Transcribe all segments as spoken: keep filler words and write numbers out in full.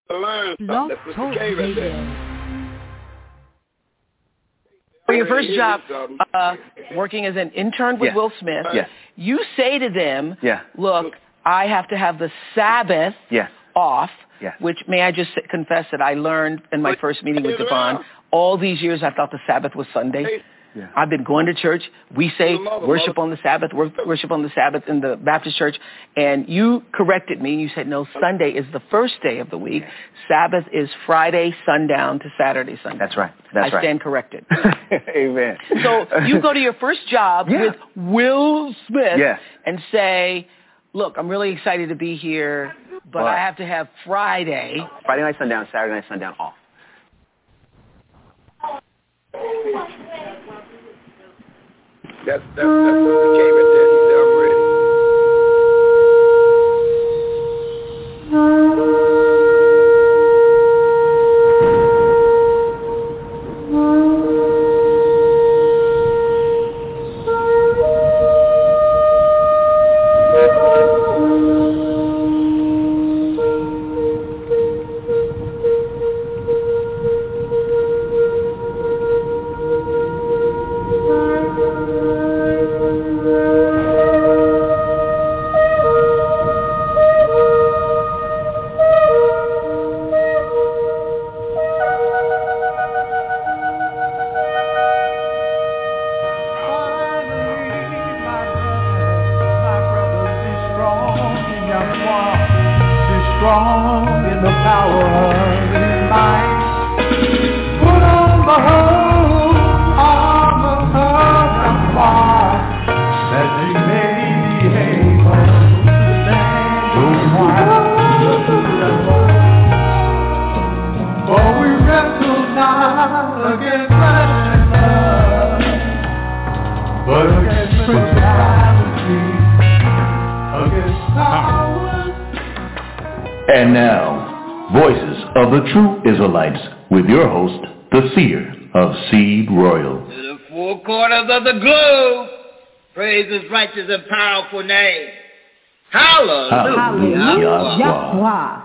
learn something. That's Mister K right there. For your first job, uh, working as an intern with yes. Will Smith, yes. you say to them, yeah. look, I have to have the Sabbath yes. off, yes. which may I just confess that I learned in my first meeting with Devon. All these years I thought the Sabbath was Sunday. Yeah. I've been going to church. We say worship on the Sabbath, worship on the Sabbath in the Baptist church. And you corrected me. You said, no, Sunday is the first day of the week. Sabbath is Friday sundown to Saturday sundown. That's right. That's I right. stand corrected. Amen. So you go to your first job yeah. with Will Smith yes. and say, look, I'm really excited to be here, but what? I have to have Friday. Friday night sundown, Saturday night sundown off. That's, that's, that's what the came at there. He said, I'm ready. And now, Voices of the True Israelites, with your host, the Seer of Seed Royal. To the four corners of the globe, praise His righteous and powerful name. Hallelujah. Hallelujah.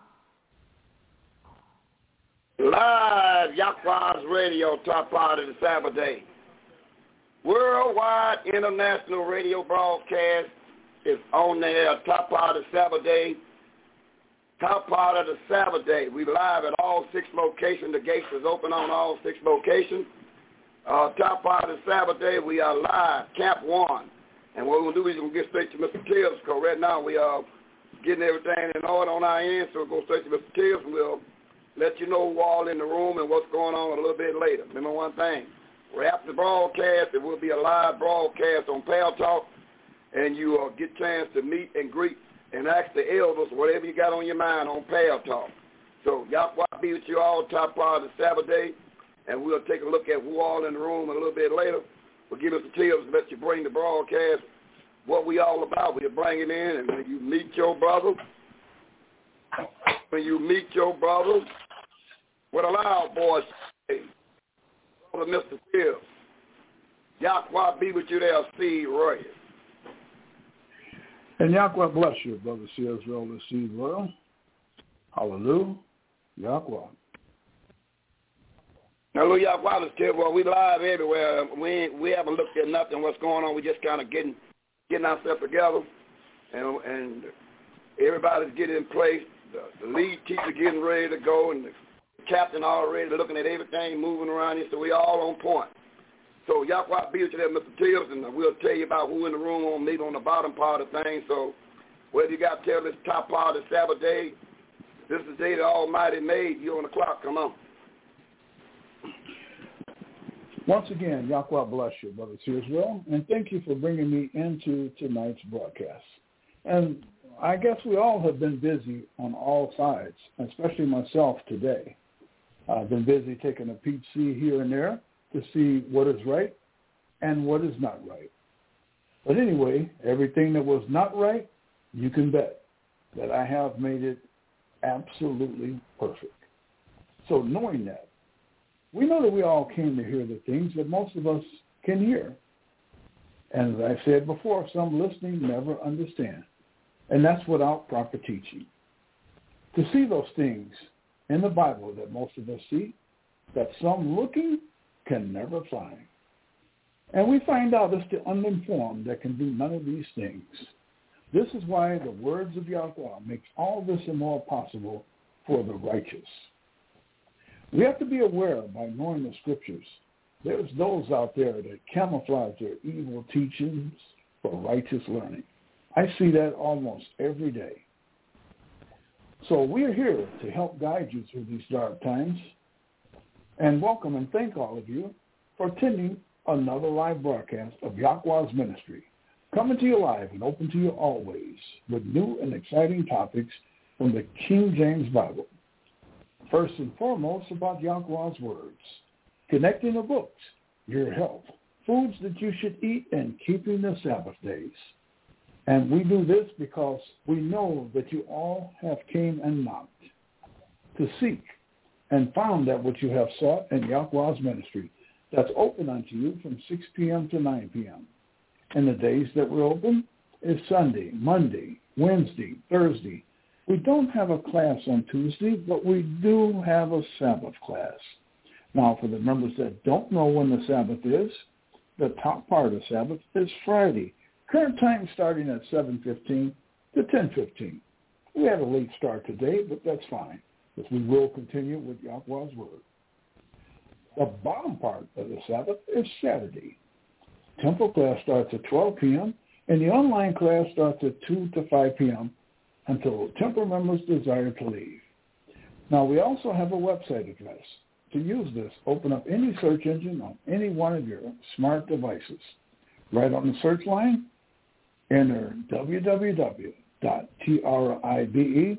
Live Yahweh's Radio, top part of the Sabbath day. Worldwide international radio broadcast is on the air, top part of the Sabbath day. Top part of the Sabbath day. We live at all six locations. The gates is open on all six locations. Uh, top part of the Sabbath day, we are live, Camp One. And what we're going to do is we're going to get straight to Mister Tibbs, because right now we are getting everything in order on our end, so we'll go straight to Mister Tibbs, and we'll let you know who all in the room and what's going on a little bit later. Remember one thing. We're after the broadcast. It will be a live broadcast on Pal Talk, and you uh, get a chance to meet and greet and ask the elders whatever you got on your mind on Pal Talk. So Yahweh be with you all top part of the Sabbath day, and we'll take a look at who all in the room a little bit later. We'll give us the tips and let you bring the broadcast, what we all about. We'll bring it in, and when you meet your brother, when you meet your brother, what a loud voice say, Brother Mister Tibbs, Yahweh be with you there, Seed Royal. And Yahweh bless you, Brother Sears, Roll the Seed Royal. Hallelujah. Yahweh. Hallelujah. Yahweh, well, we live everywhere. We ain't, we haven't looked at nothing, what's going on. We're just kind of getting getting ourselves together, and and everybody's getting in place. The, the lead teacher getting ready to go, and the captain already looking at everything moving around here, so we all on point. So Yahweh be with you there, Mister Tibbs, and we'll tell you about who in the room on meet on the bottom part of things. So whether you got to tell this top part of the Sabbath day, this is the day the Almighty made. You on the clock. Come on. Once again, Yahweh bless you, Brother Searsville, and thank you for bringing me into tonight's broadcast. And I guess we all have been busy on all sides, especially myself today. I've been busy taking a peek see here and there to see what is right and what is not right. But anyway, everything that was not right, you can bet that I have made it absolutely perfect. So knowing that, we know that we all came to hear the things that most of us can hear. And as I said before, some listening never understand. And that's without proper teaching. To see those things in the Bible that most of us see that some looking can never find. And we find out it's the uninformed that can do none of these things. This is why the words of Yahweh makes all this and more possible for the righteous. We have to be aware by knowing the scriptures. There's those out there that camouflage their evil teachings for righteous learning. I see that almost every day. So we're here to help guide you through these dark times. And welcome and thank all of you for attending another live broadcast of Yahweh's ministry, coming to you live and open to you always with new and exciting topics from the King James Bible. First and foremost, about Yahweh's words, connecting the books, your health, foods that you should eat, and keeping the Sabbath days. And we do this because we know that you all have came and knocked to seek and found that which you have sought in Yahweh's ministry that's open unto you from six p.m. to nine p.m. And the days that we're open is Sunday, Monday, Wednesday, Thursday. We don't have a class on Tuesday, but we do have a Sabbath class. Now, for the members that don't know when the Sabbath is, the top part of Sabbath is Friday. Current time starting at seven fifteen to ten fifteen. We had a late start today, but that's fine, because we will continue with Yahweh's Word. The bottom part of the Sabbath is Saturday. Temple class starts at twelve p.m., and the online class starts at two to five p.m. until temple members desire to leave. Now, we also have a website address. To use this, open up any search engine on any one of your smart devices. Right on the search line, enter w w w dot tribeyh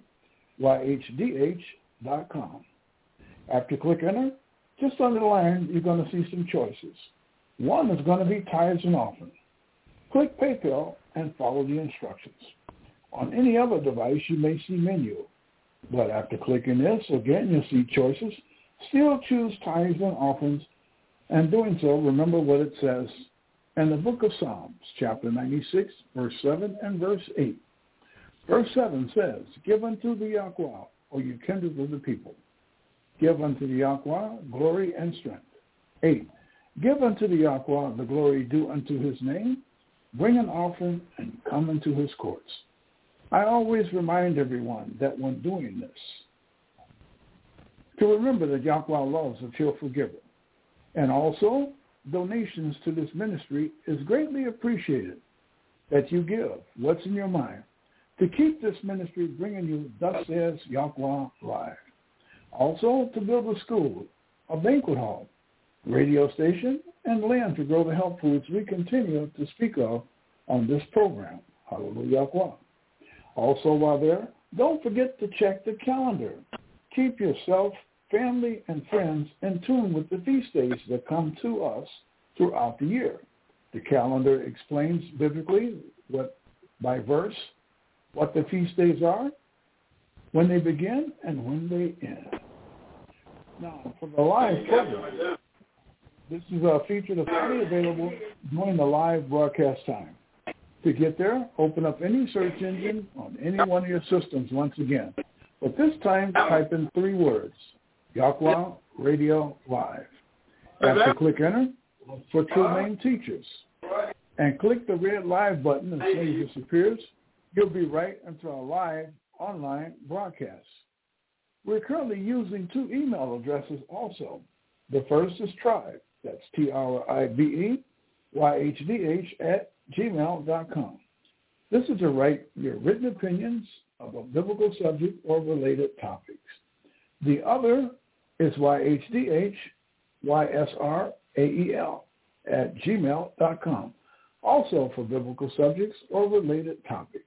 d h dot com. After click enter, just under the line, you're going to see some choices. One is going to be tithes and offering. Click PayPal and follow the instructions. On any other device, you may see menu. But after clicking this, again, you'll see choices. Still choose tithes and offerings. And doing so, remember what it says in the book of Psalms, chapter ninety-six, verse seven and verse eight. Verse seven says, give unto the Yahweh, O you kindred of the people. Give unto the Yahweh glory and strength. Eight, give unto the Yahweh the glory due unto his name. Bring an offering and come into his courts. I always remind everyone that when doing this, to remember that Yahweh loves a cheerful giver. And also, donations to this ministry is greatly appreciated, that you give what's in your mind to keep this ministry bringing you Thus Says Yahweh Live. Also, to build a school, a banquet hall, radio station, and land to grow the health foods we continue to speak of on this program. Hallelujah. Also, while there, don't forget to check the calendar. Keep yourself, family, and friends in tune with the feast days that come to us throughout the year. The calendar explains biblically, what by verse, what the feast days are, when they begin, and when they end. Now, for the live program, this is a feature that's only available during the live broadcast time. To get there, open up any search engine on any one of your systems once again. But this time, type in three words, Yahweh Radio Live. After click enter, look for True Name Teachers. And click the red live button as soon as this appears. You'll be right into our live online broadcast. We're currently using two email addresses also. The first is Tribe. That's T R I B E Y H D H at gmail dot com. This is to write your written opinions of a biblical subject or related topics. The other is Y H D H Y S R A E L at gmail dot com, also for biblical subjects or related topics.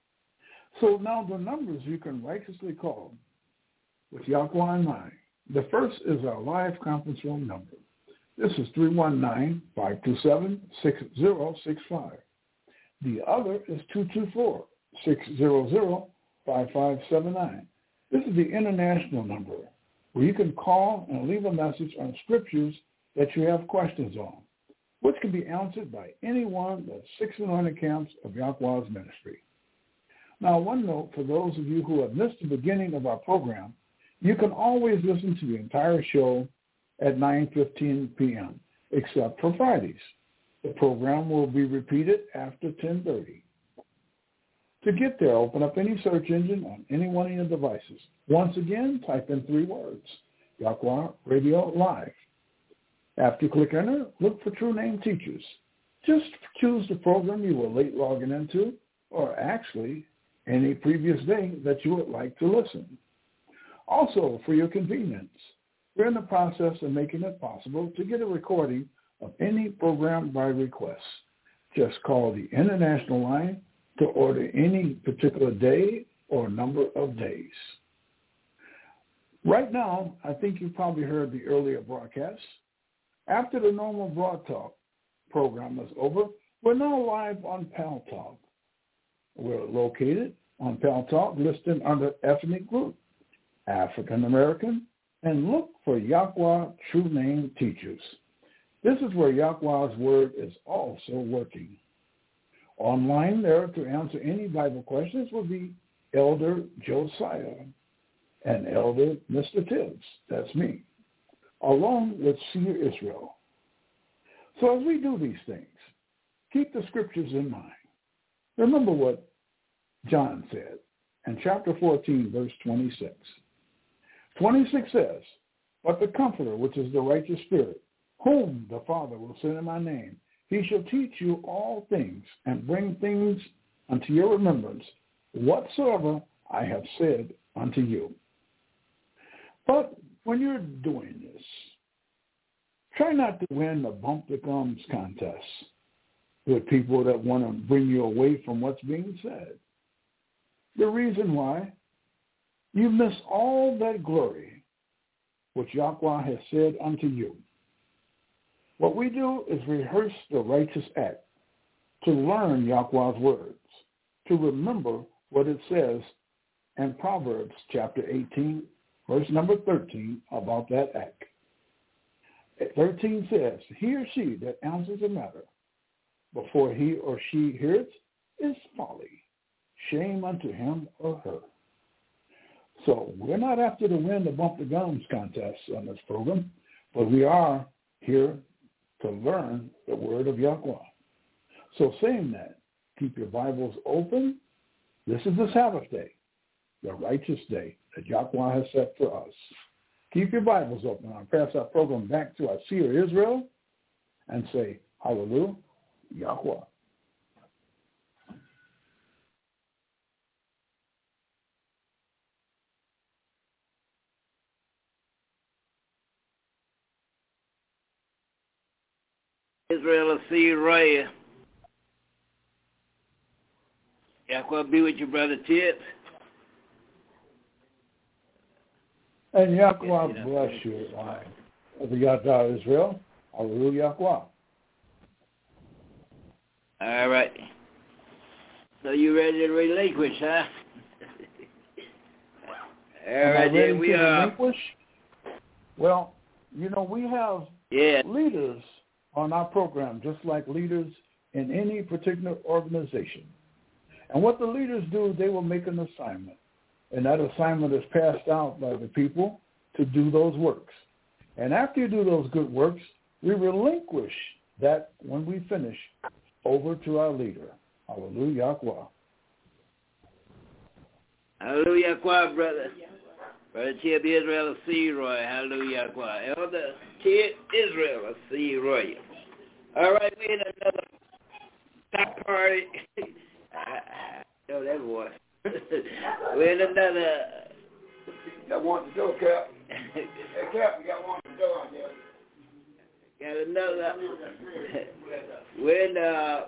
So now the numbers you can righteously call with Yahweh in mind. The first is our live conference room number. This is three one nine, five two seven, six zero six five. The other is two two four, six zero zero, five five seven nine. This is the international number where you can call and leave a message on scriptures that you have questions on, which can be answered by anyone that's six anointed camps of Yahweh's ministry. Now, one note for those of you who have missed the beginning of our program, You can always listen to the entire show at nine fifteen p.m., except for Fridays. The program will be repeated after ten thirty. To get there, open up any search engine on any one of your devices. Once again, type in three words, Yahweh Radio Live. After you click enter, look for True Name Teachers. Just choose the program you were late logging into, or actually any previous day that you would like to listen. Also, for your convenience, we're in the process of making it possible to get a recording of any program by request. Just call the international line to order any particular day or number of days. Right now, I think you probably heard the earlier broadcast. After the normal Broad Talk program is over, we're now live on Pal Talk. We're located on Pal Talk, listed under ethnic group, African American, and look for Yahweh True Name Teachers. This is where Yahweh's Word is also working. Online there to answer any Bible questions will be Elder Josiah and Elder Mister Tibbs, that's me, along with Seer Israel. So as we do these things, keep the scriptures in mind. Remember what John said in chapter fourteen, verse twenty-six. twenty-six says, "But the Comforter, which is the righteous Spirit, whom the Father will send in my name, he shall teach you all things and bring things unto your remembrance, whatsoever I have said unto you." But when you're doing this, try not to win the bump the gums contest with people that want to bring you away from what's being said. The reason why, you miss all that glory which Yahweh has said unto you. What we do is rehearse the righteous act, to learn Yahweh's words, to remember what it says in Proverbs chapter eighteen, verse number thirteen, about that act. thirteen says, "He or she that answers a matter before he or she hears is folly. Shame unto him or her." So we're not after to win the bump the gums contest on this program, but we are here to learn the word of Yahweh. So saying that, keep your Bibles open. This is the Sabbath day, the righteous day that Yahweh has set for us. Keep your Bibles open. I'll pass our program back to our seer Israel and say, Hallelujah, Yahweh. Israel see Raya. Yahweh be with you, Brother Tibbs. And Yahweh bless you, uh, the Yahweh Israel. Hallelujah, Yahweh. All right. So you ready to relinquish, huh? All Am right, I ready then we to are. relinquish? Well, you know, we have yeah. leaders on our program, just like leaders in any particular organization. And what the leaders do, they will make an assignment. And that assignment is passed out by the people to do those works. And after you do those good works, we relinquish that when we finish over to our leader. Hallelujah, Yahweh. Hallelujah, Yahweh, brother. Brother Tibb Israel of Seroy. Hallelujah, Yahweh. Elder Tibb Israel of Seroy. All right, we're in another top party. I know that voice. We're in another. Got one to do, Cap. Hey, Cap, we got one to do on there. Got another. We're in the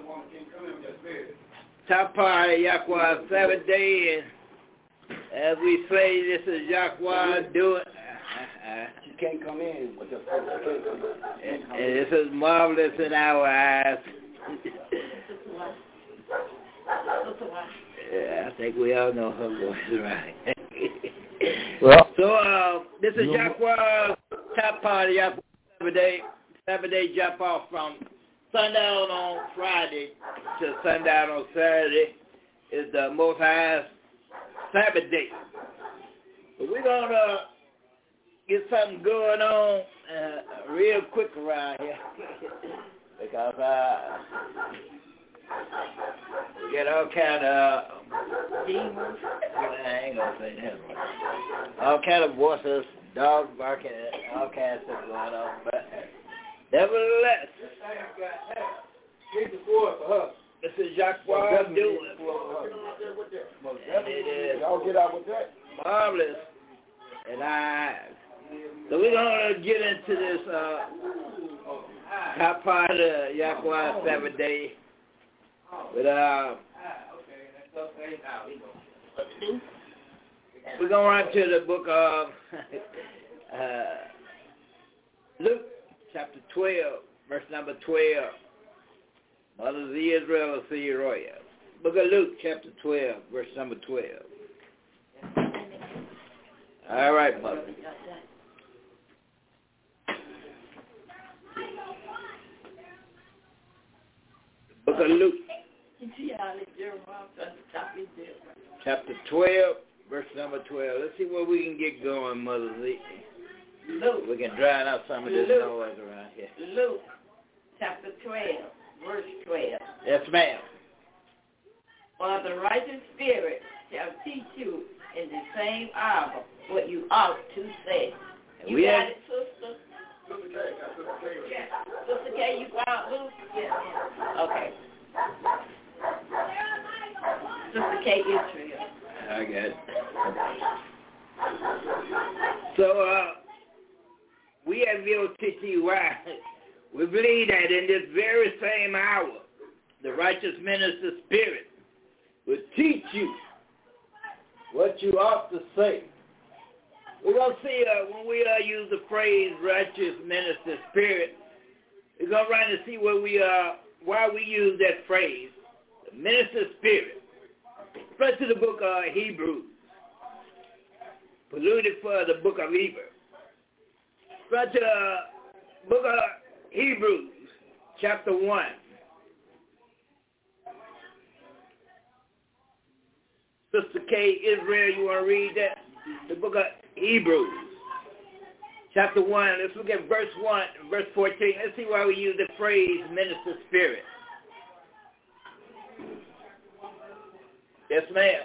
top party, Yahweh, seventh day, and as we say, this is Yahweh doing. She can't come in. With the and, and this is marvelous in our eyes. Yeah, I think we all know her voice, right? Well, so uh, this is Yahweh top party, Yahweh seven day, seven day jump off from sundown on Friday to sundown on Saturday is the Most High Sabbath day. But we're going to get something going on uh, real quick around here. Because uh, we get all kind of demons. I ain't going to say that. All kind of voices, dogs barking, all kinds of stuff going on. But nevertheless, this is Jacques Ward doing. And it is Y'all get out with that. marvelous. And I, so we're going to get into this uh, top part of the Yahweh seven day. But uh, we're going right to the book of uh, Luke, chapter twelve, verse number twelve. Mother of the Israel of the Royal. Book of Luke, chapter twelve, verse number twelve. All right, Mother. Book of Luke, chapter twelve, verse number twelve. Let's see where we can get going, Mother Z. Luke. We can drown out some of this Luke. noise around here. Luke, chapter twelve, verse twelve. Yes, ma'am. For the righteous spirit shall teach you in the same hour what you ought to say. You We got had- it, sister? Sister K, you got Luke? Yeah. Okay. Sister K, Israel. I got it. So, uh, we at V O T T Y, we believe that in this very same hour, the righteous minister spirit will teach you what you ought to say. We're going to see uh, when we uh, use the phrase righteous minister spirit, we're going to run to see where we, uh, why we use that phrase, the minister spirit. First to the book of Hebrews, polluted for the book of Hebrews. First to the book of Hebrews, chapter one. Sister K, Israel, you want to read that? The book of Hebrews, chapter one. Let's look at verse one, verse fourteen. Let's see why we use the phrase minister spirit. Yes, ma'am.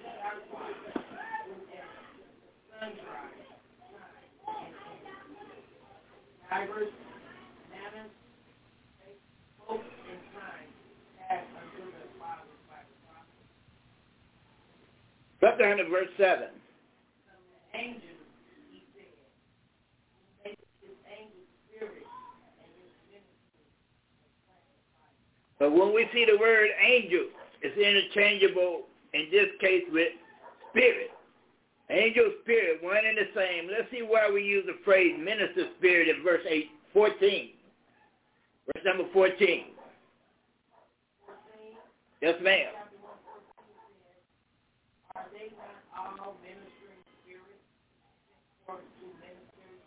Drop down to verse seven. But when we see the word angel, it's interchangeable in this case with spirit. Angel spirit, one and the same. Let's see why we use the phrase minister spirit in verse eight, fourteen. Verse number fourteen. Yes, ma'am. Are they not all ministering spirits or to ministers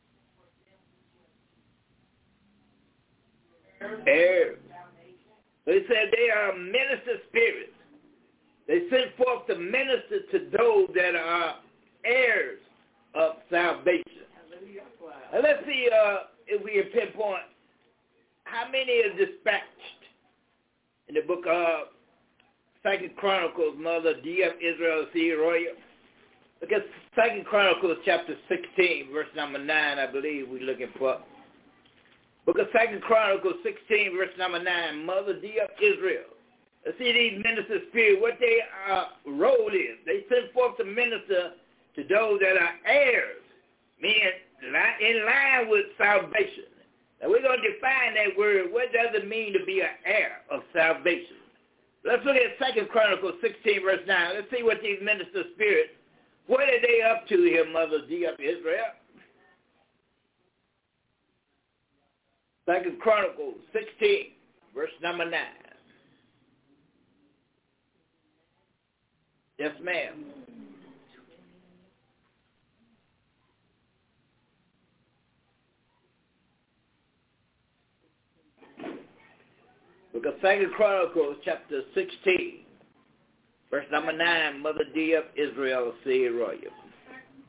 for them? Heirs. They said they are minister spirits. They sent forth to minister to those that are heirs of salvation. Now let's see uh, if we can pinpoint how many is dispatched in the book of Second Chronicles, Mother D F Israel C. Royal. Look at Second Chronicles chapter sixteen, verse number nine, I believe we're looking for. Book of Second Chronicles sixteen, verse number nine, Mother D F Israel. Let's see these minister spirits, what their uh, role is. They send forth to minister to those that are heirs, meaning in line with salvation. Now we're going to define that word. What does it mean to be an heir of salvation? Let's look at Second Chronicles sixteen, verse nine. Let's see what these minister spirits, what are they up to here, Mother D F Israel? Second Chronicles sixteen, verse number nine. Yes, ma'am. Book of Second Chronicles, chapter sixteen, verse number nine, Mother D F Israel C. Royal.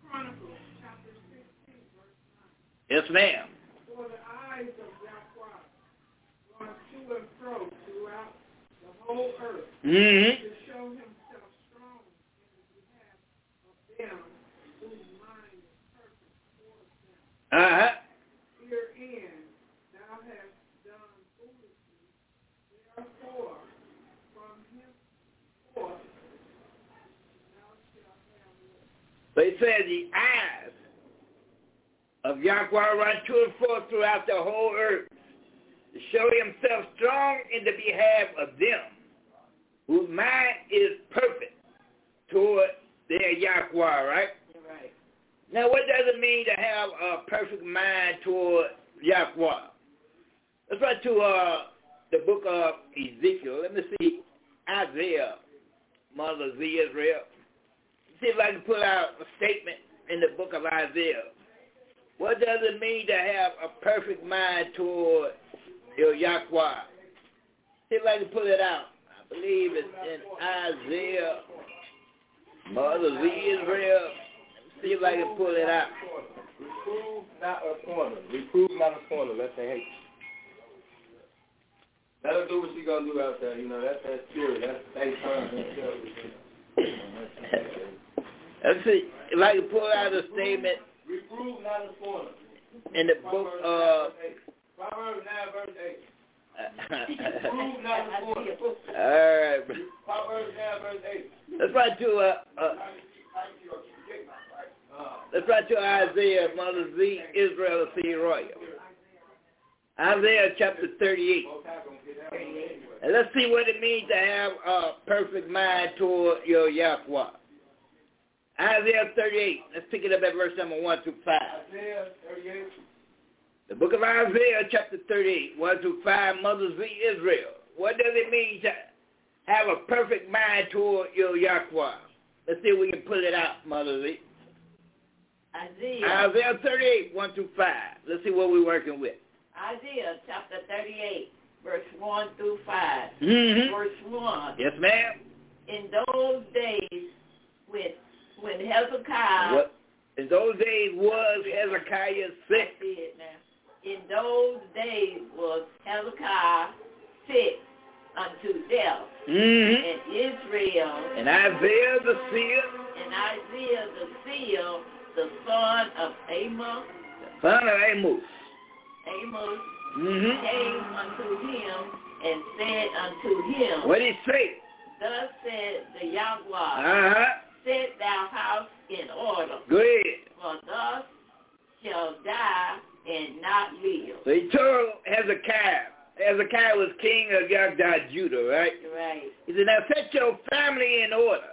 Yes, ma'am. For the eyes of Yahweh run to and fro throughout the whole earth Mm-hmm. to show himself strong in the behalf of them whose mind is perfect towards them. Uh-huh. Herein thou hast done foolishly, therefore from henceforth thou shalt have war. So he said the eyes of Yahweh run to and fro throughout the whole earth to show himself strong in the behalf of them whose mind is perfect toward their Yahweh, right? Right. Now, what does it mean to have a perfect mind toward Yahweh? Let's right to uh, the book of Ezekiel. Let me see Isaiah, Mother Z Israel. See if I can pull out a statement in the book of Isaiah. What does it mean to have a perfect mind toward your Yahweh? See if I can pull it out. I believe it's in Isaiah, Mother Z Israel. See if I can pull it out. Reprove not a corner. Reprove not a corner. Let's say, hey. Let her do what she gonna do out there. You know, that's that spirit. That's that time. Let's see if I can pull out a statement. Reprove not a corner. In the book of Proverbs nine verse eight. Reprove not a corner. All right. Proverbs nine verse eight. Let's right to uh, uh let's right to Isaiah, Mother Z Israel of C. Royal. Isaiah chapter thirty-eight. And let's see what it means to have a perfect mind toward your Yahweh. Isaiah thirty-eight. Let's pick it up at verse number one through five. Isaiah thirty-eight. The book of Isaiah chapter thirty-eight, one through five, Mother Z Israel. What does it mean to have a perfect mind toward your Yahweh? Let's see if we can pull it out, Mother Z. Isaiah. Isaiah thirty-eight, one through five. Let's see what we're working with. Isaiah chapter thirty-eight, verse one through five. Mm-hmm. Verse one. Yes, ma'am. In those days, when when Hezekiah. What? In those days was Hezekiah sick. I see it now. In those days was Hezekiah sick unto death. Mm-hmm. And Israel. And Isaiah the seer. And Isaiah the seer, the son of Amos. The son of Amos. Amos mm-hmm. came unto him and said unto him. What did he say? Thus said the Yahweh. Uh-huh. Set thou house in order. Go ahead. For thus shall die and not live. So he told Hezekiah. Hezekiah was king of Yagdah, Judah, right? Right. He said, now set your family in order,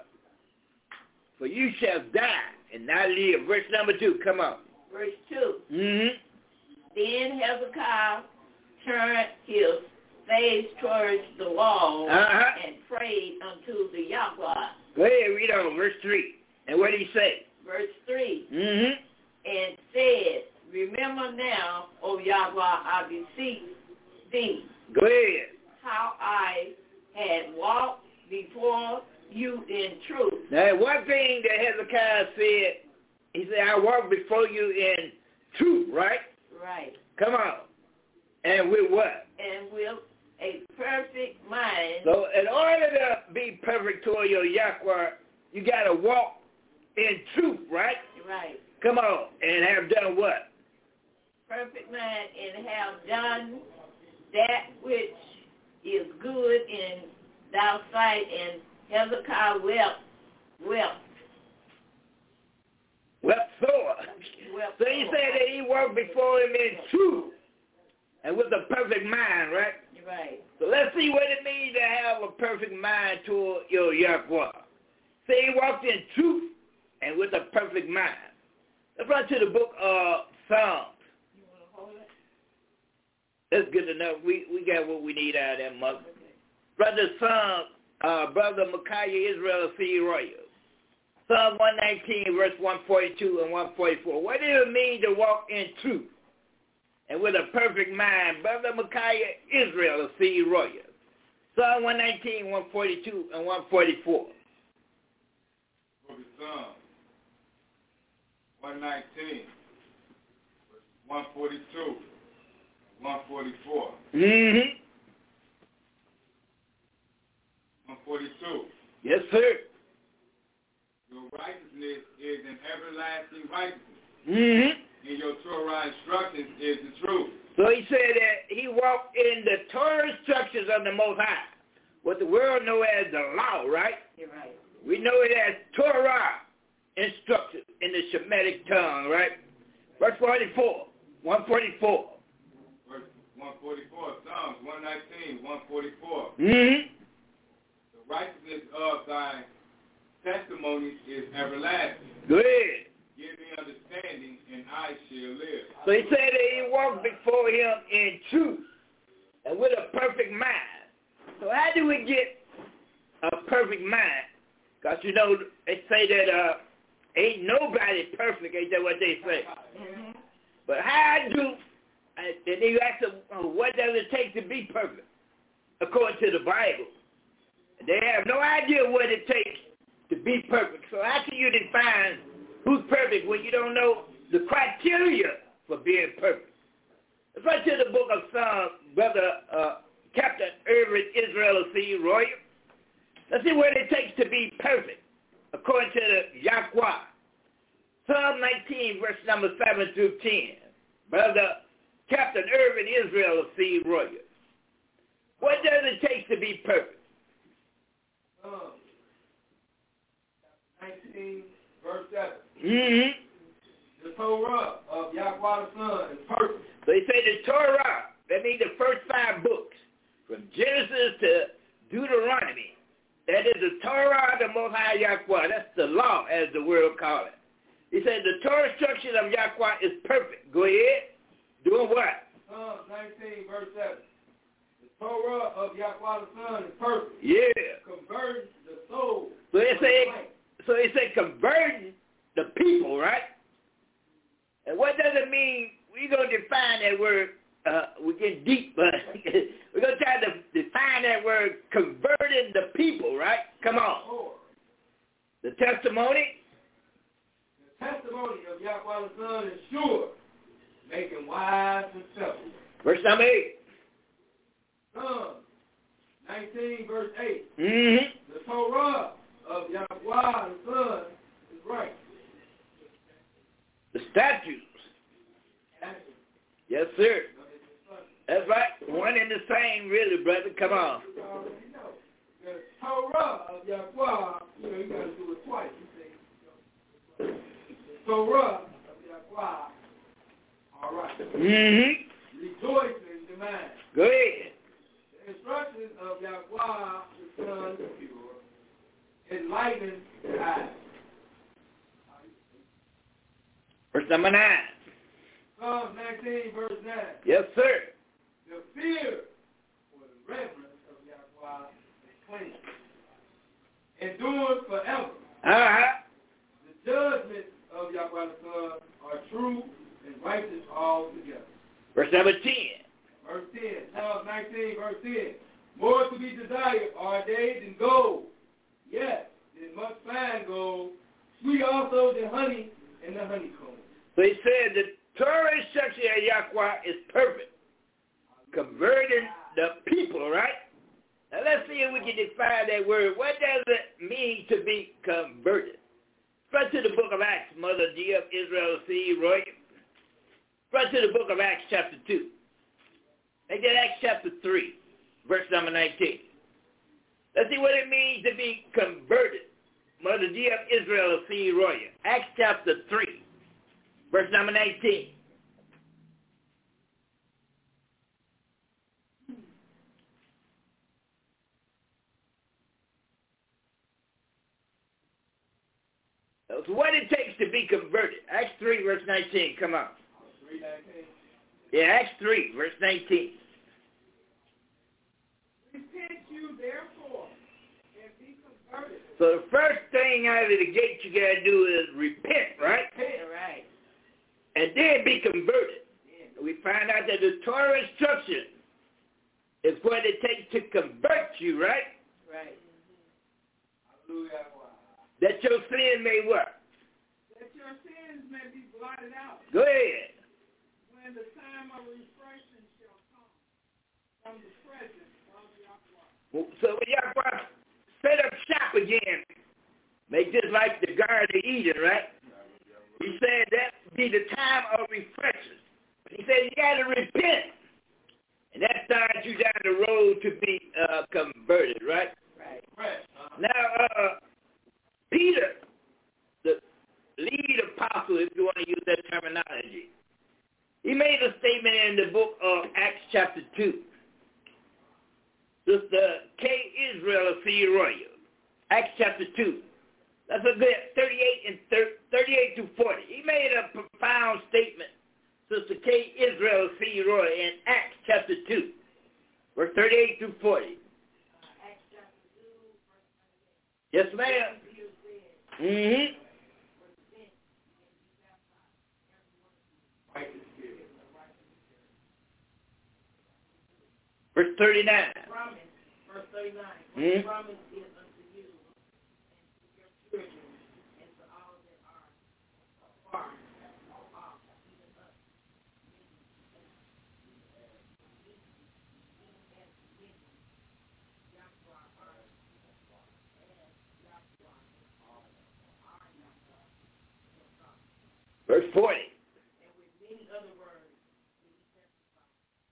for you shall die and not live. Verse number two, come on. Verse two. Mm-hmm. Then Hezekiah turned his face towards the wall uh-huh. and prayed unto the Yahweh. Go ahead, read on, verse three. And what did he say? Verse three. Mm-hmm. And said, remember now, O Yahweh, I beseech thee. Go ahead. How I had walked before you in truth. Now, one thing that Hezekiah said, he said, I walked before you in truth, right? Right. Come on. And with what? And with a perfect mind. So in order to be perfect toward your Yahweh, you got to walk in truth, right? Right. Come on. And have done what? Perfect mind and have done that which is good in thy sight. And Hezekiah wept, wept. Wept sore. Wept so he said that he walked before him in truth and with a perfect mind, right? Right. So let's see what it means to have a perfect mind toward your Yahweh. Say he walked in truth and with a perfect mind. Let's run to the book of Psalms. You want to hold it? That's good enough. We we got what we need out of that, mother. Okay. Brother Psalm, uh, Brother Micaiah Israel of C. Royal. Psalm one nineteen, verse one forty-two and one forty-four. What does it mean to walk in truth and with a perfect mind? Brother Micaiah Israel of C. Royal. Psalm one nineteen, one forty-two and one forty-four. Psalm one nineteen, verse one forty-two, one forty-four. Mm-hmm. one forty-two. Yes, sir. Your righteousness is an everlasting righteousness. Mm-hmm. And your Torah instructions is the truth. So he said that he walked in the Torah instructions of the Most High, what the world know as the law, right? You're right. We know it as Torah instructions in the Shemitic tongue, right? Verse forty-four, one forty-four. Verse one forty-four, Psalms one nineteen, one forty-four. Mm-hmm. The righteousness of thy testimonies is everlasting. Go ahead. Give me understanding, and I shall live. So he said that he walked before him in truth and with a perfect mind. So how do we get a perfect mind? Because, you know, they say that uh, ain't nobody perfect, ain't that what they say? Mm-hmm. But how do, and then you ask them, uh, what does it take to be perfect? According to the Bible. They have no idea what it takes to be perfect. So how can you define who's perfect when you don't know the criteria for being perfect? Let's go to the book of Psalms, Brother uh, Captain Irvin Israel C. Royer. Let's see what it takes to be perfect, according to the Yahweh. Psalm nineteen, verse number seven through ten. Brother Captain Irvin Israel C. Royer. What does it take to be perfect? Um, nineteen, verse seven. Mm-hmm. The Torah of Yahweh the Son is perfect. So he said the Torah, that means the first five books, from Genesis to Deuteronomy. That is the Torah of the Most High Yahweh. That's the law, as the world call it. He said the Torah instruction of Yahweh is perfect. Go ahead. Doing what? Psalm nineteen, verse seven. The Torah of Yahweh the Son is perfect. Yeah. Converting the soul. So he said, so he said converting the people, right? And what does it mean? We're going to define that word. Uh, we're getting deep, but we're going to try to define that word, converting the people, right? Come on. The testimony. The testimony of Yahweh the Son is sure, making wise and simple. Verse number eight. Psalm nineteen, verse eight. Mm-hmm. The Torah of Yahweh the Son is right. The statutes. Yes, sir. That's right. One and the same, really, brother. Come on. The Torah of Yahweh, you know, you got to do it twice. You say, the Torah of Yahweh, all right. Mm-hmm. Rejoice in the mind. Go ahead. The instructions of Yahweh, the Son, is pure, enlightening the eyes. Verse number nine. Psalm nineteen, verse nine. Yes, sir. The fear or the reverence of Yahweh is clean, enduring forever. Uh-huh. The judgments of Yahweh the Son are true and righteous altogether. Verse number ten. Verse ten. Psalm nineteen, verse ten. More to be desired are they than gold. Yes, than much fine gold. Sweet also than honey and the honeycomb. So he said the Torah instruction of Yahweh is perfect. Converting the people, right? Now let's see if we can define that word. What does it mean to be converted? Front to the book of Acts, Mother D. of Israel C. Roy. Front to the book of Acts chapter two. Make that Acts chapter three, verse number nineteen. Let's see what it means to be converted. Mother D. of Israel C. Roy. Acts chapter three, verse number nineteen. That's what it takes to be converted. Acts three, verse nineteen. Come on. three nineteen. Yeah, Acts three, verse nineteen. Repent you therefore and be converted. So the first thing out of the gate you got to do is repent, right? Repent, right. And then be converted. We find out that the Torah instruction is what it takes to convert you, right? Right. Hallelujah. That your sin may what? That your sins may be blotted out. Go ahead. When So when Yahweh set up shop again, make just like the Garden of Eden, right? He said that be the time of refreshing. He said you got to repent. And that starts you down the road to be uh, converted, right? Right. Right. Uh-huh. Now, uh, Peter, the lead apostle, if you want to use that terminology, he made a statement in the book of Acts chapter two. Sister K. Israel of C. Royal, Acts chapter two. That's a good thirty-eight and thirty-eight to forty. He made a profound statement, Sister K. Israel of C. Royal, in Acts chapter two, verse thirty-eight to forty. Acts chapter two, verse thirty-eight. Yes, ma'am. Mm-hmm. Verse thirty-nine. Promise, verse thirty-nine. Mm-hmm. Promise is unto you and to your children and to all that are far off, even us. Verse forty. And with many other words, we testify.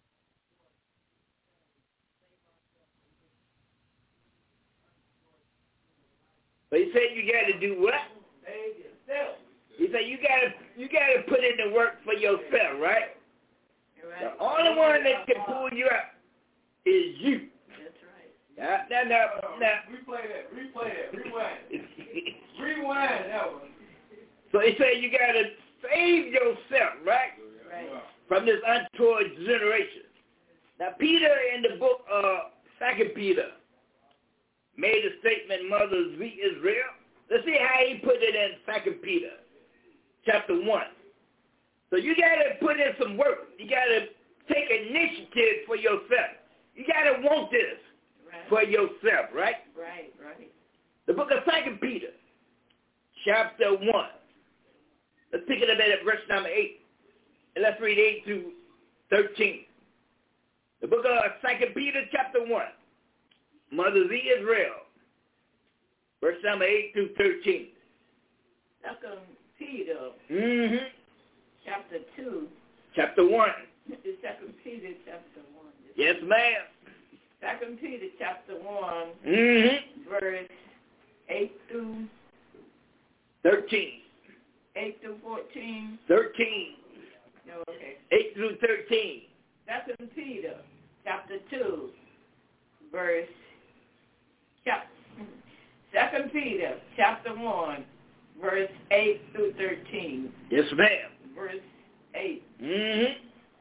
But he said you got to do what? Save yourself. He said you got to you got to put in the work for yourself, right? Right. The only one that can pull you up is you. That's right. Now, now, now, now. Replay that. Replay that. Rewind. Rewind that one. So he said you got to save yourself, right? Right. From this untoward generation. Now, Peter in the book of Second Peter made a statement, Mother Z Israel. Let's see how he put it in Second Peter, chapter one. So you got to put in some work. You got to take initiative for yourself. You got to want this Right. for yourself, right? Right, right. The book of Second Peter, chapter one. Let's pick it up at verse number eight. And let's read eight to thirteen. The book of Second Peter, chapter one. Mother Z Israel, verse number eight to thirteen. Second Peter, Mm-hmm. chapter two. Chapter one. Second Peter, chapter one. Yes, ma'am. Second Peter, chapter one, Mm-hmm. verse eight through thirteen. eight through fourteen. thirteen. No, okay. eight through thirteen. Second Peter, chapter two, verse. Chap, Second Peter, chapter one, verse eight through thirteen. Yes, ma'am. Verse eight. Mm-hmm.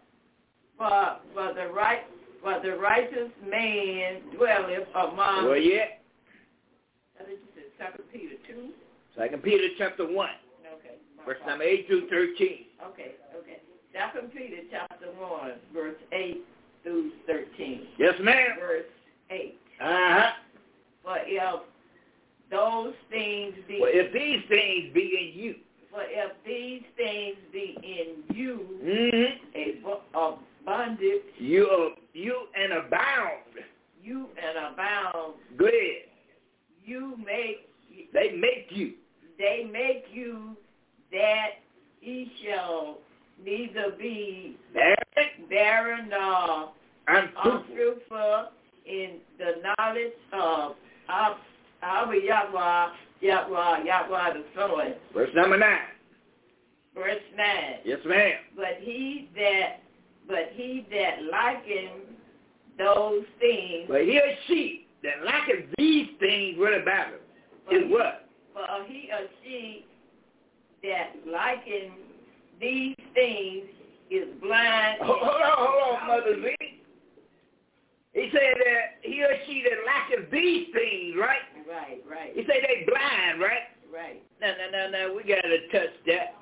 For for the right for the righteous man dwelleth among. Well, yeah. What did you say? Second Peter two. Second Peter chapter one, Okay. verse number eight through thirteen. Okay, okay. Second Peter chapter one, verse eight through thirteen. Yes, ma'am. Verse eight. Uh-huh. For if those things be Well, if these things be in you, for if these things be in you, mm-hmm. a bu- abundant, you are, you and abound. you and abound, Go ahead. you make They make you. they make you that ye shall neither be Barren barren nor and fruitful. unfruitful in the knowledge of our, our Yahweh, Yahweh, Yahweh the Son. Verse number nine. Verse nine. Yes, ma'am. But he that, but he that likened those things, But he or she that liketh these things, what about it? Is what? for he or she that likened these things is blind. Hold, hold on, hold on, Mother Z. He said that he or she that lacketh these things, right? Right, right, He said they blind, right? right. No, no, no, no, we got to touch that.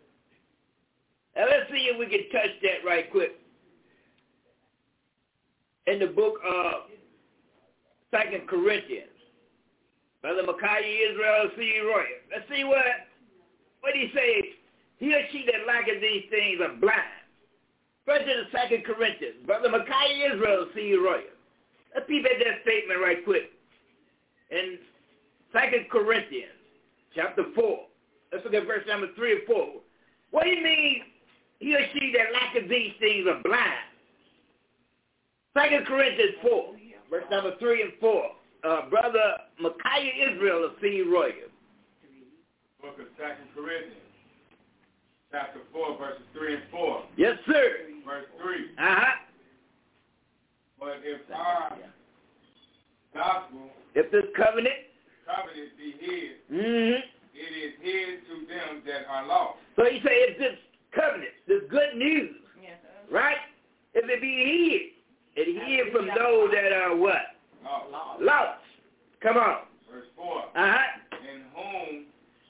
Now, let's see if we can touch that right quick. In the book of Second Corinthians, Brother Micaiah Israel C. Roy. Let's see what, what he says. He or she that lacketh these things are blind. First and Second Corinthians. Brother Micaiah Israel, see Royal. Let's peep at that statement right quick. In Second Corinthians, chapter four. Let's look at verse number three and four. What do you mean he or she that lacketh these things are blind? Second Corinthians four, verse number three and four. Uh, Brother Micaiah Israel of C. Royal. Book of Second Corinthians, chapter four, verses three and four. Yes, sir. Verse three. Uh-huh. But if our gospel, if this covenant, covenant be hid, mm-hmm. it is hid to them that are lost. So he say if this covenant, this good news, yes, right? If it be hid, it hid from those that are what? Lost. Lost. Come on. Verse four. Uh-huh. In whom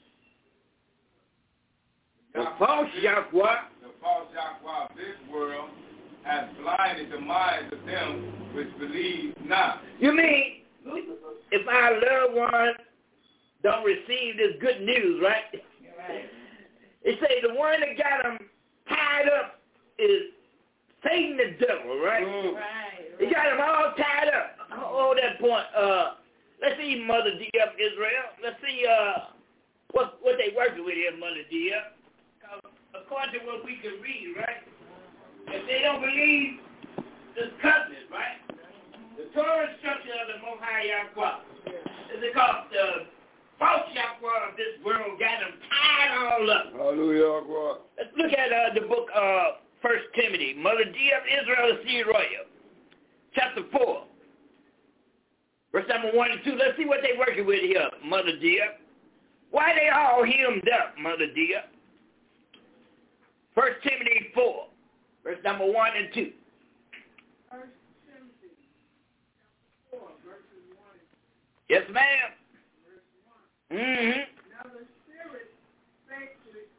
the false Yahweh, the false Yahweh of this world has blinded the minds of them which believe not. You mean if our loved ones don't receive this good news, right? Right. It say the one that got them tied up is Satan the devil, right? Mm. Right, right. He got them all tied up. Oh, that point. Uh, let's see, Mother D F Israel. Let's see uh, what what they working with here, Mother D F. According to what we can read, right? If they don't believe this covenant, right? The Torah instruction of the Most High Yahweh is it called the false Yahweh of this world got them tied all up. Hallelujah. Let's look at uh, the book of uh, First Timothy. Mother D F Israel C. Royal, chapter four, verse number one and two. Let's see what they working with here, Mother D F. Why they all hemmed up, Mother D F? First Timothy four, verse number one and two. First Timothy four, verses one and two. Yes, ma'am. Verse one. Mm-hmm. Now the Spirit spake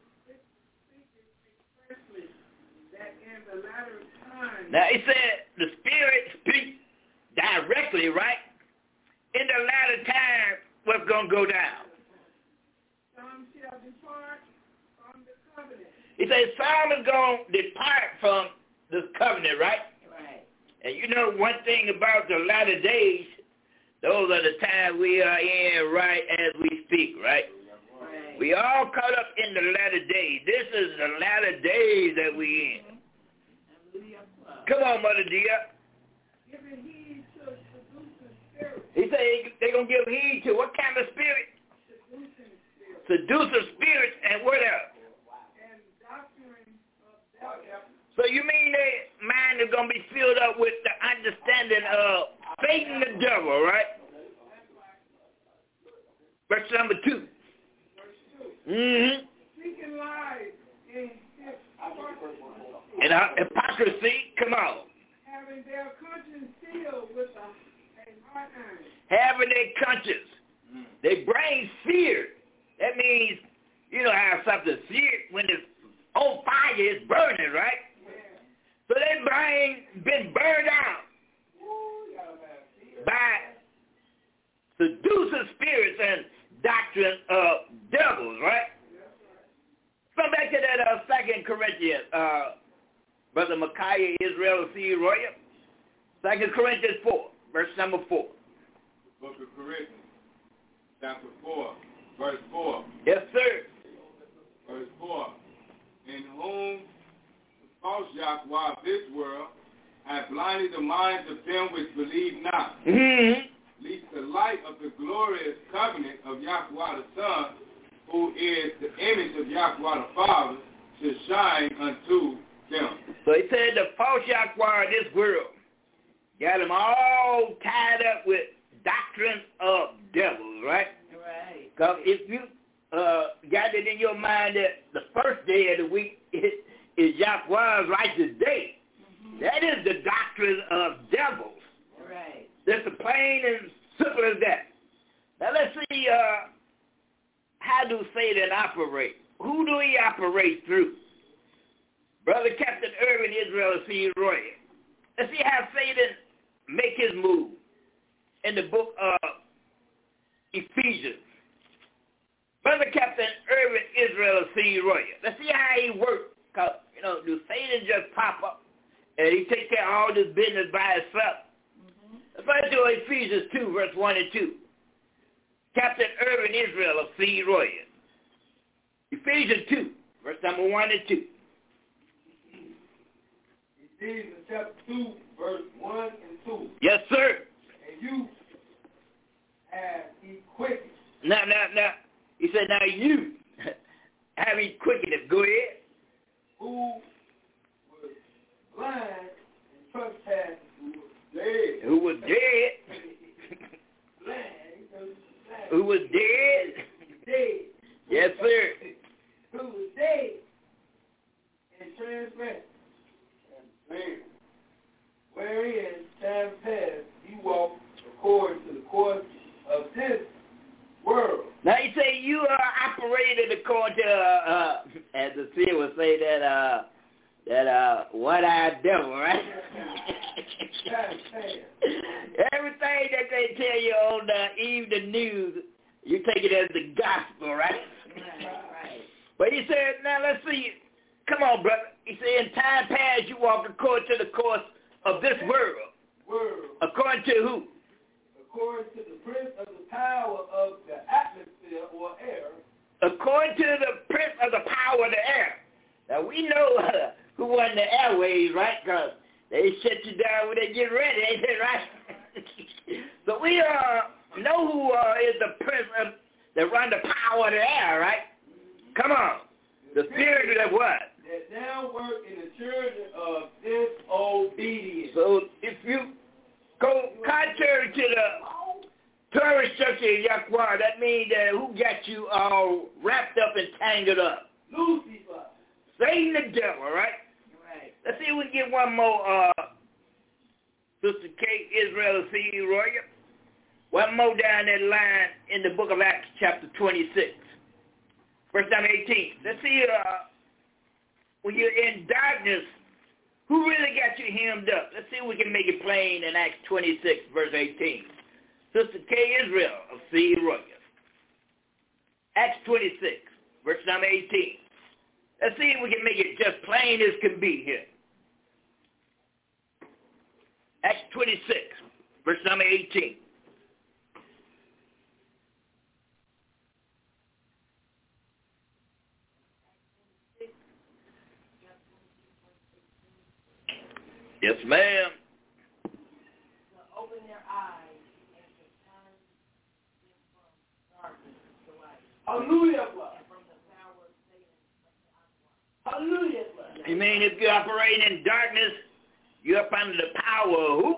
expressly that in the latter time. Now it said the Spirit speaks directly, right? In the latter time, what's going to go down? Some shall depart from the covenant. He says some is going to depart from this covenant, right? Right. And you know one thing about the latter days, those are the times we are in right as we speak, right? Right. We all caught up in the latter days. This is the latter days that we in. Come on, Mother Dia. Giving heed to seducing spirit. He said they're going to give heed to what kind of spirit? Seducing spirit. Seducing spirits and what else? So you mean their mind is going to be filled up with the understanding of Satan the devil, right? Verse number two. Verse two. Mm-hmm. Speaking lies in hypocrisy. In hypocrisy, come on. Having their conscience sealed with a, a hot iron. Having their conscience. Their brain seared. That means, you know how something seared when it's on fire, it's burning, right? So their brain been burned out by seducing spirits and doctrine of devils, right? Come back to that uh, Second Corinthians, uh, Brother Micaiah Israel C. Royal. Second Corinthians four, verse number four. Book of Corinthians, chapter four, verse four. Yes, sir. Verse four. In whom false Yahweh of this world hath blinded the minds of them which believe not, mm-hmm. lest the light of the glorious covenant of Yahweh the Son, who is the image of Yahweh the Father, should shine unto them. So he said the false Yahweh of this world got them all tied up with doctrines of devils, right? Right. Because if you uh, got it in your mind that the first day of the week is is Yahweh's righteous day. Mm-hmm. That is the doctrine of devils. Right. That's as plain and simple as that. Now let's see, uh, how do Satan operate? Who do he operate through? Brother Captain Irvin Israel C. Roy. Let's see how Satan make his move in the book of Ephesians. Brother Captain Irvin Israel C. Roy. Let's see how he works. Because, you know, do Satan just pop up And he takes care of all this business by himself. Mm-hmm. Let's do Ephesians two, verse one and two. Captain Irvin Israel of Seed Royal. Ephesians two, verse number one and two. Ephesians chapter two, verse one and two. Yes, sir. And you have equipped. Now, now, now, he said, now you have equipped it. Go ahead. Who was blind and trespassed, who was dead. Who was dead. blind, who was dead. Dead. Yes, sir. Who was dead and transgressed. Wherein time past you walked according to the course of this world. Now you say you are operated according to, uh, uh, as the seer would say, that uh, that uh, one-eyed devil, right? Everything that they tell you on the evening news, you take it as the gospel, right? Right. But he said, now let's see. Come on, brother. He said, in time past, you walk according to the course of this world. World. According to who? According to the prince of the power of the atmosphere or air. According to the prince of the power of the air. Now, we know uh, who won the airways, right? Because they shut you down when they get ready, ain't they, right? So we uh, know who uh, is the prince of, that run the power of the air, right? Come on. The spirit of what? That now work in the children of disobedience. So if you go contrary to the Torah structure of Yahweh, that means that who got you all wrapped up and tangled up? Lucifer. Satan the devil, right? Right. Let's see if we can get one more, uh, Sister Kate Israel C. Royal. One more down that line in the book of Acts, chapter twenty-six. Verse number eighteen. Let's see, uh, when you're in darkness, who really got you hemmed up? Let's see if we can make it plain in Acts twenty-six, verse eighteen. Sister K. Israel of C. Royal. Acts twenty-six, verse number eighteen. Let's see if we can make it just plain as can be here. Acts twenty-six, verse number eighteen. Yes, ma'am. To open their eyes and to turn them from darkness to light. Hallelujah. And from the power of Satan unto Hallelujah. You mean if you're operating in darkness, you're up under the power of who?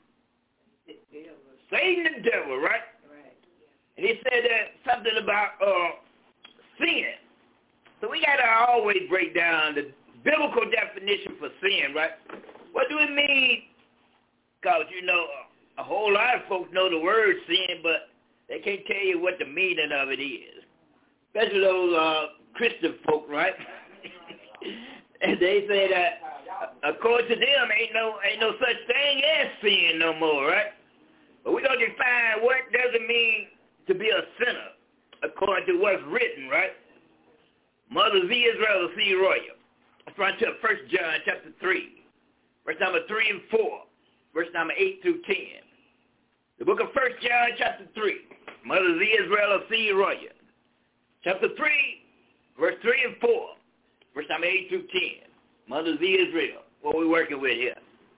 Satan the devil, right? Right. And he said that something about uh, sin. So we got to always break down the biblical definition for sin, right? What do it mean? Because, you know, a whole lot of folks know the word sin, but they can't tell you what the meaning of it is. Especially those uh, Christian folk, right? And they say that, according to them, ain't no ain't no such thing as sin no more, right? But we're going to define what does it mean to be a sinner, according to what's written, right? Mother Z. Israel, C. Royal. Let's run to First John chapter three. Verse number three and four. Verse number eight through ten. The book of First John chapter three. Mother Z. Israel of C. Royal. Chapter three, verse three and four. Verse number eight through ten. Mother Z. Israel. What are we working with here?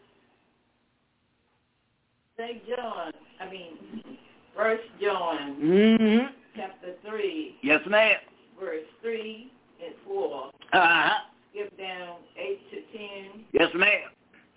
Saint John, I mean, First John, Mm-hmm. chapter three. Yes, ma'am. Verse three and four. Uh-huh. Skip down eight to ten. Yes, ma'am.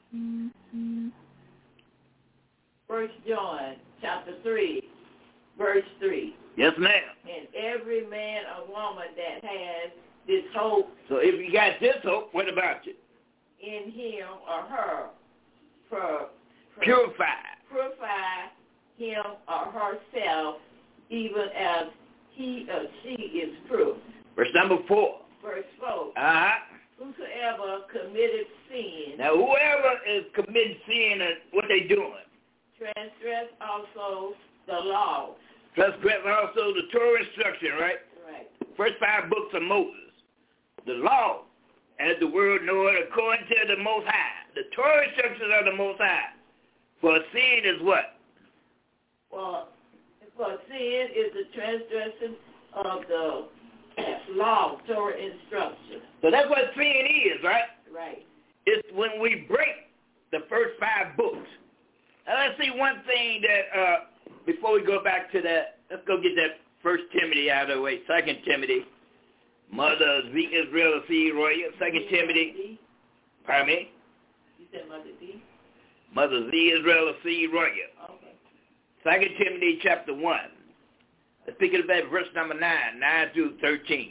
First John, chapter three, verse three. Yes, ma'am. And every man or woman that has this hope. So if you got this hope, what about you? In him or her, for, for Purify. Purify him or herself, even as he or she is pure. Verse number four. Verse four. Uh-huh. Whosoever committed sin. Now, whoever is committing sin, what they doing? Transgress also the law. Transgress also the Torah instruction, right? Right. First five books of Moses. The law, as the word knoweth, according to the Most High, the Torah instructions of the Most High. For sin is what? Well, for sin is the transgression of the law, Torah instruction. So that's what sin is, right? Right. It's when we break the first five books. Now let's see one thing that, uh, before we go back to that, let's go get that First Timothy out of the way. Second Timothy, Mother Z. Israel C. Royal. Second Timothy, pardon me? You said Mother D? Mother Z. Israel C. Royal. Okay. Second Timothy chapter one. Let's pick it up at verse number nine, nine through thirteen.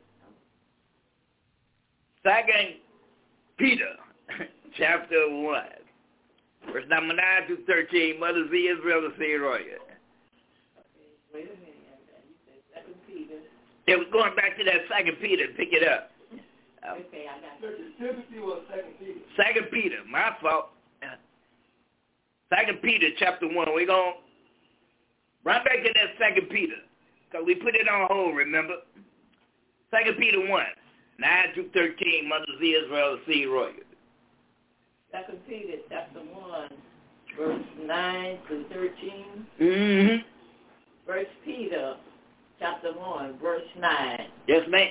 Second Peter chapter one. Verse number nine through thirteen, Mother Z. Israel C. Royal. Okay, wait a minute. You said Second Peter. Yeah, we're going back to that Second Peter. Pick it up. Um, Okay, I got it. Timothy was Second Peter. Second Peter, my fault. Second Peter chapter one. We're going to run back to that Second Peter because we put it on hold, remember? Second Peter one, nine through thirteen, Mother Z. Israel C. Royal. Second Peter chapter one, verse nine through thirteen. Mm-hmm. First Peter chapter one, verse nine. Yes, ma'am.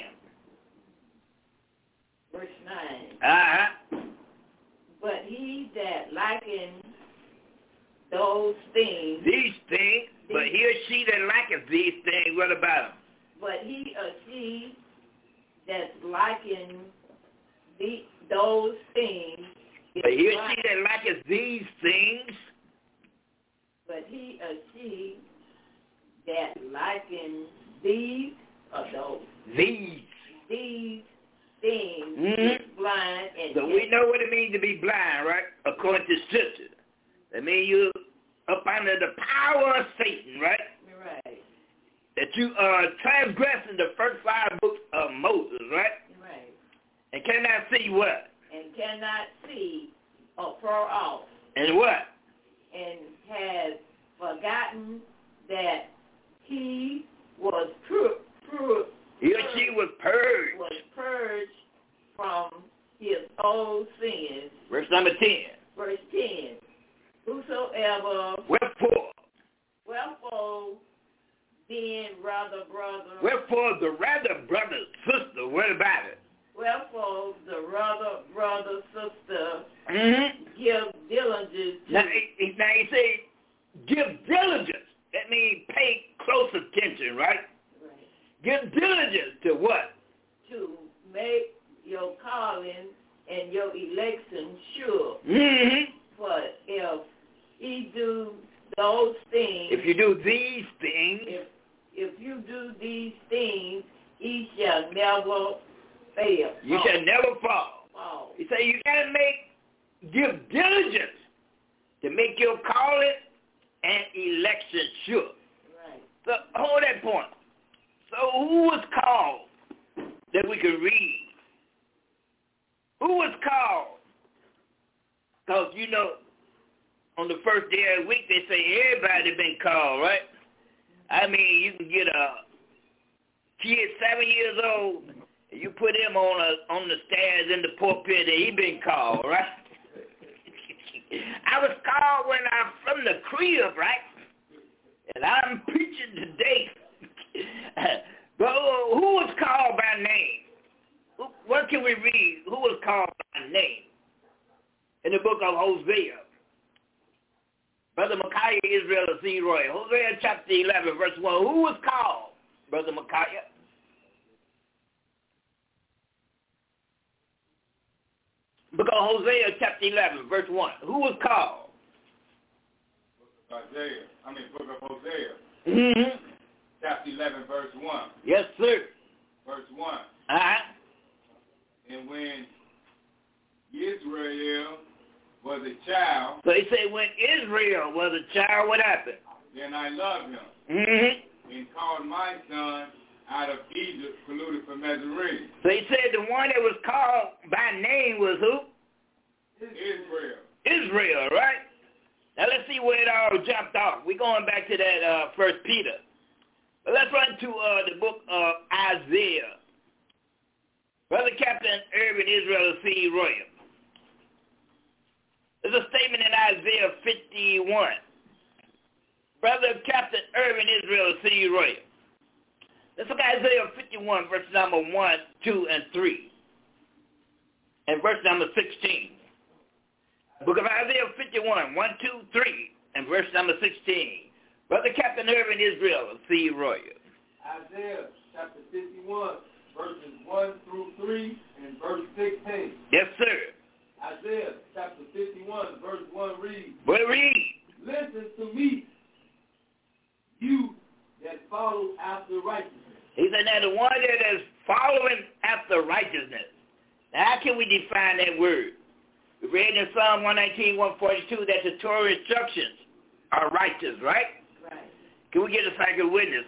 Verse nine. Uh-huh. But he that likens those things. These things, these, but he or she that liketh these things, what about him? But he or she that's liking the, those things. But he or she that liketh these things. But he or she that liken these or those. These. These things Mm-hmm. is blind and so we know what it means to be blind, right? According to Scripture. That means you're up under the power of Satan, right? Right. That you are uh, transgressing the first five books of Moses, right? Right. And cannot see what? And cannot see or far off. And what? And has forgotten that he was pur- pur- he or she was purged. Was purged from his old sins. Verse number ten. Verse ten. Whosoever. Wherefore. Wherefore, then, rather, brother. Wherefore, the rather, brother, sister, what about it? Wherefore, the rather, brother, sister, mm-hmm. give diligence to. Now, he, now he say, give diligence. That means pay close attention, right? Right. Give diligence to what? To make your calling and your election sure. Mm-hmm. But if he do those things. If you do these things. If, if you do these things, he shall never fail. You fall. shall never fall. fall. He say you got to make, give diligence to make your calling and election sure. Right. So hold that point. So who was called that we could read? Who was called? Because, you know, on the first day of the week, they say everybody been called, right? I mean, you can get a kid seven years old, and you put him on a, on the stairs in the pulpit, and he been called, right? I was called when I'm from the crib, right? And I'm preaching today. But who was called by name? What can we read? Who was called by name? In the book of Hosea. Brother Micaiah Israel of C. Roy. Hosea chapter eleven, verse one. Who was called, Brother Micaiah? Book of Hosea chapter eleven, verse one. Who was called? Isaiah. I mean, book of Hosea. Mm-hmm. Chapter eleven, verse one. Yes, sir. Verse one. Uh-huh. And when Israel was a child. So he said when Israel was a child, what happened? Then I loved him. Mm-hmm. And called my son out of Egypt, polluted from Nazarene. So he said the one that was called by name was who? Israel. Israel, right? Now let's see where it all jumped off. We're going back to that uh, First Peter. But let's run to uh, the book of Isaiah. Brother Captain Irvin Israel C. Royal. There's a statement in Isaiah fifty-one. Brother Captain Irvin Israel, C. Roy. Let's look at Isaiah fifty-one, verse number one, two, and three. And verse number sixteen. Book of Isaiah fifty-one, one, two, three, and verse number sixteen. Brother Captain Irvin Israel, C. Roy. Isaiah chapter fifty-one, verses one through three, and verse sixteen. Yes, sir. Isaiah chapter fifty-one, verse one reads. Well, read. Listen to me, you that follow after righteousness. He said, now the one that is following after righteousness. Now, how can we define that word? We read in Psalm one nineteen, one forty-two that the Torah instructions are righteous, right? Right. Can we get a psychic witness?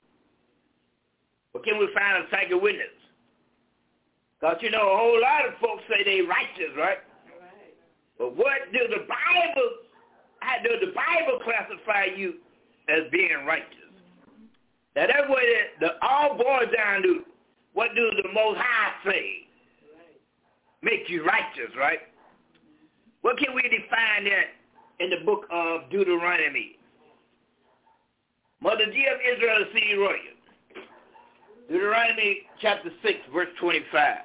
Or can we find a psychic witness? Because, you know, a whole lot of folks say they righteous, right? Right. But what do the Bible, how does the Bible classify you as being righteous? Mm-hmm. Now, that's what it, the all boils down to. What do the Most High say? Right. Make you righteous, right? What can we define that in the book of Deuteronomy? Mother G of Israel, C. Roy. Deuteronomy chapter six, verse twenty-five.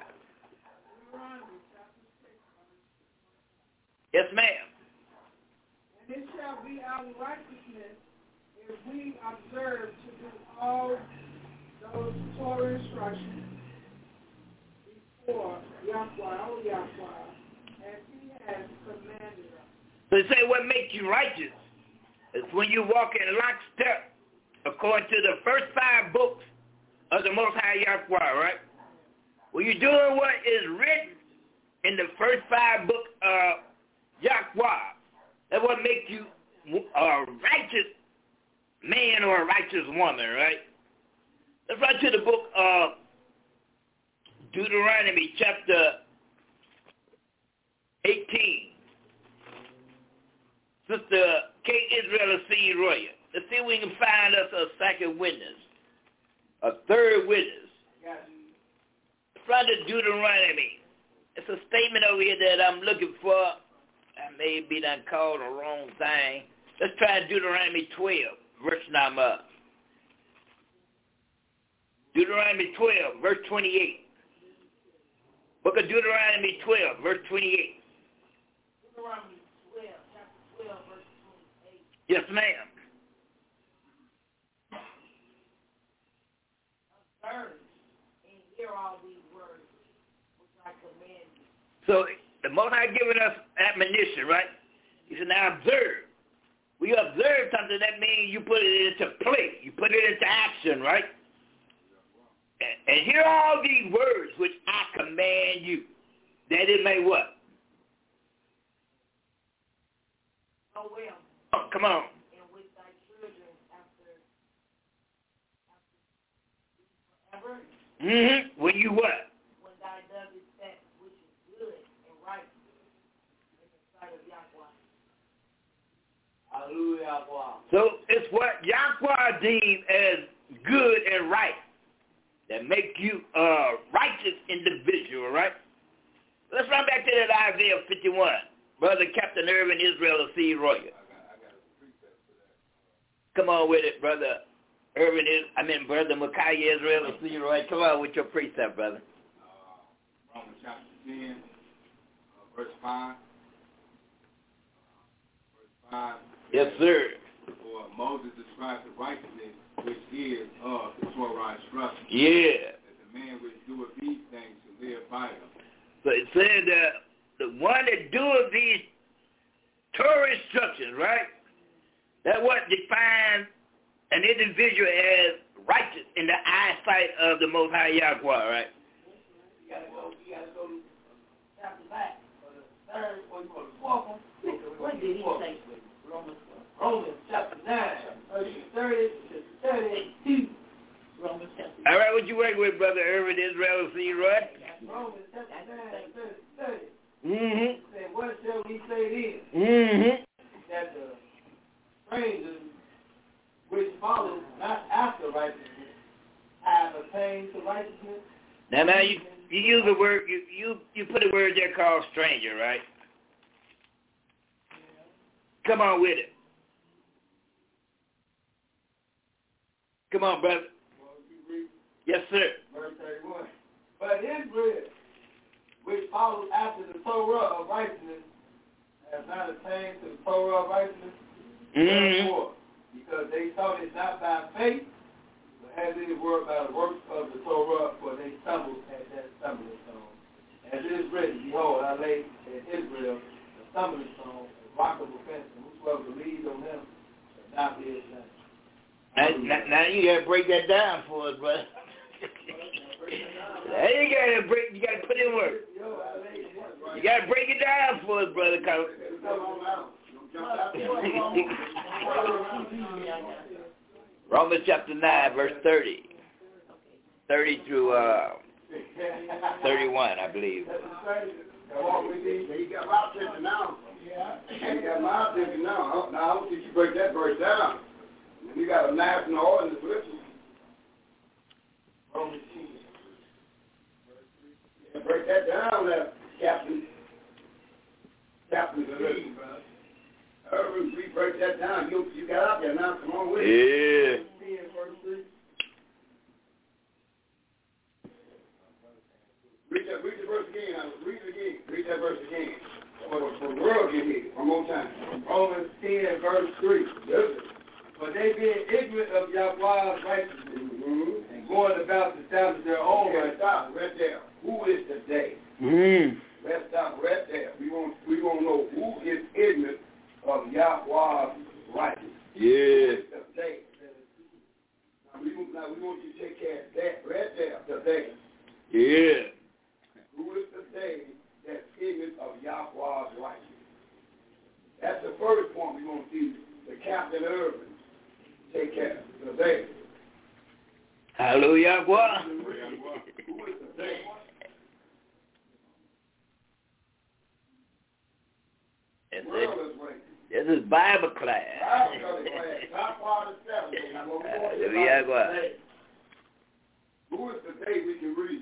Yes, ma'am. And it shall be our righteousness if we observe to do all those Torah instructions before Yahweh, O Yahweh, as he has commanded us. So they say what makes you righteous is when you walk in lockstep according to the first five books of the Most High Yahweh, right? When you're doing what is written in the first five books of Yahweh, that's what makes you a righteous man or a righteous woman, right? Let's run to the book of Deuteronomy chapter eighteen. Sister Kate Israel C. Roy. Let's see if we can find us a second witness, a third witness. From the Deuteronomy. It's a statement over here that I'm looking for. I may be done called the wrong thing. Let's try Deuteronomy twelve, verse number. Deuteronomy twelve, verse twenty-eight. Book of Deuteronomy twelve, verse twenty-eight. Deuteronomy twelve, chapter twelve, verse twenty-eight. Yes, ma'am. Observe and hear all these words which I command you. So the Most High giving us admonition, right? He said, now observe. When you observe something, that means you put it into play. You put it into action, right? And, and hear all these words which I command you, that it may what? Oh, well. Oh, come on. And with thy children after, after forever. Mm-hmm. When you what? When thou doest that which is good and right in the sight of Yahweh. Hallelujah. So it's what Yahweh deems as good and right that make you a righteous individual, right? Let's run back to that Isaiah fifty-one. Brother Captain Irvin Israel of C. Roy. Come on with it, Brother Irvin is, I mean, Brother Micaiah Israel of C. Roy. Come on with your precept, brother. Uh, Romans chapter ten, uh, verse five. Verse five. Yes, sir. For Moses describes the righteousness which is of the Torah instruction. Yeah. That the man which doeth these things to live by them. So it said that the one that doeth these Torah instructions, right? That what defines an individual as righteous in the eyesight of the Most High Yahweh, right? You gotta go, you gotta go to chapter back, or the third, or you go to the fourth one. What did he say? Romans, Romans chapter nine, verse thirty to thirty-two. Romans chapter nine. All right, what you working with, Brother Irvin Israel C. Roy? Romans chapter nine, thirty, thirty. Mm-hmm. Say, what shall we say then? Mm-hmm. That the strangers which follow not after righteousness have attained to righteousness. Now, now you you use a word you you you put a word there called stranger, right? Come on with it. Come on, brother. Yes, sir. Verse thirty-one. But Israel, which follows after the Torah of righteousness, has not attained to the Torah of righteousness, mm-hmm. therefore, because they sought it not by faith, but as it were by the works of the Torah, for they stumbled at that stumbling stone. As it is written, behold, I laid in Israel a stumbling stone, a rock of offense, and whosoever believes on him shall not be ashamed. Now, now, now you gotta break that down for us, brother. Now you gotta break. You gotta put in work. You gotta break it down for us, brother. Romans chapter nine, verse thirty, thirty through uh, thirty-one, I believe. He got my attention now. He got my attention now. Now I don't think you break that verse down. We got a national ordinance with you. Romans ten. Break that down there, Captain. Captain Steve. Urban, we break that down. You you got out there now. Come on with it. Yeah. Read that, read the verse again. Read it again. Read that verse again. For the world can hear it. One more time. Romans ten, verse three. Listen. For they being ignorant of Yahweh's righteousness, mm-hmm. and going about to establish their own yeah, righteousness. Stop right there. Who is the they? Mm. Let's stop right there. We want we want to know who is ignorant of Yahweh's righteousness. Yeah. Who is the they? Now we, now we want you to take care of that right there. The they. Yeah. Who is the they that's ignorant of Yahweh's righteousness? That's the first point we want to see. The Captain Urban. Take care of the they. Hallelujah. Who is the they? This is Bible class. Bible class. Top part of seven. Hallelujah. Who is the they we can read?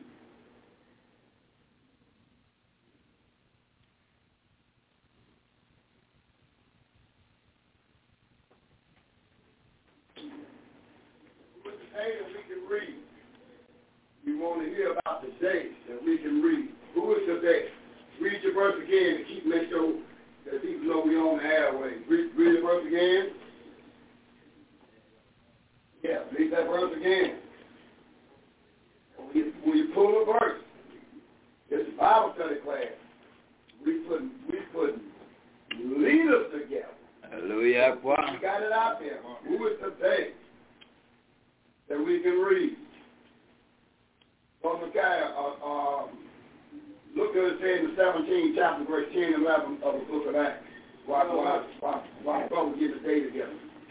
That we can read. We want to hear about the day that we can read. Who is the day? Read your verse again and keep make sure that people know we're on the airways. Read, read the verse again. Yeah, read that verse again. When you, when you pull a verse, it's a Bible study class. We put we put leaders together. Hallelujah. We got it out there. Who is the day that we can read? So, Micaiah, uh, uh, look at it saying in the seventeenth chapter, verse ten and eleven of the book of Acts. Why, why, why, why don't we get the day together?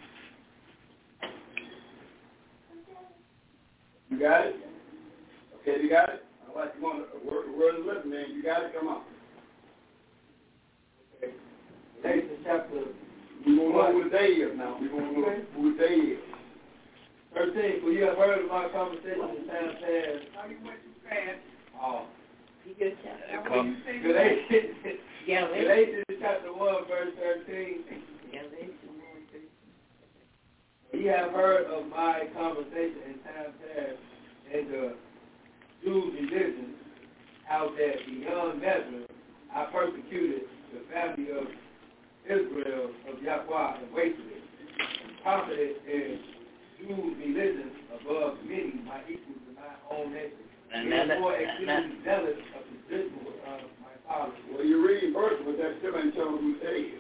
You got it? Okay, you got it? I like you want to word, word is listening, man. You got it? Come on. Okay. Acts chapter. We won't know who the day is now. We won't know who the day is. thirteen, for you have heard of my conversation in time past. How you went too fast. Oh. You good, chapter? Galatians, Galatians. Galatians chapter one, verse thirteen. Galatians one, thirteen. Ye have heard of my conversation in time past in the Jews' religion, how that beyond measure I persecuted the family of Israel of Yahweh and wasted it, and profited in Jews' religion above many, my equals in my own nation. And therefore exceedingly zealous of the ritual of my father. Well, you're reading verse, but that still ain't telling who the day is.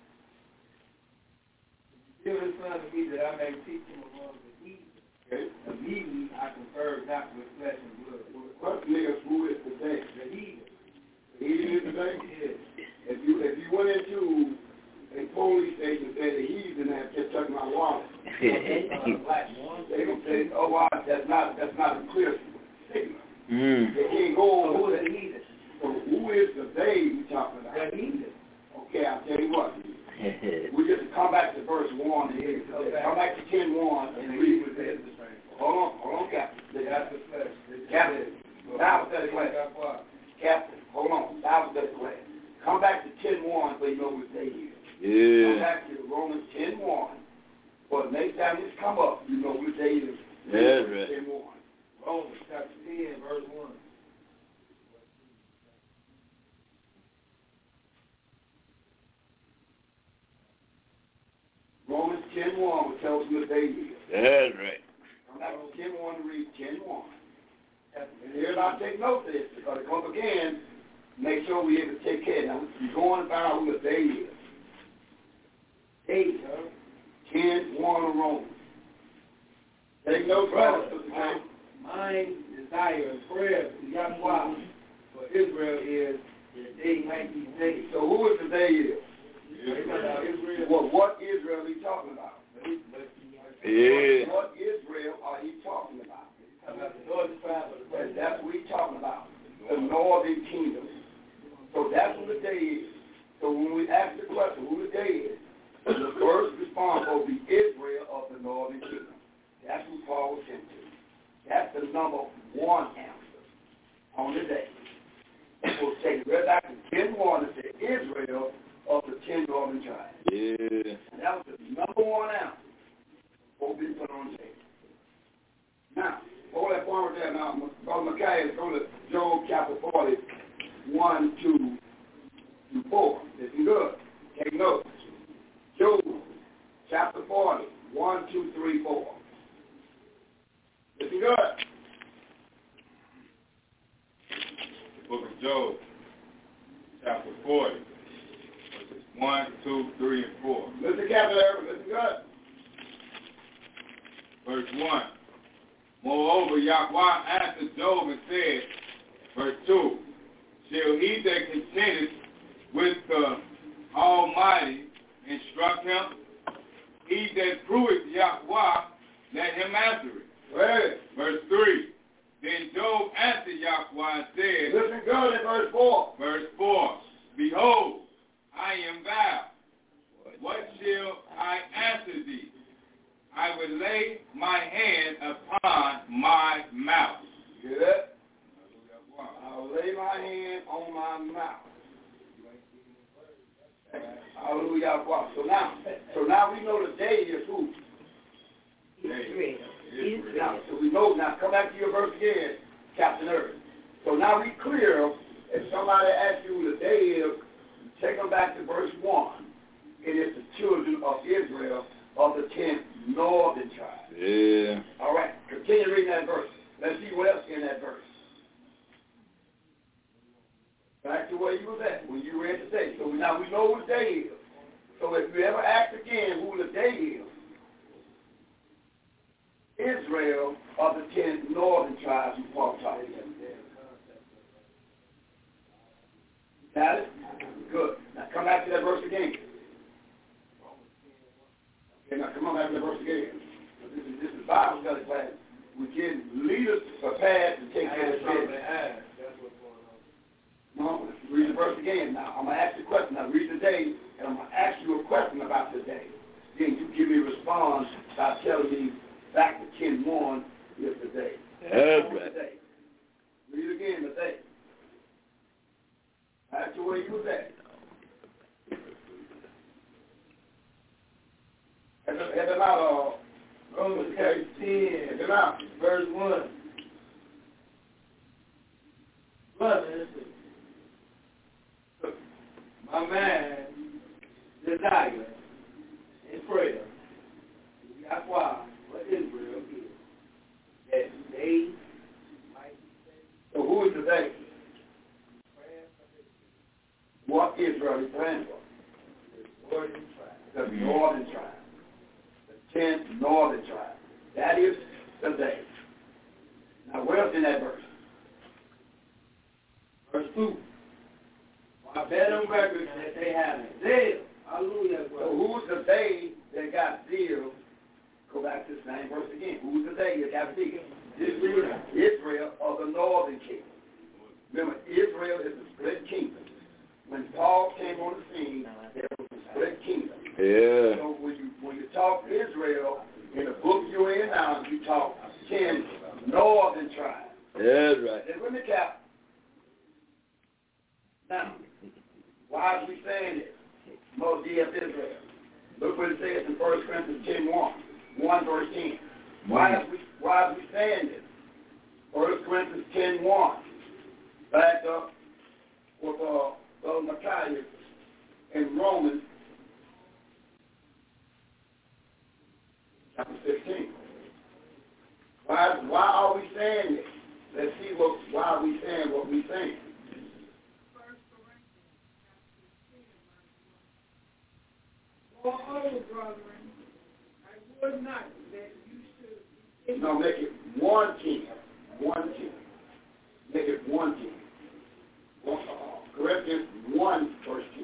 Give his son to me that I may teach him among the heathen. Okay. Immediately I conferred not with flesh and blood. Well, the question is, who is the day? The heathen. The heathen is the day? Yes. If you if you went into a police station and said the heathen have just took my wallet, they don't say, oh, wow, that's not that's not a clear signal. Mm. They can't go So who over. is the heathen? So who is the they we talking about? The heathen. Okay, I'll tell you what. We just come back to verse one and read. Come back to ten one and read with this. Hold on, hold on, Captain. That's the flesh. Captain, Bible study class. Captain, hold on. Bible study class. Come back to ten one so you know what day is. Yeah. Come back to Romans ten one. But next time this come up, you know which day it is. That's right. ten one. Romans chapter ten, verse one. Romans ten one will tell us what day it is. That's right. Come back to ten one to read ten one. And here I take note of this because it comes again. Make sure we're able to take care. Now, you go on and find out who the day is. Eight, ten, one of Romans. Take note, brother. My, my desire and prayer to Yahweh for Israel is the day might be day. So who is the day is? Israel. Israel. Well, what Israel are you talking about? Yeah. What Israel are you talking about? About the northern tribe of the That's, that's what we're talking about. The northern kingdom. So that's what the day is. So when we ask the question, who the day is, the first response will be Israel of the northern kingdom. That's who Paul was sent to. That's the number one answer on the day. We'll take it right back to ten one and say Israel of the ten northern tribes. Yeah. And that was the number one answer. What we put on the table. Now, hold that forward there now. Brother McKay, let's go to Job chapter forty, one, two, to four. Listen good. Take notes. Job chapter forty, one, two, three, four. Listen good. The book of Job, chapter forty, verses one, two, three, and four. Listen carefully, listen good. Verse one. Moreover, Yahweh answered Job and said, verse two, shall he that contendeth with the Almighty instruct him? He that proveth Yahweh, let him answer it. Right. Verse three, then Job answered Yahweh and said, listen good at verse four. Verse four, behold, I am thou. What shall I answer thee? I will lay my hand upon my mouth. Good. I'll lay my hand on my mouth. Hallelujah. So now, so now we know the day is who? Israel. Israel. Now, so we know, now come back to your verse again, Captain Earth. So now we clear, if somebody asks you who the day is, take them back to verse one. It is the children of Israel of the ten northern tribes. Yeah. All right, continue reading that verse. Let's see what else in that verse. Back to where you was at when you read the day. So now we know what day is. So if you ever ask again who the day is, Israel of the ten northern tribes who Paul talked about. Got it? Good. Now come back to that verse again. Okay, now come on back to the verse again. This is, this is Bible study class. We get leaders prepared to take care of business. No, read the verse again. Now, I'm going to ask you a question. Now, read the day, and I'm going to ask you a question about the day. Then you give me a response by telling me back to ten one is the day. That's right. The day. Read again the day. Back to where you was at. Head them out, uh, Romans chapter ten, head them out. verse one. Brothers, my man desire and prayer is Yahweh for Israel is that they might be saved. So who is the they? What Israel is praying for? The northern tribe. The northern tribe. The ten northern tribe. That is the they. Now where else in that verse? Verse two. I bear them records that they have zeal. Hallelujah. So who's the they that got zeal? Go back to the same verse again. Who's the they that got zeal? Israel, Israel of the northern kingdom. Remember, Israel is a split kingdom. When Paul came on the scene, there was a split kingdom. Yeah. So when you when you talk Israel, in the book you're in now, you talk ten northern tribes. That's right. Then with me, Cap. Now, why are we saying this? Most ye of Israel. Look what it says in First Corinthians ten one, one verse ten. Why are we, why are we saying this? First Corinthians ten one. Back up with uh, Brother Micaiah in Romans chapter fifteen. Why, why are we saying this? Let's see what, why are we saying what we're saying. Moreover, brethren, I would not that you should... No, make it one ten. One ten. Make it one ten. Well, uh, Corinthians one verse ten.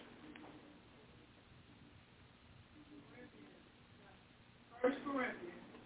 First Corinthians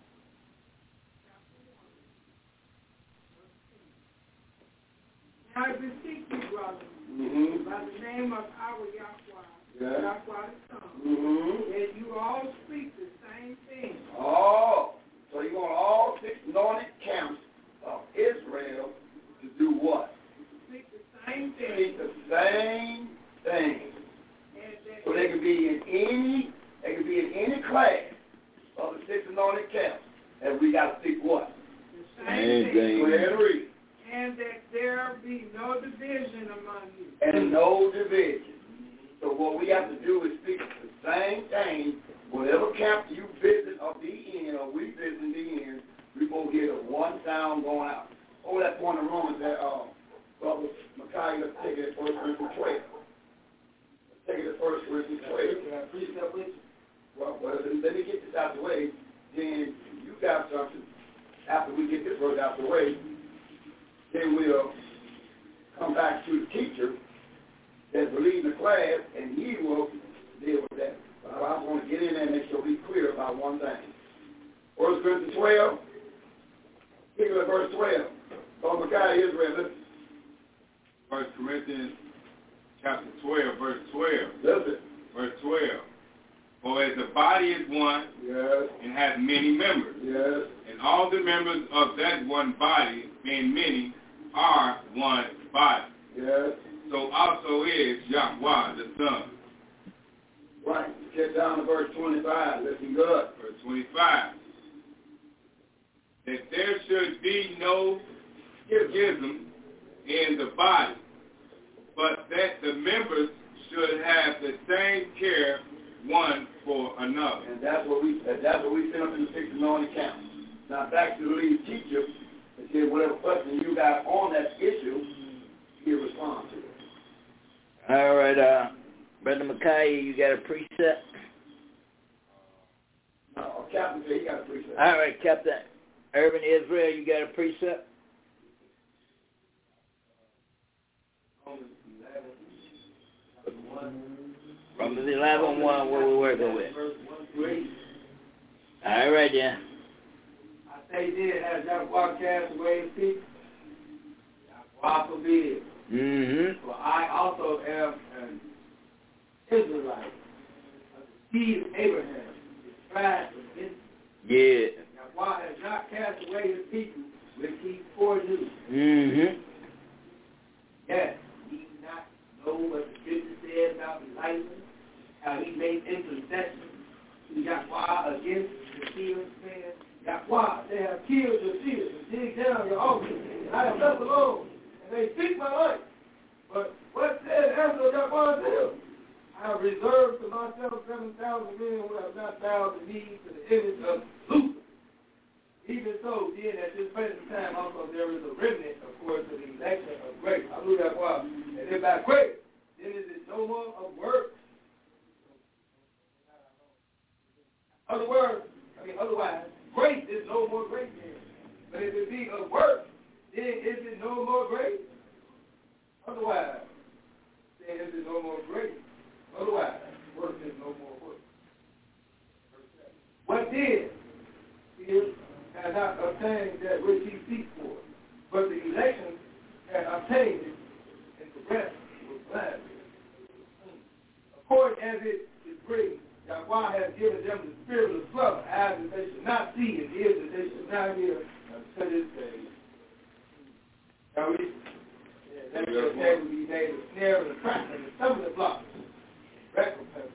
chapter one, verse ten. I beseech you, brothers, mm-hmm. by the name of our Yahweh, yeah. Yahweh the Son, mm-hmm. that you all speak the same thing. Oh, so you want all six anointed camps of Israel to do what? Speak the same thing. Speak the same thing. So they can be in any, they can be in any class of the six anointed camps, and we got to speak what? The same thing. Go ahead and read. And that there be no division among you. And no division. So what we have to do is speak the same thing. Whatever camp you visit or be in, or we visit and be in, we both get a one sound going out. Over that point in Romans, that uh, Brother Micaiah, let's take it at First Corinthians twelve. Let's take it at First Corinthians twelve. Can I precept with you? Well, well, let me get this out of the way. Then you got something. After we get this verse out of the way, then we'll come back to the teacher that believes in the class, and he will deal with that. But I just want to get in there and make sure we're clear about one thing. First Corinthians twelve, pick up verse twelve. Brother Micaiah, Israel, listen. First Corinthians chapter twelve, verse twelve. Listen. Verse twelve. For as the body is one, yes, and has many members, yes, and all the members of that one body, being many, are one body. Yes. So also is Yahweh the Son. Right. Get down to verse twenty-five. Listen good. Verse twenty-five. That there should be no schism in the body, but that the members should have the same care one for another. And that's what we that's what we sent up in the six anointed camp. Now back to the lead teacher, and say whatever question you got on that issue, he'll respond to it. All right, uh, Brother Micaiah, you got a precept? No, Captain said he got a precept. All right, Captain Urban Israel, you got a precept? Romans eleven, one, what we're working with. All right, then. I say did, has Yahweh cast away his people? Yahweh forbid. Mm-hmm. For I also am an Israelite of the seed of Abraham, the tribe of Israel. Yeah. Yahweh has not cast away his people, which he foreknew. Mm-hmm. Yes, ye not know what the scripture says about Elijah, how he made intercession to Yahweh against the seers, saying, Yahweh, they have killed your seers and dig down your altars, and I am left alone, and they seek my life. But what said answer Yahweh to him? I have reserved to myself seven thousand men who have not bowed the knee to the image of Lucifer. Even so, then at this present time also there is a remnant, of course, of the election of grace. Hallelujah. And if by grace, then is it no more of works? Other words, I mean, otherwise, grace is no more grace then. But if it be of works, then is it no more grace? Otherwise, then is it no more grace? Otherwise, work is no more work. What did is has not obtained that which he seeks for, but the election had obtained it, and the rest was blinded. According as it is written, Yahweh has given them the spirit of slumber, eyes that they should not see, and ears that they should not hear until this day. Now we, yeah, that will be made a snare and a trap and a stumbling block. Recompense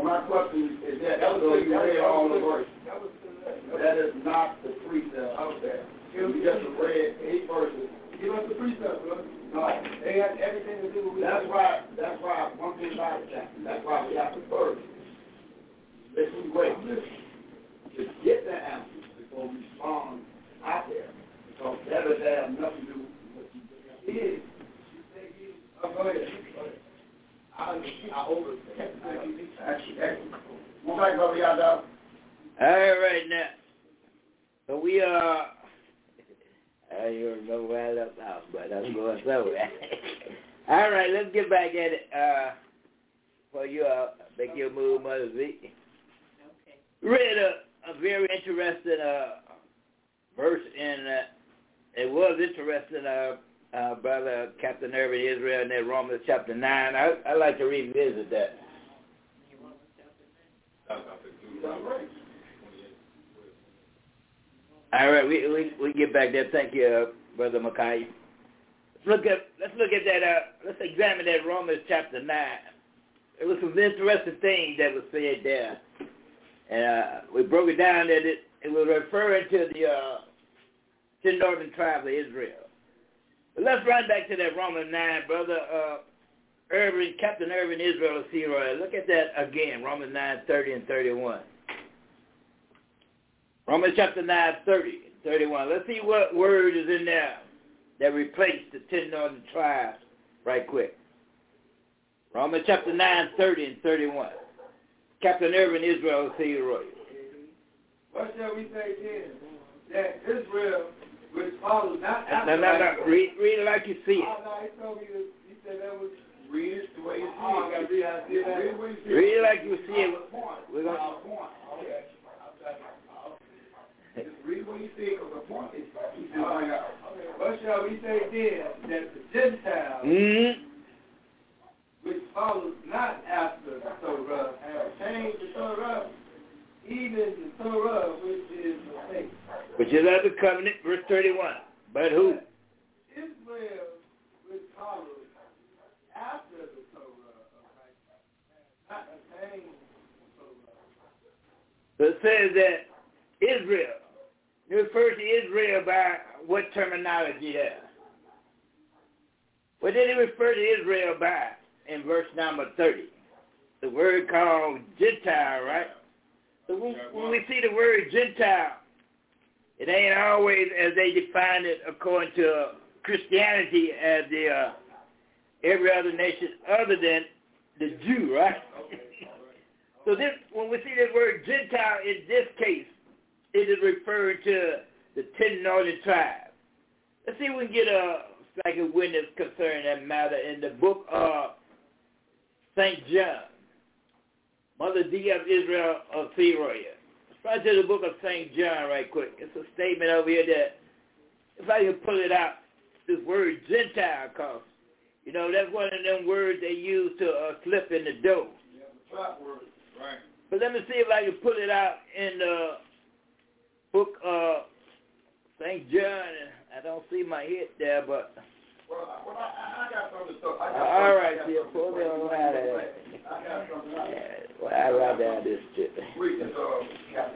My question is that, that was you read all the verse. That is not the precept out there. You just read eight verses. Give us the precept, brother. No. They had everything to do with That's why, that's why, one thing about it, that's why we have to first listen, wait, listen, to get the answers before we respond out there. Because that doesn't have nothing to do with what you did. Oh, go ahead. Go ahead. I, I overstand. Actually, actually. One thing, brother, y'all done. All right, now. So we are, I don't even remember where I left off, but I'm going somewhere. All right, let's get back at it. Uh, for you, uh, make your move, Mother Z. Okay. Read a, a very interesting uh, verse in, uh, it was interesting, uh, uh, Brother Captain Irvin Israel in that Romans chapter nine. I, I like to revisit that. All right, we we we get back there. Thank you, uh, Brother Mackay. Let's look at let's look at that. Uh, let's examine that Romans chapter nine. There was some interesting things that was said there, and uh, we broke it down that it, it was referring to the uh, to northern tribe of Israel. But let's run back to that Romans nine, Brother uh, Irvin, Captain Irvin Israel of Seroy. Look at that again, Romans nine thirty and thirty-one. Romans chapter nine, thirty, thirty-one. Let's see what word is in there that replaced the ten northern tribes right quick. Romans chapter nine, thirty and thirty-one. Captain Irvin Israel of Seroy. What shall we say then? That Israel, which follows not after... No, no, no. Read, read it like you see it. Oh, no, he told me that, he said that was... Read it the way you see oh, it. I got to read how to see that. Read it like you see it. We're going to... Okay. Just read what you see, because the point is, he's going out. Okay, what shall we say then? That the Gentiles, mm-hmm. which follows not after the Torah, have changed the Torah, even the Torah, which is the faith. Which is of the covenant, verse thirty-one. But who? Israel, which follows after the Torah of righteousness, has not attained the Torah. So it says that Israel, you refer to Israel by what terminology there? What did he refer to Israel by in verse number thirty? The word called Gentile, right? So when, when we see the word Gentile, it ain't always as they define it according to Christianity as the uh, every other nation other than the Jew, right? So this, when we see this word Gentile in this case, it is referring to the ten northern tribes. Let's see if we can get a second witness concerning that matter in the book of Saint John, Mother D of Israel of Seroy. Let's run to the book of Saint John right quick. It's a statement over here that, if I can pull it out, this word Gentile, cause, you know, that's one of them words they use to uh, slip in the dough. Yeah, the trap word, right. But let me see if I can pull it out in the book of Saint John. I don't see my hit there, but... Well, I, well, I, I got something to talk about. All right, yeah, pull it on out of there. I got something out of there. Well, I'd rather this shit. Read this, uh, Captain.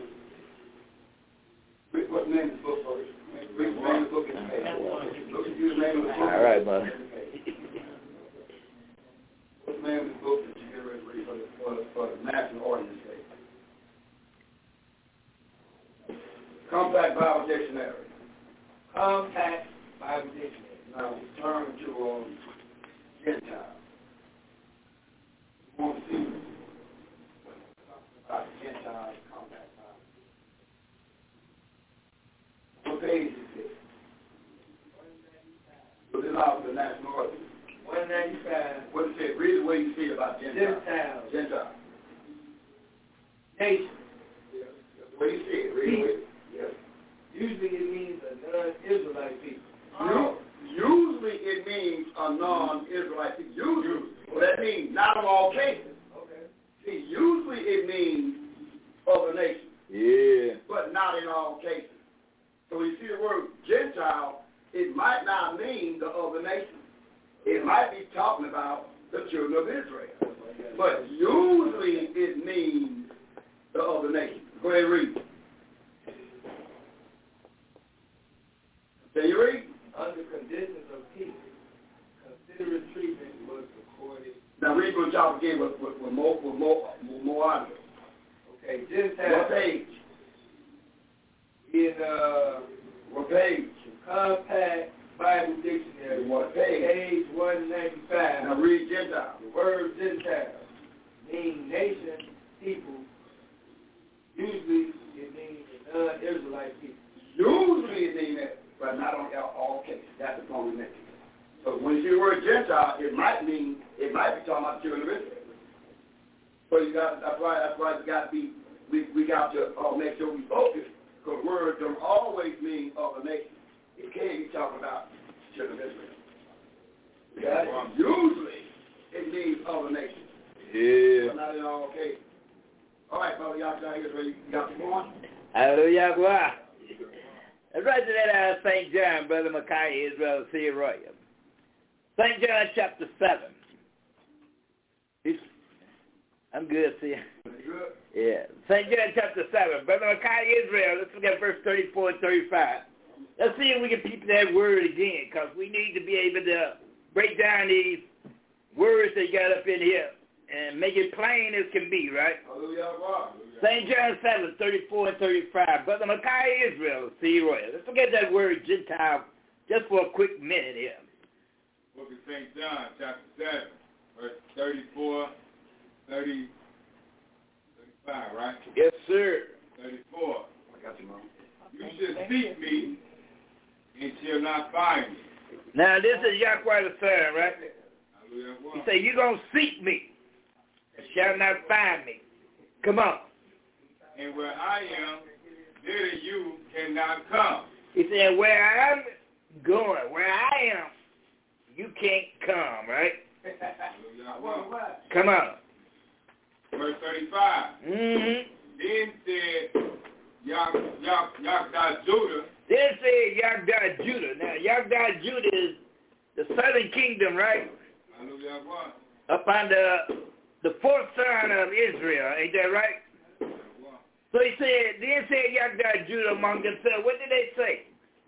Read what name of the book first. Read the name of the book in the page. Look at you, the name of the book. All right, mother. What's the name of the book that you get ready to read for the, for the, for the national audience today? Compact Bible Dictionary. Compact Bible Dictionary. Now, turn to um, Gentile. You want to see about Gentile Compact Bible. What page is it? So this is out of the national audience. one ninety-five. What it said? Read the way you see it about Gentile. Gentile. Gentile. Nation. Yeah. The way you see it. Read the way. Yes. Usually it means a non-Israelite people. No. Usually it means a non-Israelite people. Usually. Well, that means not in all cases. Okay. See, usually it means other nations. Yeah. But not in all cases. So when you see the word Gentile, it might not mean the other nations. It might be talking about the children of Israel. But usually it means the other nation. Go ahead and read. Can you read? Under conditions of peace, considerate treatment was accorded. Now read what y'all again with, with, with more, with more, with more audio. Okay, Gentiles. What page? In uh, what page? Compact Bible Dictionary. What page? Page one ninety-five. Now read Gentile. The word Gentile means nation, people. Usually it means non-Israelite people. Usually it means that, but not on all cases. That's the point we make. So when you see the word Gentile, it might mean, it might be talking about the children of Israel. So you got, that's why, that's why you got to be, we, we got to uh, make sure we focus, because words don't always mean other nations. It can't be talking about the children of Israel. Okay? Usually it means other nations. Yeah. But not in all cases. All right, brother, y'all got here, so you got the point? Hallelujah. Let's write to that out of Saint John, Brother Micaiah Israel C. Roy. Saint John chapter seven. He's, I'm good, see. Good. Yeah. Saint John chapter seven. Brother Micaiah Israel, let's look at verse thirty-four and thirty-five. Let's see if we can peep that word again, because we need to be able to break down these words that got up in here and make it plain as can be, right? Hallelujah. Saint John seven, thirty-four and thirty-five. Brother Micaiah Israel, C. Roy. Let's look at that word Gentile just for a quick minute here. Book of Saint John, chapter seven, verse thirty-four, thirty, thirty-five, right? Yes, sir. thirty-four. I got you, Mom. You should seek me and shall not find me. Now, this is Yahweh the Son, right? Hallelujah. He said, you're going to seek me and shall not find me. Come on. And where I am, there you cannot come. He said, where I'm going, where I am, you can't come, right? Hallelujah. Come on. Verse thirty-five. Mm-hmm. Then said Yahweh Judah. Then said Yahweh Judah. Now, Yahweh Judah is the southern kingdom, right? Hallelujah. Up on the, the fourth son of Israel. Ain't that right? So he said, then said Yahweh Judah among themselves. What did they say?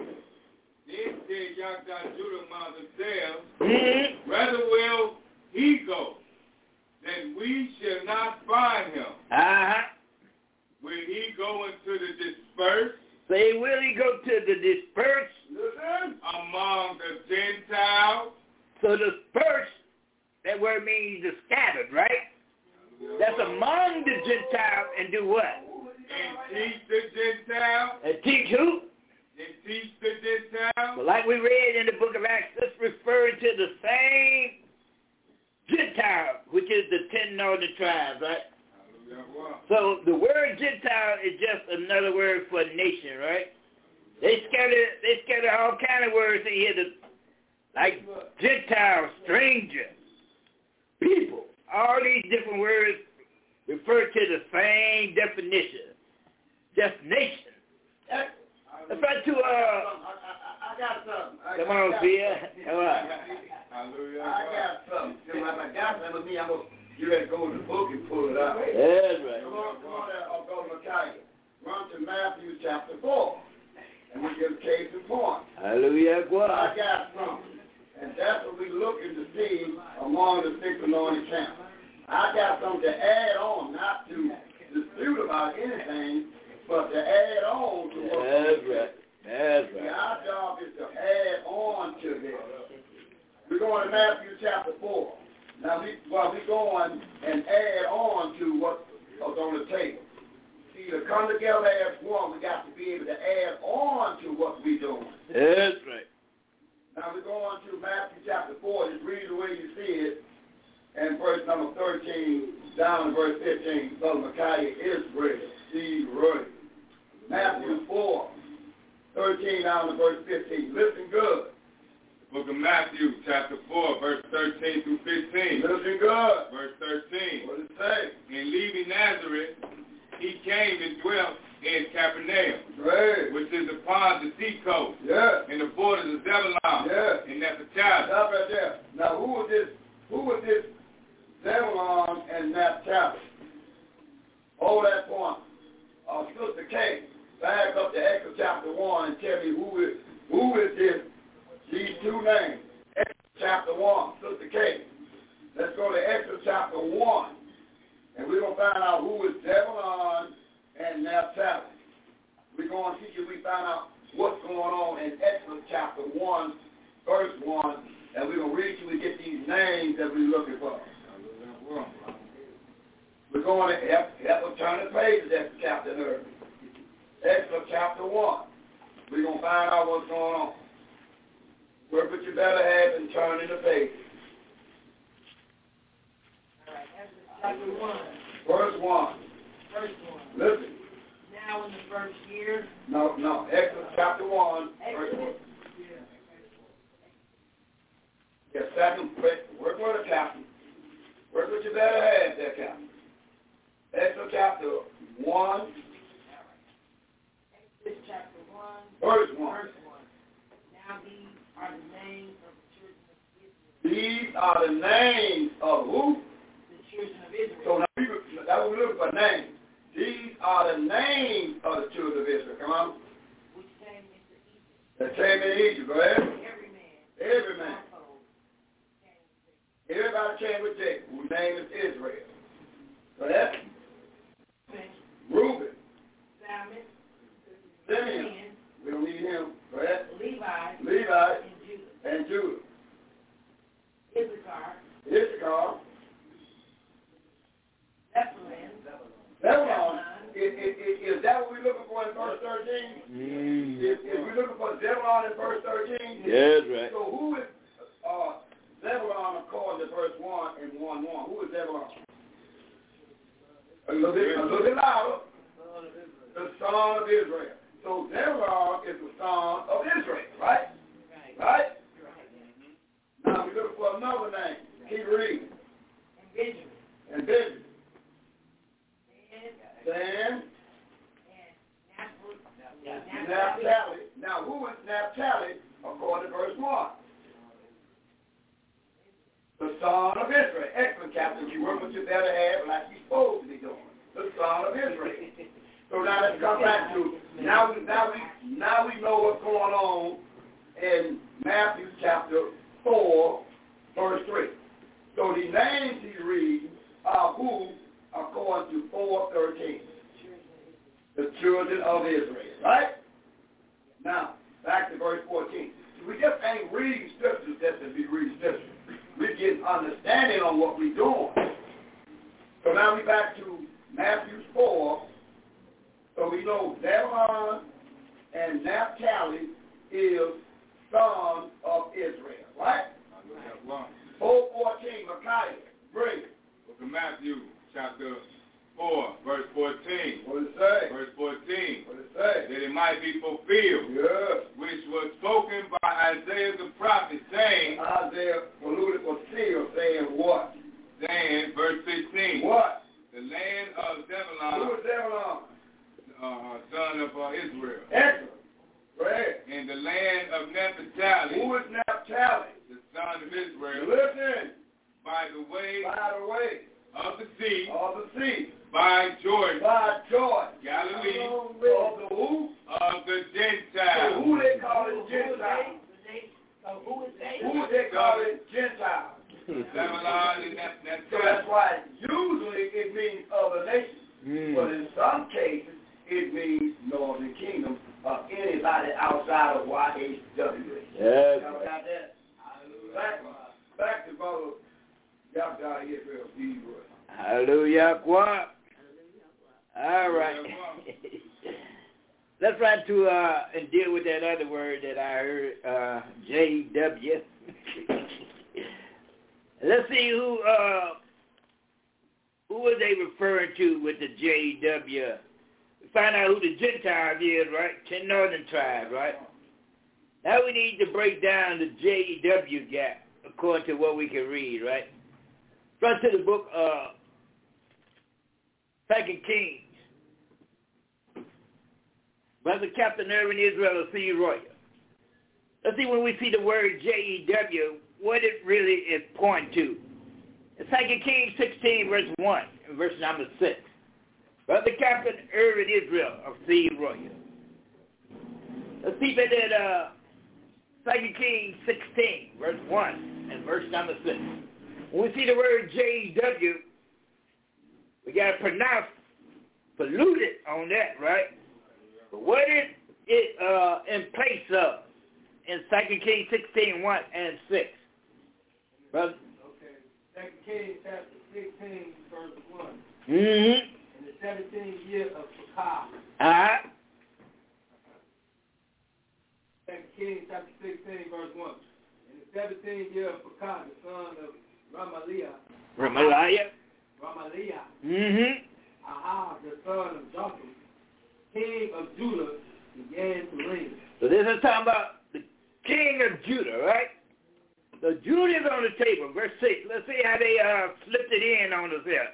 Then said Yahweh Judah among themselves, mm-hmm. rather will he go, that we shall not find him. Uh-huh. Will he go into the dispersed? Say, will he go to the dispersed? Among the Gentiles. So dispersed, that word means the scattered, right? That's among the Gentiles and do what? And teach the Gentiles. And teach who? And teach the Gentiles. Well, like we read in the book of Acts, this referring to the same Gentile, which is the ten northern tribes, right? So the word Gentile is just another word for nation, right? They scatter, they scatter all kind of words in here, to, like Gentile, stranger, people. All these different words refer to the same definition, just nation. Let's try to, uh, I got something. come on, Sia. Come on. Hallelujah. I got something. If I got something with me, I'm going to, you ready to go in the book and pull it out. That's right. Come on, come on there, I'll go to Micaiah. Run to Matthew chapter four. And we give case in point. Hallelujah. I got something. And that's what we're looking to see among the six anointed camps. I got something to add on, not to dispute about anything, but to add on to what That's right. That's See, right. our job is to add on to this. We're going to Matthew chapter four. Now, we, while we're going and add on to what was on the table. See, to come together as one, we got to be able to add on to what we're doing. That's right. Now, we're going to Matthew chapter four. Just read the way you see it. And verse number thirteen down to verse fifteen. Brother Micaiah Israel, C. Roy. Matthew four, thirteen down to verse fifteen. Listen good. Book of Matthew, chapter four, verse thirteen through fifteen. Listen good. Verse thirteen. What does it say? And leaving Nazareth, he came and dwelt in Capernaum, Right. which is upon the sea coast, Yeah. in the borders of Zebulun, Yeah. and Naphtali. Stop right there. Now, who was this? Who was this Zebulun Sabbath. Hold that point. Uh, Sister K, back up to Exodus chapter one and tell me who is who is this, these two names. Exodus chapter one, Sister K. Let's go to Exodus chapter one, and we're going to find out who is Zebulon and Naphtali. We're going to see if we find out what's going on in Exodus chapter one, verse one, and we're going to read till we get these names that we're looking for. We're going to have to turn the page to Exodus chapter thirty. Exodus chapter one. We're going to find out what's going on. Work what you better have and turn in the page. All right, Exodus chapter one. Verse one. Verse one. Listen. Now in the first year. No, no. Exodus chapter one. Exodus. Verse one. Yeah, second, work with a captain. Work what you better have there, captain. Exodus chapter one. Exodus chapter one. Verse one. Verse one. Now these are the names of the children of Israel. These are the names of who? The children of Israel. So now we, that was looking for names. These are the names of the children of Israel. Come on. Which came into Egypt. That came in Egypt. Go ahead. Every man. Every man. Everybody came with Jacob, whose name is Israel. Go ahead. Reuben. Simon. Simeon. We don't need him. Go ahead. Levi. Levi. And Judah. And Judah. Issachar. Issachar. Zebulun. Zebulun. Is, is, is that what we're looking for in verse thirteen? Mm. Is, is we looking for Zebulun in verse thirteen? Yes, right. So who is uh, Zebulun according to verse one and one one? Who is Zebulun? A little bit, a little bit louder. The son of Israel. So Zebulun is the son of Israel, right? Right? Right. Now we look for another name. Keep reading. And Benjamin. And Benjamin. Dan. Dan. And Naphtali. Now who is Naphtali according to verse one? The son of Israel. Excellent, Captain. You work what you better have like you're supposed to be doing. The son of Israel. So now let's come back to now we now we now we know what's going on in Matthew chapter four, verse three. So the names he reads are who according to four thirteen. The children of Israel. Right? Now, back to verse fourteen. We just ain't reading scriptures just to be reading scriptures. We're getting understanding on what we're doing. So now we're back to Matthew four. So we know Zebulun and Naphtali is son of Israel, right? four fourteen, Micaiah, bring it. Book of Matthew, chapter four, verse fourteen. What does it say? Verse fourteen. What does it say? That it might be fulfilled, Yes. which was spoken by Isaiah the prophet, saying, Isaiah alluded for seal, saying what? saying, verse sixteen, What? the land of Who Zebulun, is Zebulun? uh, son of uh, Israel, Excellent. Go ahead. and the land of Naphtali, Who is Naphtali? the son of Israel, Listen. by the way By the way of the sea, of the sea. by Jordan, By Jordan. Galilee, Of the who? of the So Gentiles. who they call it Gentiles? So who is they? Who they call it Gentiles? Zebulun and Nap- So Naphtali. that's why usually it means other nations. Mm. But in some cases, it means Northern Kingdom or anybody outside of Y H W. Yes. Y'all got that? Back, back to brother Yahweh Israel, Steve Roy. Hallelujah. All right. Let's run to uh, and deal with that other word that I heard, uh, J W. Let's see who uh, who are they referring to with the J W. Find out who the Gentiles is, right? Ten northern tribes, right? Now we need to break down the J W gap according to what we can read, right? Run to the book of Second Kings. Brother Captain Irvin Israel of C. Royal. Let's see when we see the word J E W, what it really is pointing to. In Second Kings sixteen, verse one. and verse number six. Brother Captain Irvin Israel of Seed Royal. Let's see that at uh, Second Kings sixteen, verse one, and verse number six. When we see the word J W, we got to pronounce polluted on that, right? But what is it uh, in place of in Second Kings sixteen, one and six? Brother? Okay. Second Kings chapter sixteen, verse one. Mm-hmm. In the seventeenth year of Pekah. Uh-huh. Second Kings chapter sixteen, verse one. In the seventeenth year of Pekah, the son of Ramaliah. Ramaliah. Ramaliah. Mm-hmm. Aha, the son of Jotham, king of Judah, began to reign. So this is talking about the king of Judah, right? So Judah is on the table, verse six. Let's see how they uh, slipped it in on us here.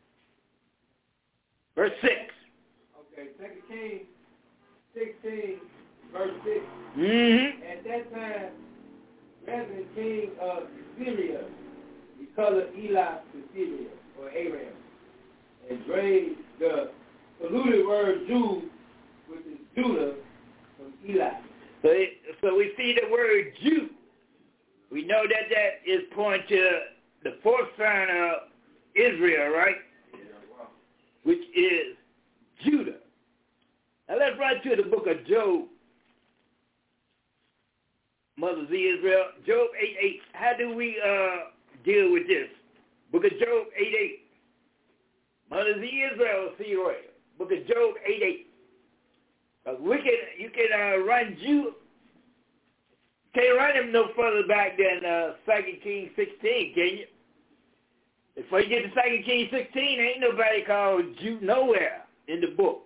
Verse six. Okay, Second Kings sixteen, verse six. Mm-hmm. At that time, Rezin, king of Syria, he colored Eli to Syria, or Aram, and drave the polluted word Jew, which is Judah, from Eli. So, it, so we see the word Jew. We know that that is pointing to the fourth son of Israel, right? Which is Judah. Now let's run to the book of Job. Mother Z Israel, Job eight eight. How do we uh, deal with this? Book of Job eight eight. Mother Z Israel, see Roy. Book of Job eight eight. Uh, we can, you can uh, run Jew. Can't run him no further back than uh, Second Kings sixteen, can you? Before you get to Second Kings sixteen, ain't nobody called Jew nowhere in the book.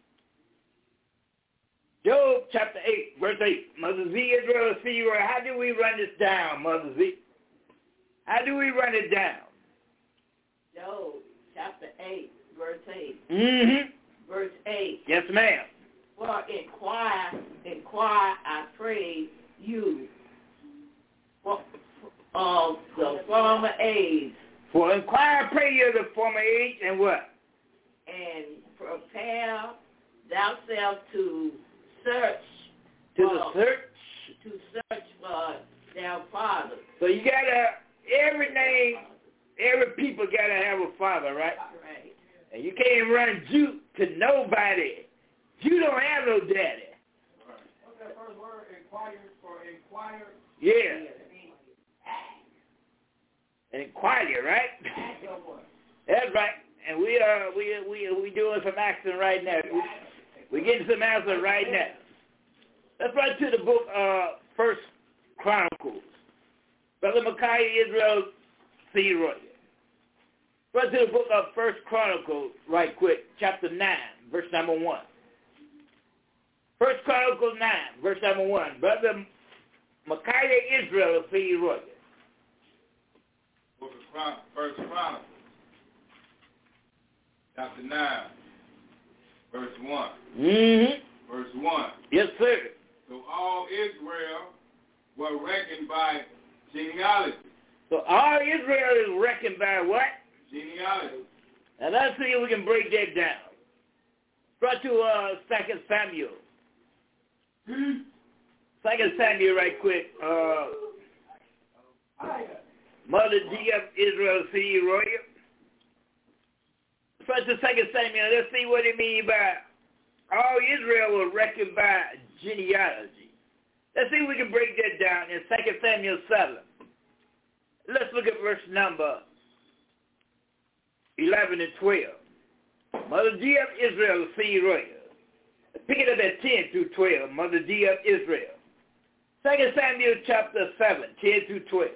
Job chapter eight, verse eight. Mother Z Israel, see Roy. How do we run this down, Mother Z? How do we run it down? Job chapter eight, verse eight. Mm-hmm. Verse eight. Yes, ma'am. For inquire, inquire, I pray you, for, of the former age. For inquire, I pray you of the former age, and what? And prepare thyself to search. To for, the search? To search for their father. So you gotta, every name, every people gotta have a father, right? Right. And you can't run Jew to nobody. You don't have no daddy. What's that first word? Inquire, for inquire? Yeah. Inquire, right? That's right. And we are we we we doing some action right now. We, we getting some answers right now. Let's run to the book uh First Chronicles. Brother Micaiah Israel C. Roy. Run to the book of First Chronicles right quick, chapter nine, verse number one. First Chronicles nine, verse number one. Brother Micaiah Israel C. Roy. Book of Chron- First Chronicles, chapter nine, verse one. Mm-hmm. Verse one. Yes, sir. So all Israel were reckoned by genealogy. So all Israel is reckoned by what? Genealogy. And let's see if we can break that down. Brought to uh, Second Samuel. Hmm? Second Samuel right quick. Uh, Mother D F Israel C. Royal. First to Second Samuel, let's see what it means by all Israel was reckoned by genealogy. Let's see if we can break that down in Second Samuel seven. Let's look at verse number eleven and twelve. Mother D F Israel C. Royal. Pick it up at ten through twelve. Mother D F Israel. Second Samuel chapter seven, ten through twelve.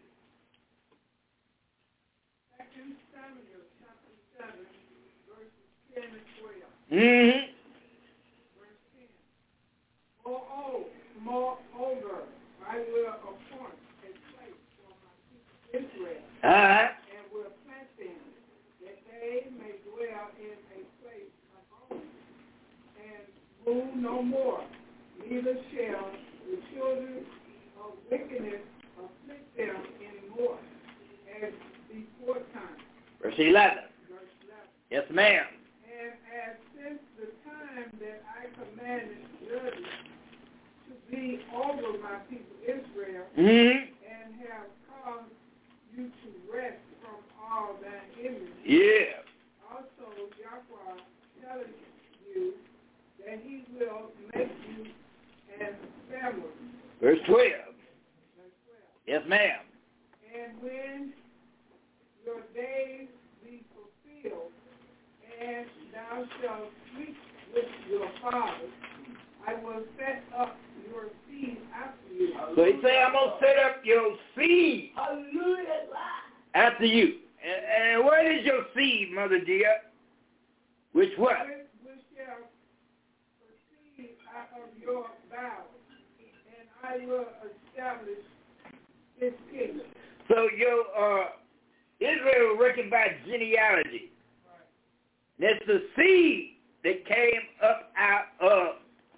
Second Samuel chapter seven, verses ten and twelve. Mm-hmm. Verse ten. Moreover, moreover, I will appoint a place for my people Israel, Uh-huh. and will plant them, that they may dwell in a place of own, and move no more. Neither shall the children of wickedness afflict them anymore, as before time. Verse eleven. Verse eleven. Yes, ma'am. And as since the time that I commanded judges to be over my people Israel, mm-hmm. and have caused you to rest from all thine enemies. Yeah. Also, Yahweh telling you that he will make you an family. Verse twelve. Verse twelve. Yes, ma'am. And when your days be fulfilled, and thou shalt sleep with your fathers, I will set up your seed after you. So he say, I'm going to set up your seed Hallelujah. after you. And, and what is your seed, Mother dear? Which what? Which, which shall proceed out of your bowels, and I will establish his kingdom. So your uh, Israel reckoned by genealogy. Right. That's the seed that came up out of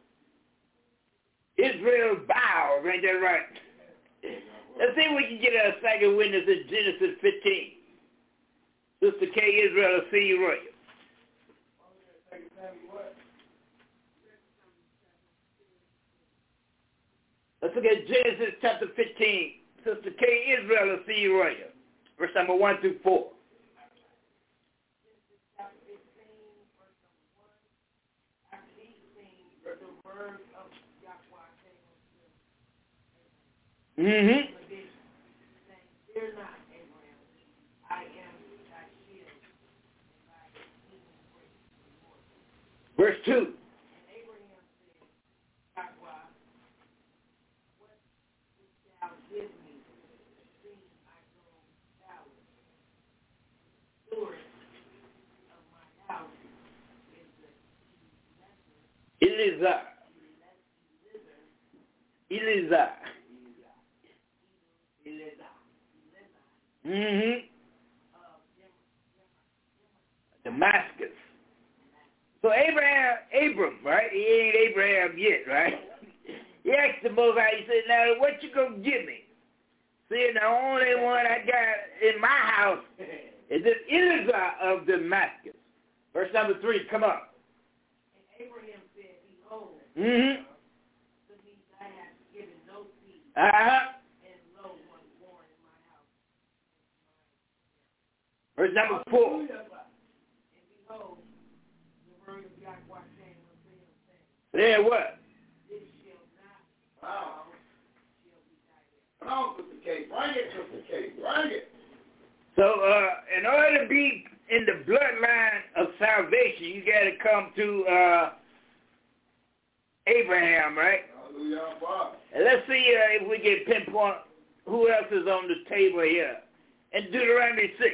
Israel's bowels. Ain't that right? Let's see if we can get a second witness in Genesis fifteen. Sister K. Israel, see you right. Let's look at Genesis chapter fifteen. Sister K. Israel will see you right. Verse number one through four. Genesis chapter fifteen, verse number one. After these things, the word of Yahweh came unto him. Mm-hmm. Saying, fear not, Abraham, I am thy shield, and thy exceeding great reward. Verse two. And Abraham said, Yahweh, what wilt thou give me, seeing I go bowels? The steward of my house is the Eliezer. Eliezer. Mm-hmm. Damascus. So Abraham, Abram, right? He ain't Abraham yet, right? He asked the Most High, he said, now what you gonna give me? See, the only one I got in my house is this Eliezer of Damascus. Verse number three, come on. And Abraham said, behold, Mm-hmm. to me thou hast given no seed, Uh-huh. and lo, one born in my house. Verse number four. And behold, the word of Yahweh came unto him, saying, Then what? this shall not Wow. shall be thy heir. Come on, Sister K. Bring it, Sister K. Bring it. So, uh, in order to be in the bloodline of salvation, you got to come to uh, Abraham, right? Hallelujah. Wow. And let's see uh, if we can pinpoint who else is on the table here. In Deuteronomy six,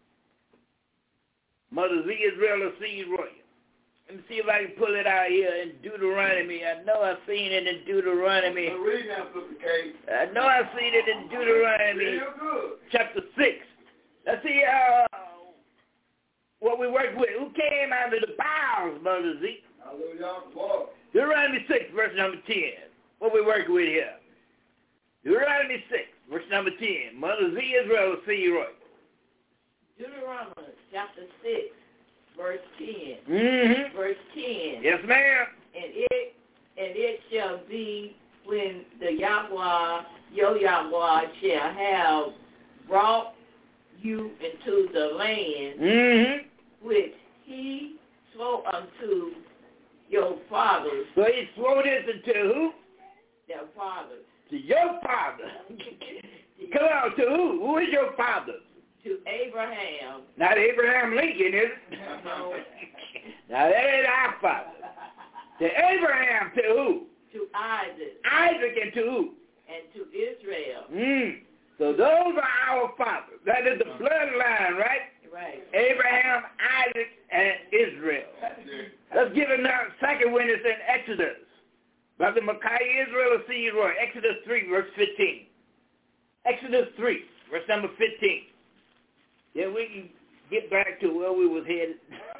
Mother Z. Israel will see you royal. Let me see if I can pull it out here in Deuteronomy. I know I've seen it in Deuteronomy. Now read now, Sister K. I know I've seen it in Deuteronomy Real good. chapter six. Let's see uh, what we work with. Who came out of the bowels, Mother Z? Hallelujah. Wow. Deuteronomy six, verse number ten. What we working with here? Deuteronomy six, verse number ten. Mother Z. Israel will see you right. Deuteronomy chapter six, verse ten. Mm-hmm. Verse ten. Yes, ma'am. And it and it shall be when the Yahweh, your Yahweh, shall have brought you into the land Mm-hmm. which he swore unto your fathers. So he swore this into who? Their fathers. To your father. Come on, to who? Who is your father? To Abraham. Not Abraham Lincoln, is it? No. Now that ain't our father. To Abraham, to who? To Isaac. Isaac, and to who? And to Israel. Mm. So those are our fathers. That is the bloodline, right? Right. Abraham, Isaac, and Israel. Let's give another second witness in Exodus. Brother Micaiah Israel will see you right. Exodus three, verse fifteen. Exodus three, verse number fifteen. Then we can get back to where we was headed.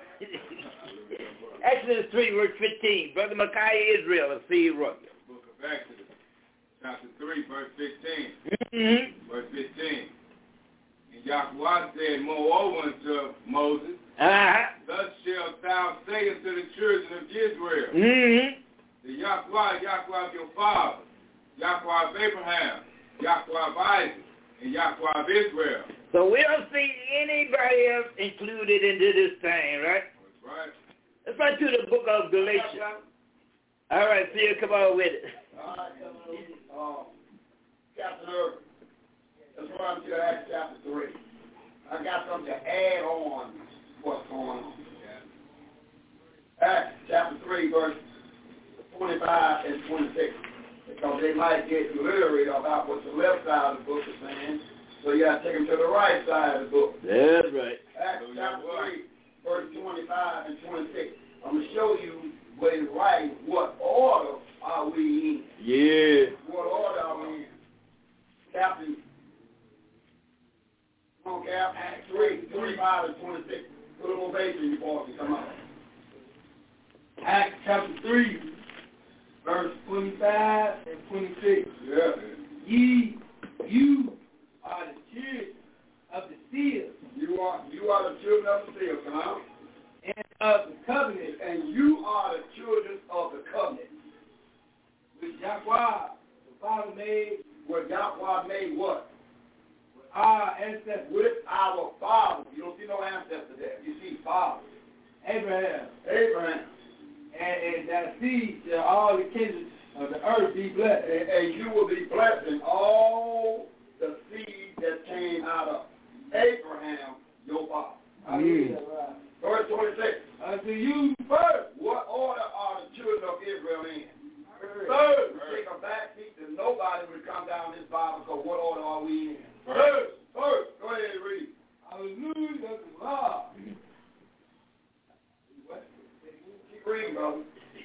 Exodus three, verse fifteen. Brother Micaiah Israel will see you right. Book of Exodus, chapter three, verse fifteen. Mm-hmm. Verse fifteen. And Yahweh said, moreover unto Moses, uh-huh. thus shalt thou say unto the children of Israel, mm-hmm. the Yahweh, Yahweh of your father, Yahweh of Abraham, Yahweh of Isaac, and Yahweh of Israel. So we don't see anybody else included into this thing, right? That's right. Let's run to the book of Galatians. All right, see you. Come on with it. All right, um, chapter, let's run to Acts chapter three. I got something to add on what's going on. Acts chapter three, verse twenty-five and twenty-six. Because they might get leery about what the left side of the book is saying. So you got to take them to the right side of the book. That's right. Acts chapter three, verse twenty-five and twenty-six. I'm going to show you what is right, what order are we in. Yeah. What order are we in? Captain, come on, Cap. Acts three, twenty-five and twenty-six. Put a little bass in your voice and come on. Acts chapter three, verse twenty-five and twenty-six. Yeah. Ye, you are the children of the seals. You are, you are the children of the seals, come on. And of the covenant, and you are the children of the covenant. Which Yahweh, the Father made. What Yahweh made what? With our ancestors. With our fathers. You don't see no ancestor there. You see fathers. Abraham. Abraham. And, and that seed shall all the kindreds of the earth be blessed. And, and you will be blessing all the seed that came out of Abraham, your father. Hallelujah. Verse twenty-six. Unto you first. What order are the children of Israel in? Third. Take a back seat to nobody would come down this Bible, so what order are we in? First. First. Go ahead and read. Hallelujah to God. What? Keep reading, brother.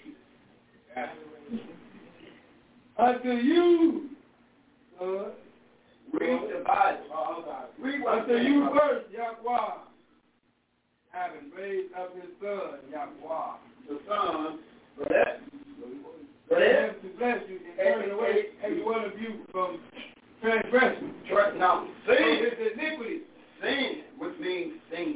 Unto you, son. Read the Bible. Read what Unto you first, Yahweh, having raised up his son, Yahweh, the son, for that, for him to bless you and turn away every one of you from transgression. Now, sin, it's iniquity. Sin, which means sin.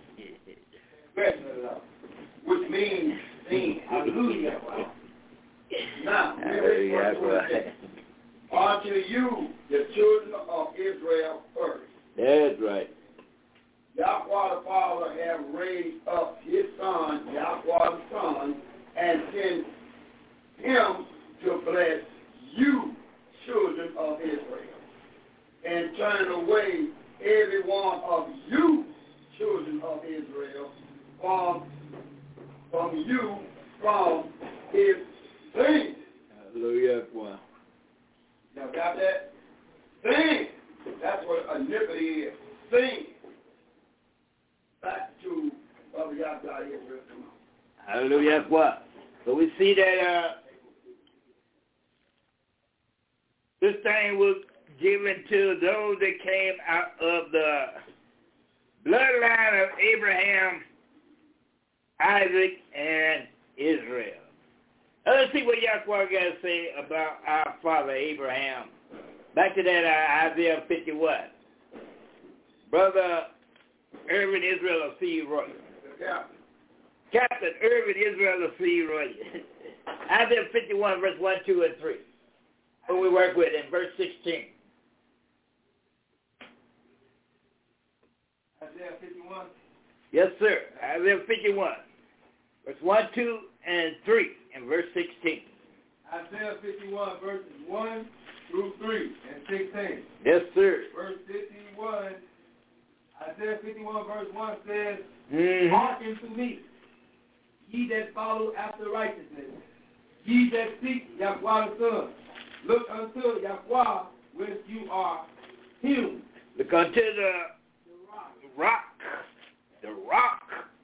Which means sin. Hallelujah. Now, Hallelujah. Unto you, the children of Israel first. That's right. Yahweh the Father have raised up his son, Yahweh the Son, and sent him to bless you, children of Israel, and turn away every one of you, children of Israel, from, from you, from his sin. Hallelujah. Wow. Now got that? Sin. That's what iniquity is. Sin. Back to Brother Yahweh Israel. Come on. Hallelujah. What? So we see that uh, this thing was given to those that came out of the bloodline of Abraham, Isaac, and Israel. Now let's see what Yahweh got to say about our father Abraham. Back to that uh, Isaiah fifty-one. Brother Irvin Israel of C. Roy. Yeah. Captain Irvin Israel of C. Roy. Isaiah fifty-one, verse one, two, and three. What we work with in verse sixteen. Isaiah fifty-one? Yes, sir. Isaiah fifty-one, verse one, two, and three, and verse sixteen. Isaiah fifty-one, verses one through three and sixteen. Yes, sir. Verse fifty-one, Isaiah fifty-one, verse one says, mm-hmm. Hearken to me, ye that follow after righteousness, ye that seek Yahweh the Son. Look unto Yahweh, whence you are healed. Look unto the rock. rock. The rock.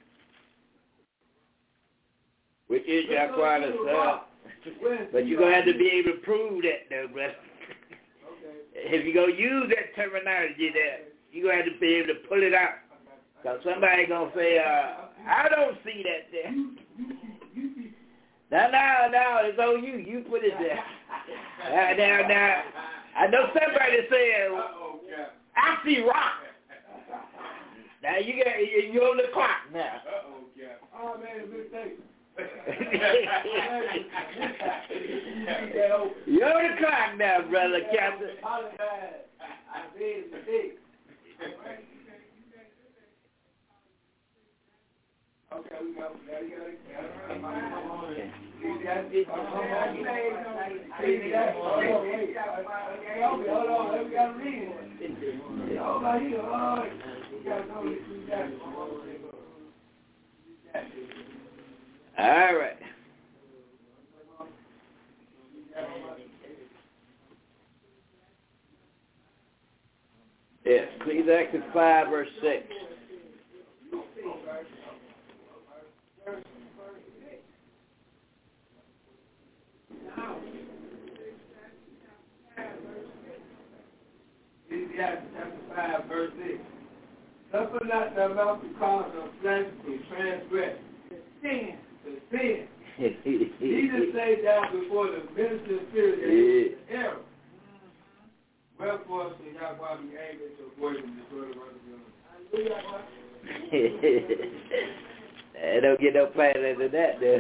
Which is Yahweh the Son. But you're going to have to be able to prove that, though, brother. Okay. If you're going to use that terminology there, you're going to have to be able to pull it out. Because somebody going to say, uh, I don't see that there. Now, now, now, it's on you. You put it there. Now, now, now, I know somebody said, I see rock. Now you got you on the clock now. Uh-oh, yeah. Oh, man, good thing. You're on the clock now, brother Captain. I made a mistake. Okay, we got All right. Yes, Ecclesiastes five, verse six. Ecclesiastes chapter five, verse six. Suffer not thy mouth to cause of flesh to transgress, to sin, to sin. Jesus say down before the minister of spirit is error. Wherefore shall Yahweh be angry to avoid and destroy the work of God. It don't get no plainer than that, dude.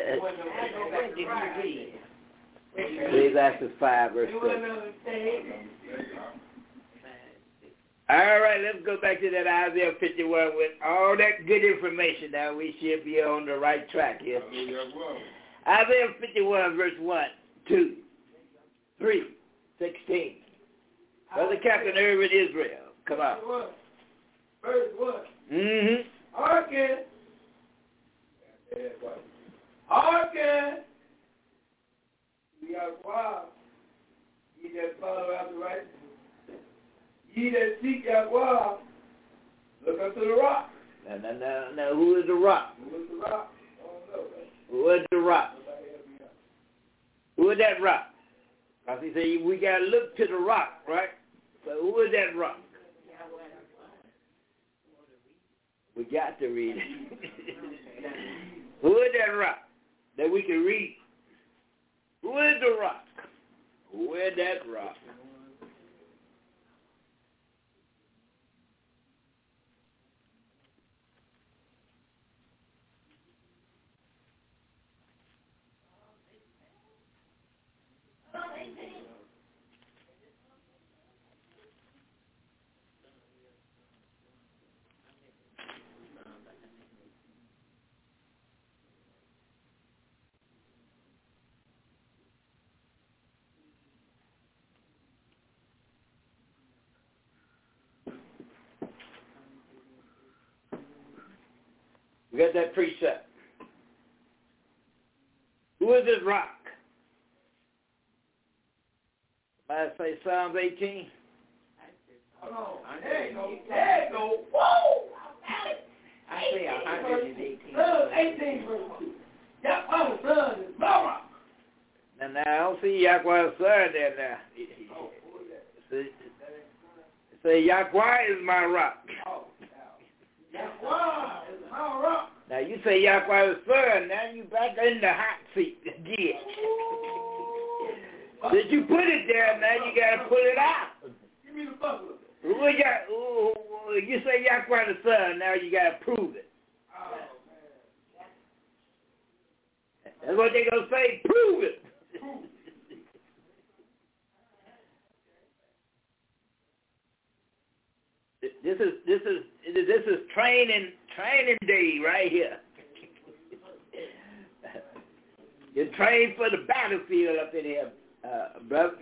Ecclesiastes five, verse six. All right, let's go back to that Isaiah fifty-one with all that good information. Now we should be on the right track here. Isaiah fifty-one, verse one, two, three, sixteen. Brother Captain Irvin Israel, come on. Verse one. Mm-hmm. Hearken. Hearken. We are wild. Ye that follow after righteousness. Ye that seek Yahweh, look unto the rock. Now, now, now, now, who is the rock? Who is the rock? I don't know, man. Who is the rock? Who is that rock? Because he said we got to look to the rock, right? So who is that rock? We got to read it. Who is that rock that we can read? Who is the rock? Who is that rock? We got that precept. Who is this rock? Somebody say Psalms eighteen. Hold on. There you go. There you go. Whoa! I say one hundred eighteen. Psalms eighteen, verse two. Yahweh's son is my rock. Now, now, I don't see Yahweh's son there now. Oh, who is that? Say, say Yahweh is my rock. Oh, Yahweh is my rock. Now, you say Yahweh's son, now you back in the hot seat again. Did you put it there, now you got to pull it out. Give me the buckle. We got, ooh, you say Yahweh the son, now you got to prove it. Oh, man. That's what they going to say, prove it. This is this is this is training training day right here. You're trained for the battlefield up in here, uh, brother.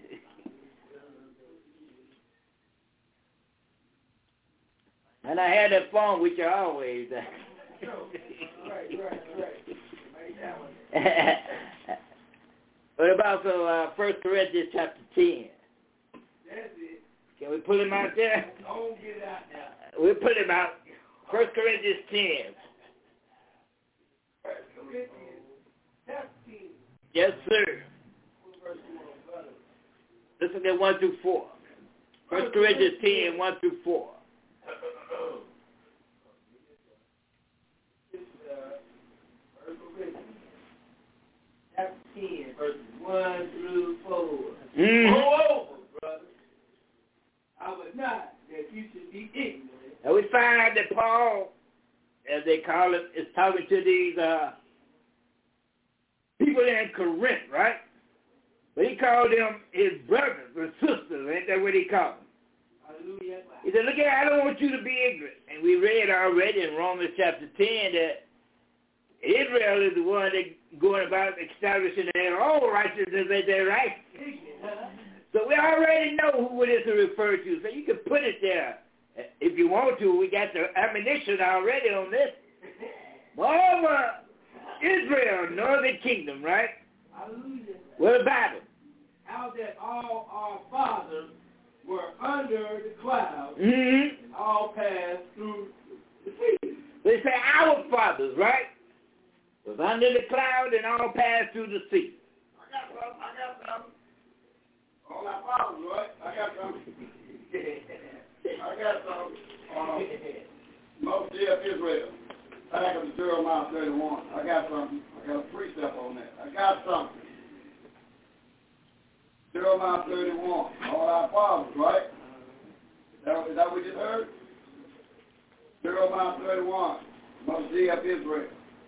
And I had that phone with you always. Right, right, right. What about so uh, First Corinthians chapter ten? That's it. Can we pull him out there? Don't get it out now. We'll put him out. First Corinthians ten. First Corinthians chapter ten. Yes, sir. Verse one, brother. Listen at one through four. First Corinthians ten, one through four. This, uh, First Corinthians chapter ten, verses one through four. Mm. Moreover, brother, I would not that you should be ignorant. Now we find out that Paul, as they call it, is talking to these uh, people in Corinth, right? But he called them his brothers or sisters. Ain't that what he called them? Hallelujah. He said, look here, I don't want you to be ignorant. And we read already in Romans chapter ten that Israel is the one that going about establishing their own righteousness as their right. So we already know who it is to refer to. So you can put it there if you want to. We got the ammunition already on this. Moreover, Israel, northern kingdom, right? Hallelujah. What about it? How that all our fathers were under the cloud, Mm-hmm. and all passed through the sea. They say our fathers, right? Was under the cloud and all passed through the sea. I got some. I got some. All our fathers, right? I got some. I got some. Um, Moses of Israel. Back up to Jeremiah thirty-one. I got something. I got a precept on that. I got something. Jeremiah thirty-one. All our fathers, right? Is that, is that what you just heard? Jeremiah thirty-one. Moses of Israel.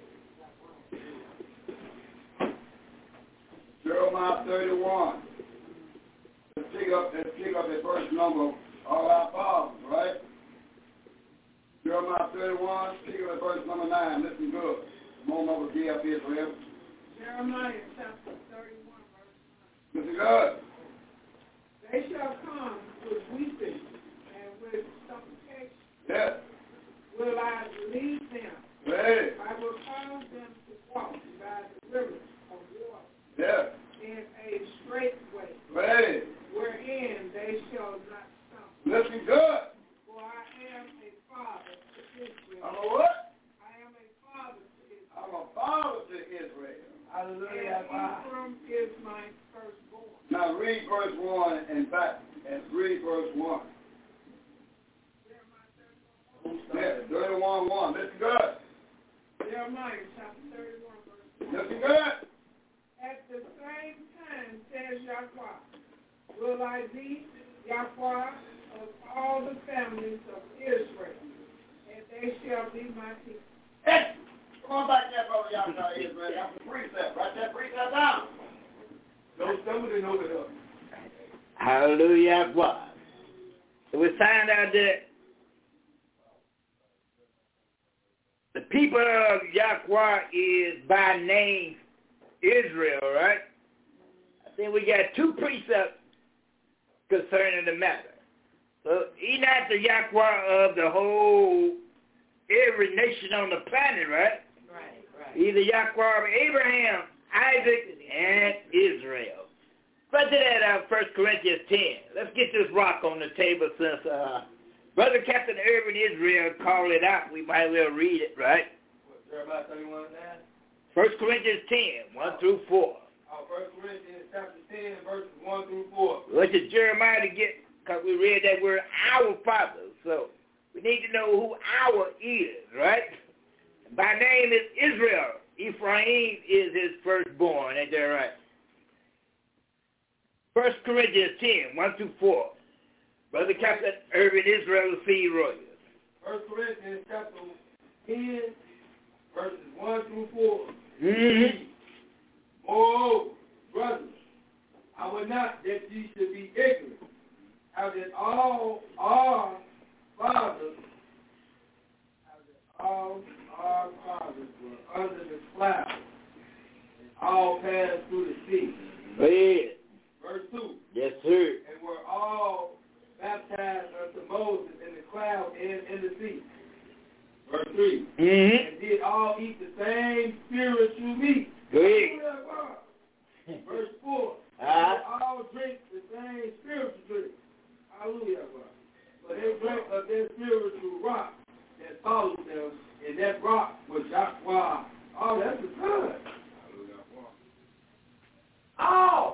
Jeremiah thirty-one. Let's pick up, let's pick up the first number. All our fathers, right? Jeremiah thirty-one, pick up the verse number nine. Listen good. More number G F Israel. Jeremiah chapter thirty-one, verse nine. Listen good. They shall come with weeping and with supplication. Yes. Will I lead them? Ready. I will cause them to walk by the rivers of water. Yes. In a straight way. Ready. Wherein they shall not stumble. Listen good. For I am a father to Israel. I'm a what? I am a father to Israel. I'm a father to Israel. Hallelujah. And Ephraim is my firstborn. Now read verse one and back. And read verse one. Yes, thirty-one one. Listen good. Jeremiah chapter thirty-one, verse one. Listen good. At the same time, says Yahweh, will I be Yahweh of all the families of Israel, and they shall be my people. Hey, come on back there, brother Yahweh Israel. That's the precept. Write that precept down. Don't stumble and hold it up. Hallelujah. So we find out that the people of Yahweh is by name Israel, right? I think we got two precepts concerning the matter. So he's not the Yahweh of the whole, every nation on the planet, right? Right, right. He's the Yahweh of Abraham, Isaac, and Israel. Let's do that out of First Corinthians ten. Let's get this rock on the table since uh, Brother Captain Irvin Israel called it out. We might well read it, right? What, Jeremiah thirty-one and nine? First Corinthians ten, one through four. Oh, First Corinthians chapter ten, verses one through four. Look at Jeremiah to get, because we read that word, our fathers. So we need to know who our is, right? By name is Israel. Ephraim is his firstborn. Ain't that right? First Corinthians ten, one through four. Brother Captain Irvin Israel C. Royals. First Corinthians chapter ten, verses one through four. Mm-hmm. Moreover, brothers, I would not that ye should be ignorant, how that all our fathers, how that all our fathers were under the cloud, and all passed through the sea. Go ahead. Verse two. Yes, sir. And were all baptized unto Moses in the cloud and in the sea. Verse three. Mm-hmm. And did all eat the same spiritual meat. Go ahead. Verse four. Uh-huh. They all drink the same spiritual drink. Hallelujah. But they drank of that spiritual rock that followed them, and that rock was Yahweh. Oh, that's the good. Oh!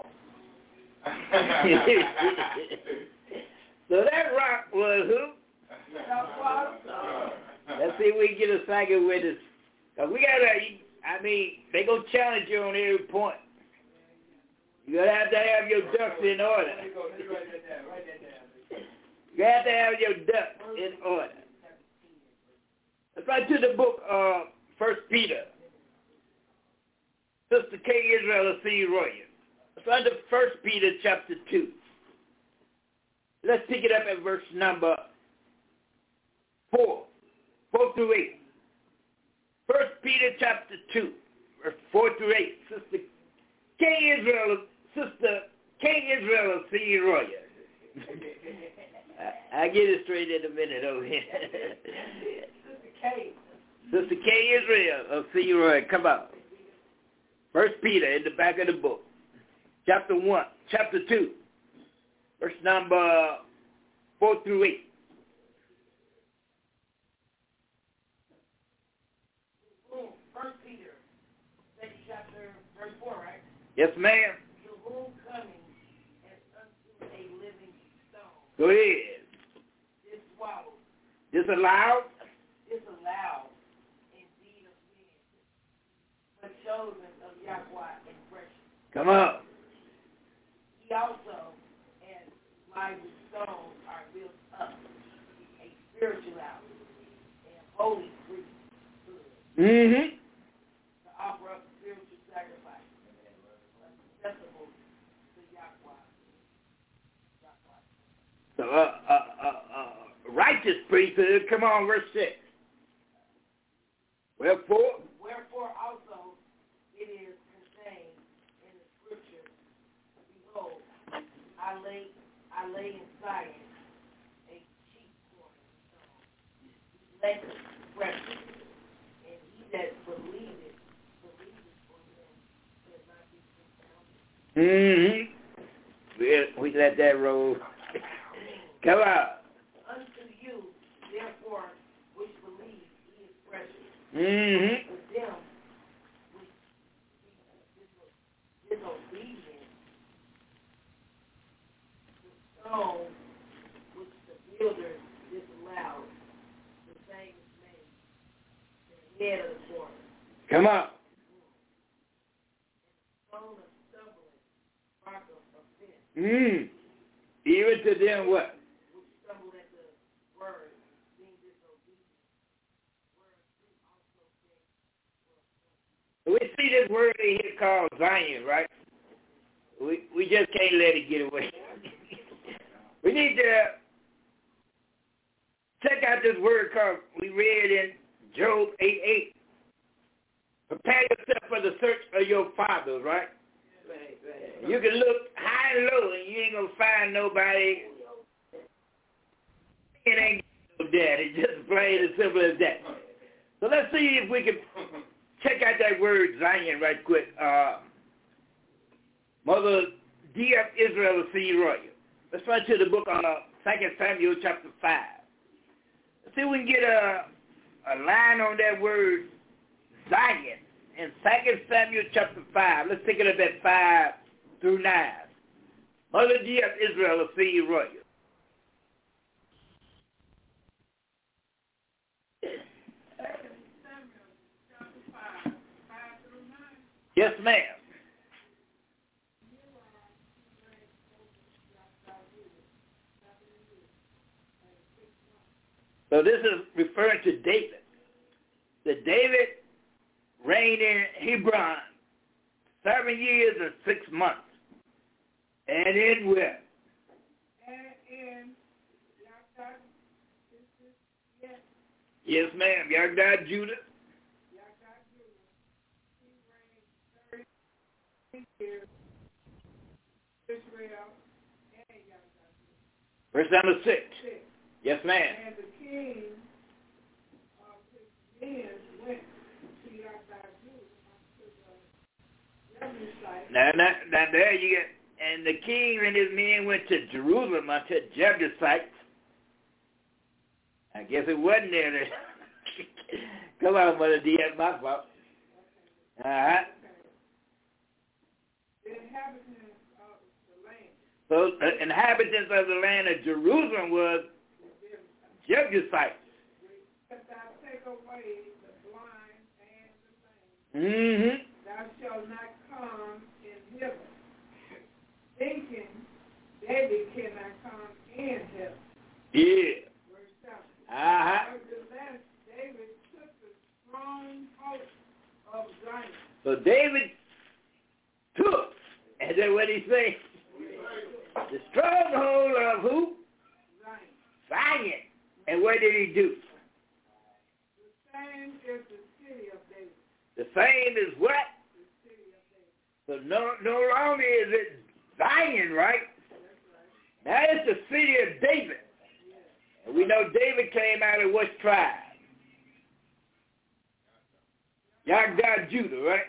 So that rock was who? Yahweh. Let's see if we can get a second with us. Cause we gotta, I mean, they gonna challenge you on every point. You gotta have to have your ducks in order. Let me go. Let me write that down. Write that down. You have to have your ducks in order. Let's right to the book of First Peter. Sister K. Israel of C. Royal. Let's right to First Peter chapter two. Let's pick it up at verse number four. Four through eight. First Peter chapter two, verse four through eight. Sister K. Israel, Sister K. Israel of C. Royal. I, I get it straight in a minute over here. Sister K. Sister K. Israel of C. Royal. Come on. First Peter in the back of the book. Chapter one, chapter two, verse number four through eight. First Peter, second chapter, verse four, right? Yes, ma'am. The womb coming as unto a living stone. Go ahead. Diswallowed. Disallowed. Disallowed, indeed of men, but chosen of Yahweh and precious. Come on. He also, as lively stones, are built up a spiritual house and holy priesthood. Mm-hmm. To offer up spiritual sacrifice, acceptable to Yahweh. So, uh, uh, uh, uh, righteous priesthood. Come on, verse six. Wherefore? Wherefore also it is contained in the scripture, behold, I lay, I lay in Zion a chief cornerstone, elect, precious, and he that believeth, believeth on him, shall not be confounded. Mm-hmm. We, we let that roll. Come on. Unto you, therefore, which believe, he is precious. Mm-hmm. With them, which be disobedient, the stone which the builders disallowed, the same is made the head of the corner. Come on. Stone of stumbling, rock of offense. Mm. Even to them what? Which stumble at the word, being disobedient. We see this word here called Zion, right? We we just can't let it get away. We need to check out this word called, we read in Job eight eight. Prepare yourself for the search of your fathers, right? Right, right. You can look high and low and you ain't going to find nobody. It ain't no daddy, just plain as simple as that. So let's see if we can check out that word Zion right quick. Uh, Mother D F Israel of C. Royal. Let's run to the book of uh, Second Samuel chapter five. Let's see if we can get a, a line on that word Zion in Second Samuel chapter five. Let's take it up at five through nine. Mother D F Israel of C. Royal. Yes, ma'am. So this is referring to David. That David reigned in Hebron seven years and six months. And in where? And in Yagdad, yes. Yes, ma'am. Yagdad, Judah. Yagdad, Judah. He reigned thirty years. Israel and Yagdad, Judah. Verse number six. Six. Yes, ma'am. And the king of his men went to Yagdad, Judah, to the Jebusite. Now, now, now, there you get. And the king and his men went to Jerusalem unto Jebusites. I guess it wasn't there. Then. Come on, Mother D. That's my fault. Uh-huh. The inhabitants of the land. So the inhabitants of the land of Jerusalem was Jebusites. If thou take away the blind and the lame, Mm-hmm. thou shalt not come in hither. Thinking David cannot come in hither. Yeah. Verse seven. Uh-huh. Nevertheless, David took stronghold of Zion. So David took, and then what he say? The stronghold of who? Zion. Zion. And what did he do? The same is the city of David. The same is what? The city of David. So no, no longer is it Zion, right? That's right. Now it's the city of David. Yes. And we know David came out of what tribe? Yagdah, Judah, right?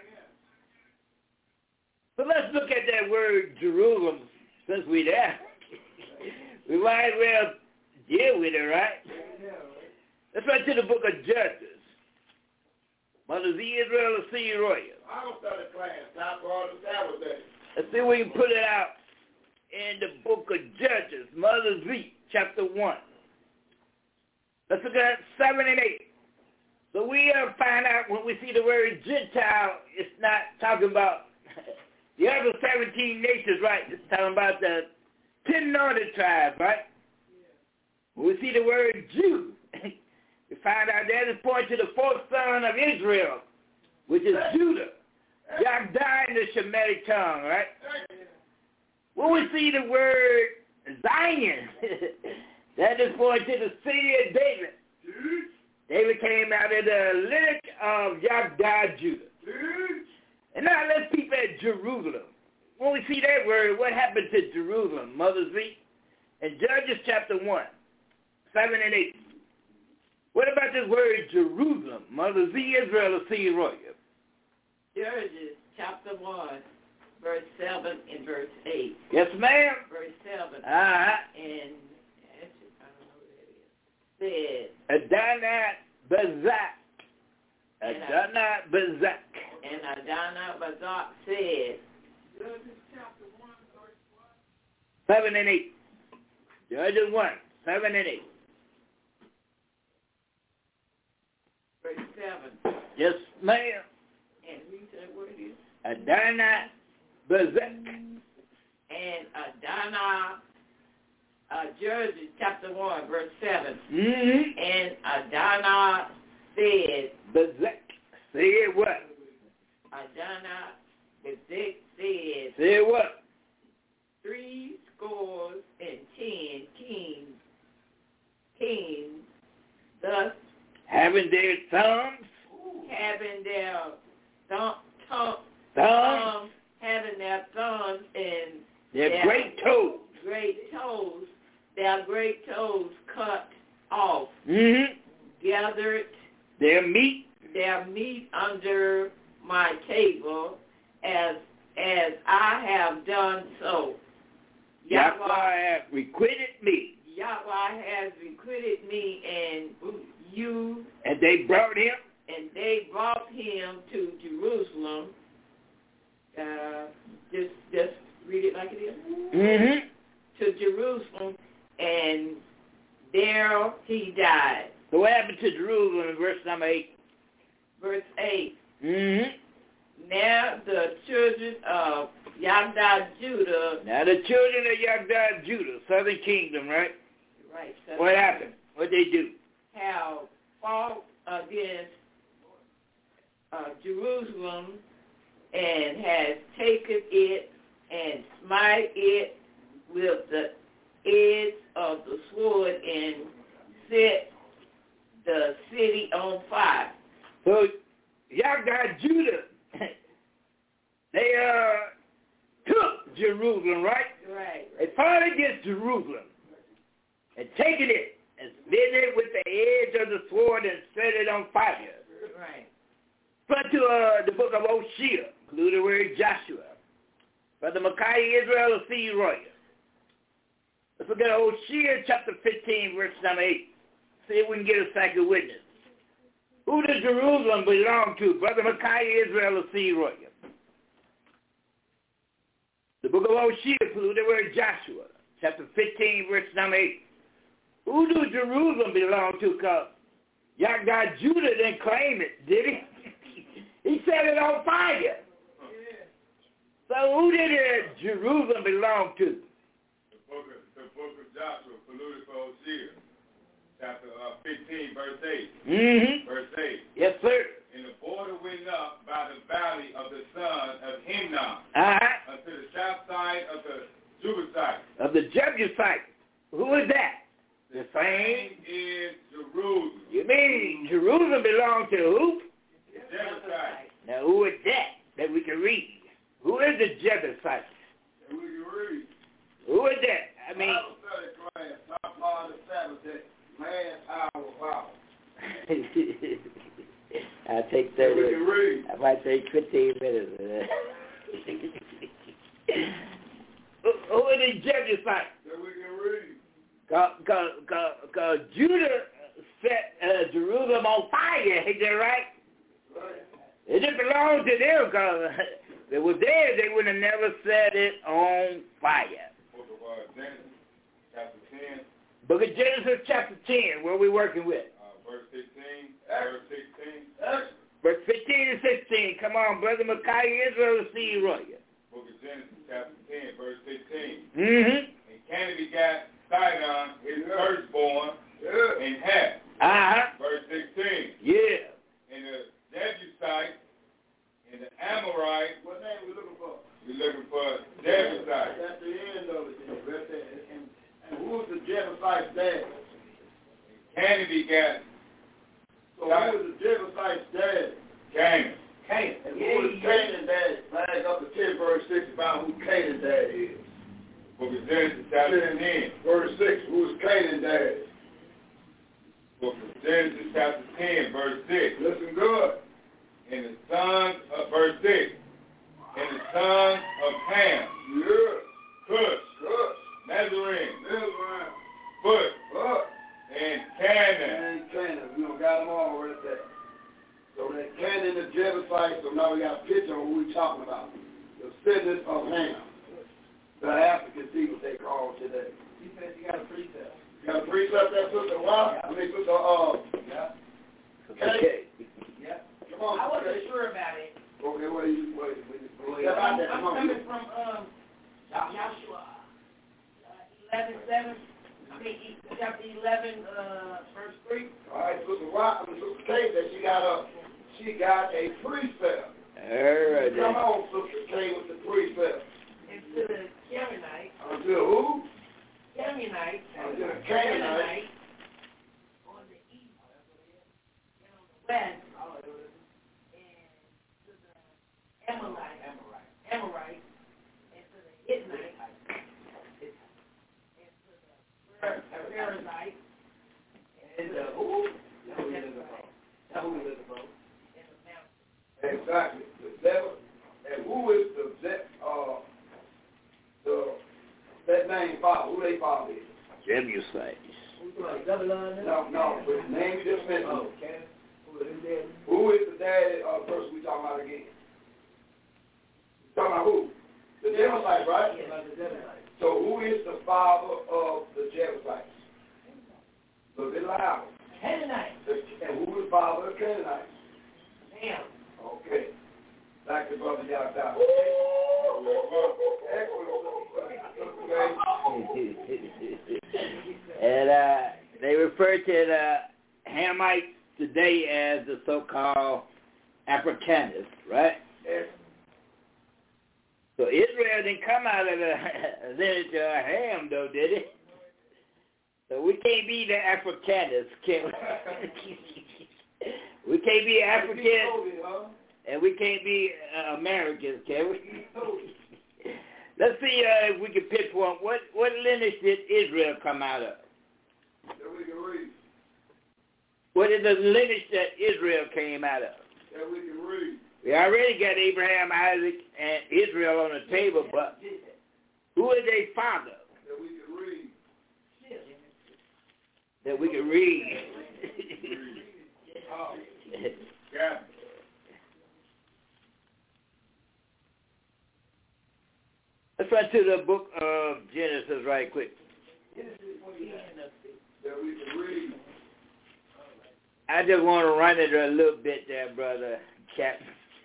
So let's look at that word Jerusalem since we're there. We might as well deal with it, right? Let's right to the book of Judges. Mother Z. Israel of C. Royal. Bible study class, top part of Saturday. Let's see if we can put it out in the book of Judges, Mother Z, chapter one. Let's look at seven and eight. So we uh, find out when we see the word Gentile, it's not talking about the other seventeen nations, right? It's talking about the ten northern tribes, right? Yeah. When we see the word Jew, we find out that is pointing to the fourth son of Israel, which is Judah. Yagdah in the Shemitic tongue, right? When we see the word Zion, that is pointing to the city of David. David came out of the lineage of Yagdah, Judah. And now let's peep at Jerusalem. When we see that word, what happened to Jerusalem, Mother Z? In Judges chapter one, seven and eight. What about this word Jerusalem, Mother Z, Israel of C. Royal? Judges chapter one, verse seven and verse eight. Yes, ma'am. Verse seven. Uh-huh. And I don't know what that is. Said. Adonai Bazak. Adonai Bazak. And Adonai Bazak said. Judges chapter one, verse one. Seven and eight. Judges one, seven and eight. Verse seven. Yes, ma'am. And read that word is? Adonai Bazak. And Adonai, uh, Judges chapter one, verse seven. Mm-hmm. And Adonai said, Bazak. Said what? Adonai Bazak said, Said what? Three scores and ten kings, kings, thus having their thumbs, having their thumb, thumb, thumbs, thumbs, having their thumbs and their, their great toes, great toes, their great toes cut off, mm-hmm. gathered their meat, their meat under my table, as as I have done so. Yahweh has requited me. Yahweh has requited me, and you. And they brought him. And they brought him to Jerusalem. Uh, just, just read it like it is. Mm-hmm. To Jerusalem, and there he died. So what happened to Jerusalem in verse number eight? Verse eight. Mm-hmm. Now the children of Yagdah, Judah. Now the children of Yagdah, Judah, southern kingdom, right? Right. What happened? What they do? Have fought against uh, Jerusalem and has taken it and smite it with the edge of the sword and set the city on fire. So Yagdah, Judah, they uh, took Jerusalem, right? Right. They fought against Jerusalem and taken it and smitten it with the edge of the sword and set it on fire. Right. But to uh, the book of Hosea, include the word Joshua. Brother Micaiah Israel of C. Royal. Let's look at Hosea chapter fifteen, verse number eight. See if we can get a second witness. Who does Jerusalem belong to? Brother Micaiah Israel of C. Royal. The book of Hosea, include the word Joshua, chapter fifteen, verse number eight. Who does Jerusalem belong to? Because Yagdah Judah didn't claim it, did he? He set it on fire. Yeah. So who did uh, Jerusalem belong to? The book of, the book of Joshua, polluted for Hosea, chapter uh, fifteen, verse eight. Mm-hmm. Verse eight. Yes, sir. Jebusite. Who is that? The same is Jerusalem. You mean Jerusalem belongs to who? Jebusite. Now, who is that that we can read? Who is the Jebusite? That we can read. Who is that? I mean, Bible study class, top part of the Sabbath day, last hour of hour. I'll take thirty. We can read. I might take fifteen minutes. who, who is the Jebusite? That we can read. Because Judah set uh, Jerusalem on fire, is that right? Right. It didn't belong to them because it was theirs. They would have never set it on fire. Book of uh, Genesis, chapter ten. Book of Genesis, chapter ten, where we working with? Uh, verse sixteen, verse sixteen. Verse fifteen and sixteen. Come on, Brother Micaiah Israel, see you right. Book of Genesis, chapter ten, verse sixteen. Mm-hmm. And Canaan begat Sidon, his yeah. firstborn, yeah. in half. Uh-huh. Verse sixteen. Yeah. And the Jebusite and the Amorite. What name we looking for? We're looking for Jebusite. That's the end of it. Right there. And, and who's the Jebusite's dad? Canaan begat. So who is the Jebusite's dad? Canaan. Canaan. And who is Canaan's dad? Flag up to ten, verse six about who Canaan's dad is. Book of Genesis, chapter ten. Verse six, who is Canaan's dad? Book of Genesis, chapter ten, verse six. Listen good. And the sons of, verse six. And the sons of Ham. Yeah. Cush. Cush. Nazarene. Nazarene. Foot. Foot. And Canaan. And Canaan. We don't got them all right there. So that Canaan, the Jebusite, so now we got a picture of who we talking about. The descendants of Ham. The African people they call today. He said you got a precept. You got a precept there, Sister Why? I mean, Sister, uh, yeah. Okay. Yeah. Come on. I wasn't okay. sure about it. Okay, what are you, what, what, what, I'm, what, I'm coming from, um, Joshua uh, eleven seven. I mean, chapter eleven, uh, verse three. All right, Sister Why? I mean, Sister Kay said she got a, she got a precept. All right. Come on, Sister Kay, with the precept. Into the Canaanite. Until who? Canaanite. Until the Canaanite. On the east. And on the west. And to the Amorite. Amorite. And to the Hittite. And to the Perizzite. And the who? That's who we looking for. That's who we looking for. And the mountain. Exactly. The devil. And who is the, uh, the, that name father? Who they father is? Jebusite. No, no. But the name you just mentioned. Oh, okay. Who is that? Who is the daddy uh, person we talking about again? We talking about who? The Jebusite, right? Yeah, the Jebusite. So who is the father of the Jebusites? A little bit louder. Canaanite. And who is the father of the Canaanites? Ham. Okay. Back to Brother Yada. And uh, they refer to the Hamites today as the so-called Afrikaners, right? Yes. So Israel didn't come out of the lineage of Ham, though, did it? So we can't be the Afrikaners, can we? We can't be African, and we can't be uh, Americans, can we? Let's see uh, if we can pinpoint what what lineage did Israel come out of? That we can read. What is the lineage that Israel came out of? That we can read. We already got Abraham, Isaac, and Israel on the table, but who is their father? That we can read. That we can read. Oh. Yeah. Let's run to the book of Genesis right quick. That we can read. I just want to run it a little bit there, brother Captain.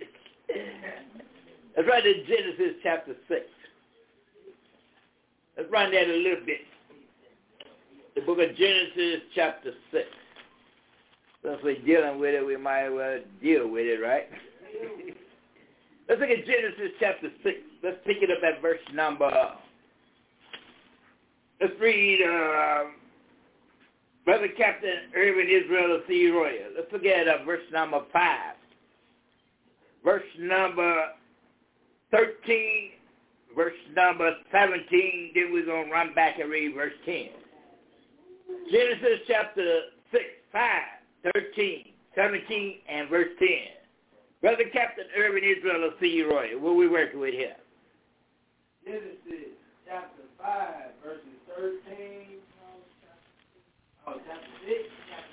Let's run to Genesis chapter six. Let's run that a little bit. The book of Genesis chapter six. Since we're dealing with it, we might as well deal with it, right? Let's look at Genesis chapter six. Let's pick it up at verse number, let's read uh, Brother Captain Irvin Israel of C. Royal. Let's look at uh, verse number five. Verse number thirteen, verse number seventeen, then we're going to run back and read verse ten. Genesis chapter six, five, thirteen, seventeen, and verse ten. Brother Captain Irvin Israel of C. Roy, what we working with here? Genesis chapter five, verses thirteen. Oh, chapter six.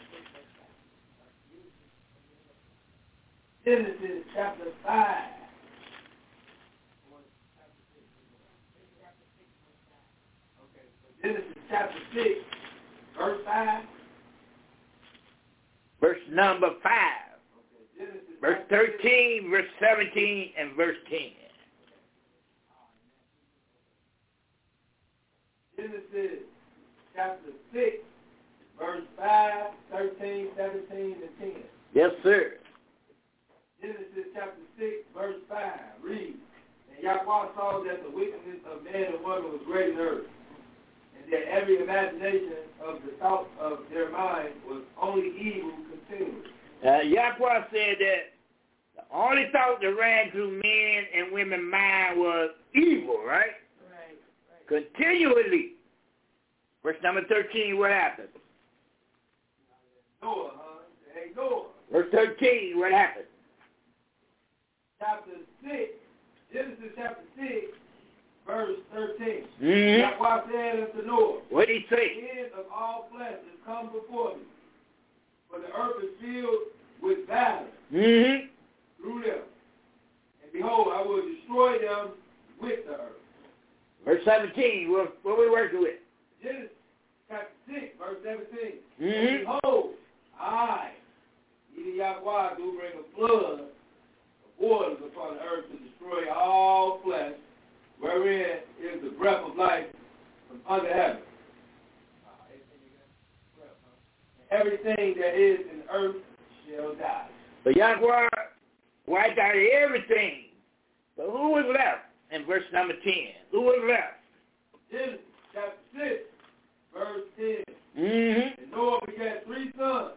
Genesis chapter five. Okay, so Genesis chapter six, verse five. Verse number five. Okay, Genesis verse thirteen, verse seventeen, and verse ten. Genesis chapter six, verse five, thirteen, seventeen, and ten. Yes, sir. Genesis chapter six, verse five. Read. And Yahweh saw that the wickedness of man and woman was great in earth, and that every imagination of the thoughts of their mind was only evil continually. Uh, Yahweh said that the only thought that ran through men and women's mind was evil, right? Right, right. Continually. Verse number thirteen, what happened? Noah, huh? Hey, Noah. Verse thirteen, what happened? Chapter six, Genesis chapter six, verse thirteen. Mm-hmm. Yahweh said unto Noah, what did he say? The end of all flesh is come before me, for the earth is filled with violence Mm-hmm. through them. And behold, I will destroy them with the earth. Verse seventeen, what, what we working with? Genesis chapter six, verse seventeen. Mm-hmm. And behold, I, even Yahweh, do bring a flood of waters upon the earth to destroy all flesh, wherein is the breath of life from under heaven. Everything that is in the earth shall die. But Yahweh wiped out everything. But who was left in verse number ten? Who was left? Genesis chapter six, verse ten. Mm-hmm. And Noah begat three sons.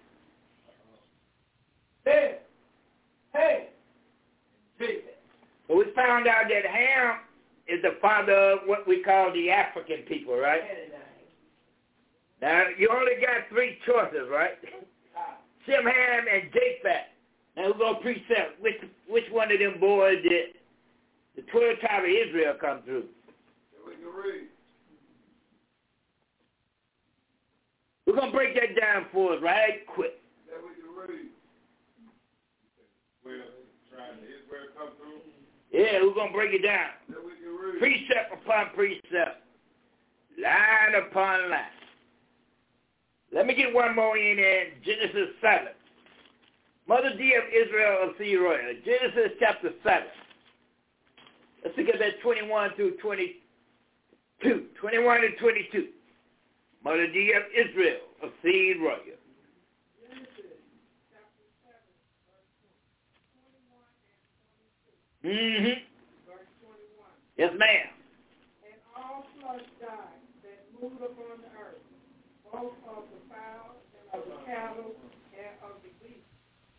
Ham, Ham, and Japheth. But we found out that Ham is the father of what we call the African people, right? Now, you only got three choices, right? Shem, Ham, and Japheth. Now, we're going to precept which, which one of them boys did the twelve tribes of Israel come through. We can read. We're going to break that down for us right quick. That we can read. Well, trying to Israel come through. Yeah, we're going to break it down. That we can read. Precept upon precept. Line upon line. Let me get one more in there. Genesis seven. Mother dear of Israel of C. Royal. Genesis chapter seven. Let's look at that twenty-one through twenty-two. twenty-one and twenty-two. Mother dear of Israel of C. Royal. Genesis chapter seven, verse twenty-one and twenty-two. Mm-hmm. Verse twenty-one. Yes, ma'am. And all flesh died that moved upon the earth, both of the fowl and of the cattle and of the beasts,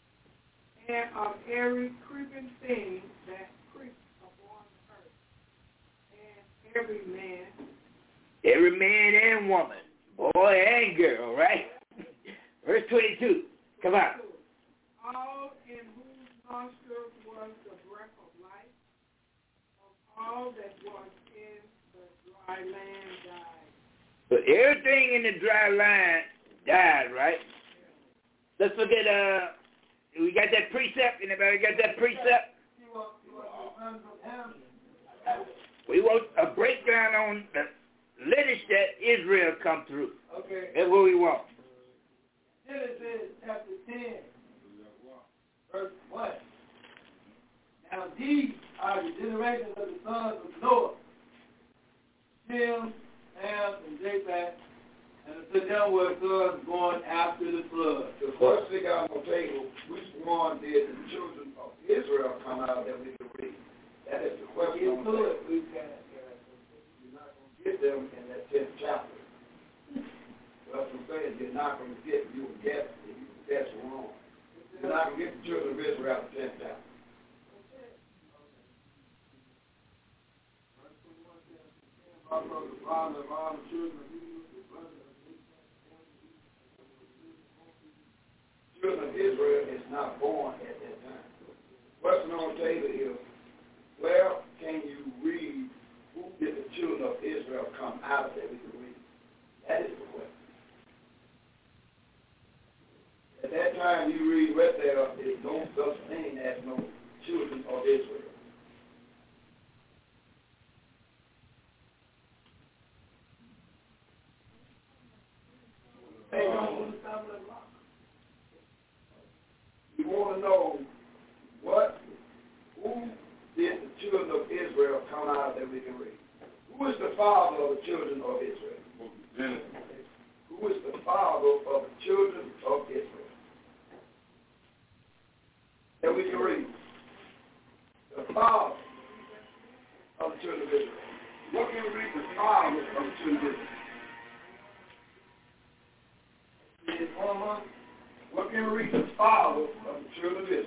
and of every creeping thing that creeps upon the earth, and every man, Every man and woman, boy and girl, right? Verse twenty-two. Come on. all in whose nostrils was the breath of life, of all that was in the dry land died. So everything in the dry line died, right? Let's look at, uh, we got that precept. Anybody got that precept? You want, you want the sons of Ham? We want a breakdown on the lineage that Israel come through. Okay. That's what we want. Genesis chapter ten, verse one. Now these are the generations of the sons of Noah, Shem, Ham, and Japheth, and to them were sons born after the flood. The first thing I'm going to tell you, which one did the children of Israel come out that we can read? That is the question. Get on to the it. We can. You're not going to get them in that tenth chapter. saying, you're not going to get, you will get, if you guess wrong. You're not going to get the children of Israel to ten thousand. Children of Israel is not born at that time. Question on the table is, where can you read who did the children of Israel come out of that we can read? That is the question. At that time you read right there, there's no such thing as no children of Israel. Um, we want to know what, who did the children of Israel come out that we can read? Who is the father of the children of Israel? Genesis. Who is the father of the children of Israel? That we can read. The father of the children of Israel. What can we read the father of the children of Israel? What can we read the father of the children of Israel?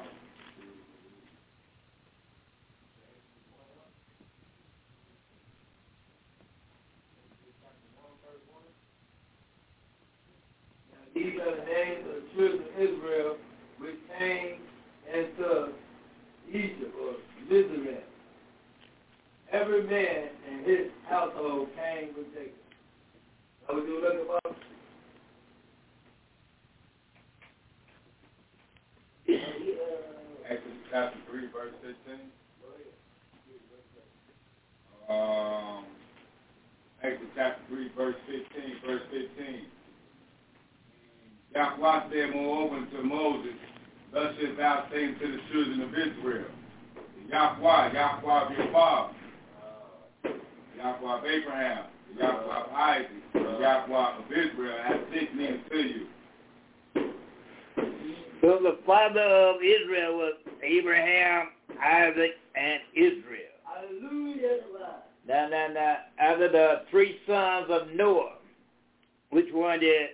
These are the names of the children of Israel which came into Egypt or Mizraim. Every man in his household came with Jacob. Now we do look about. Exodus chapter three, verse fifteen. Um, Exodus chapter three, verse fifteen, verse fifteen. Yahweh said moreover to Moses, thus shalt thou say to the children of Israel, Yahweh, Yahweh of your father, Yahweh of Abraham, Yahweh of Isaac, Yahweh of Israel has sent me to you. So the father of Israel was Abraham, Isaac, and Israel. Hallelujah. Now, now, now, out of the three sons of Noah, which one did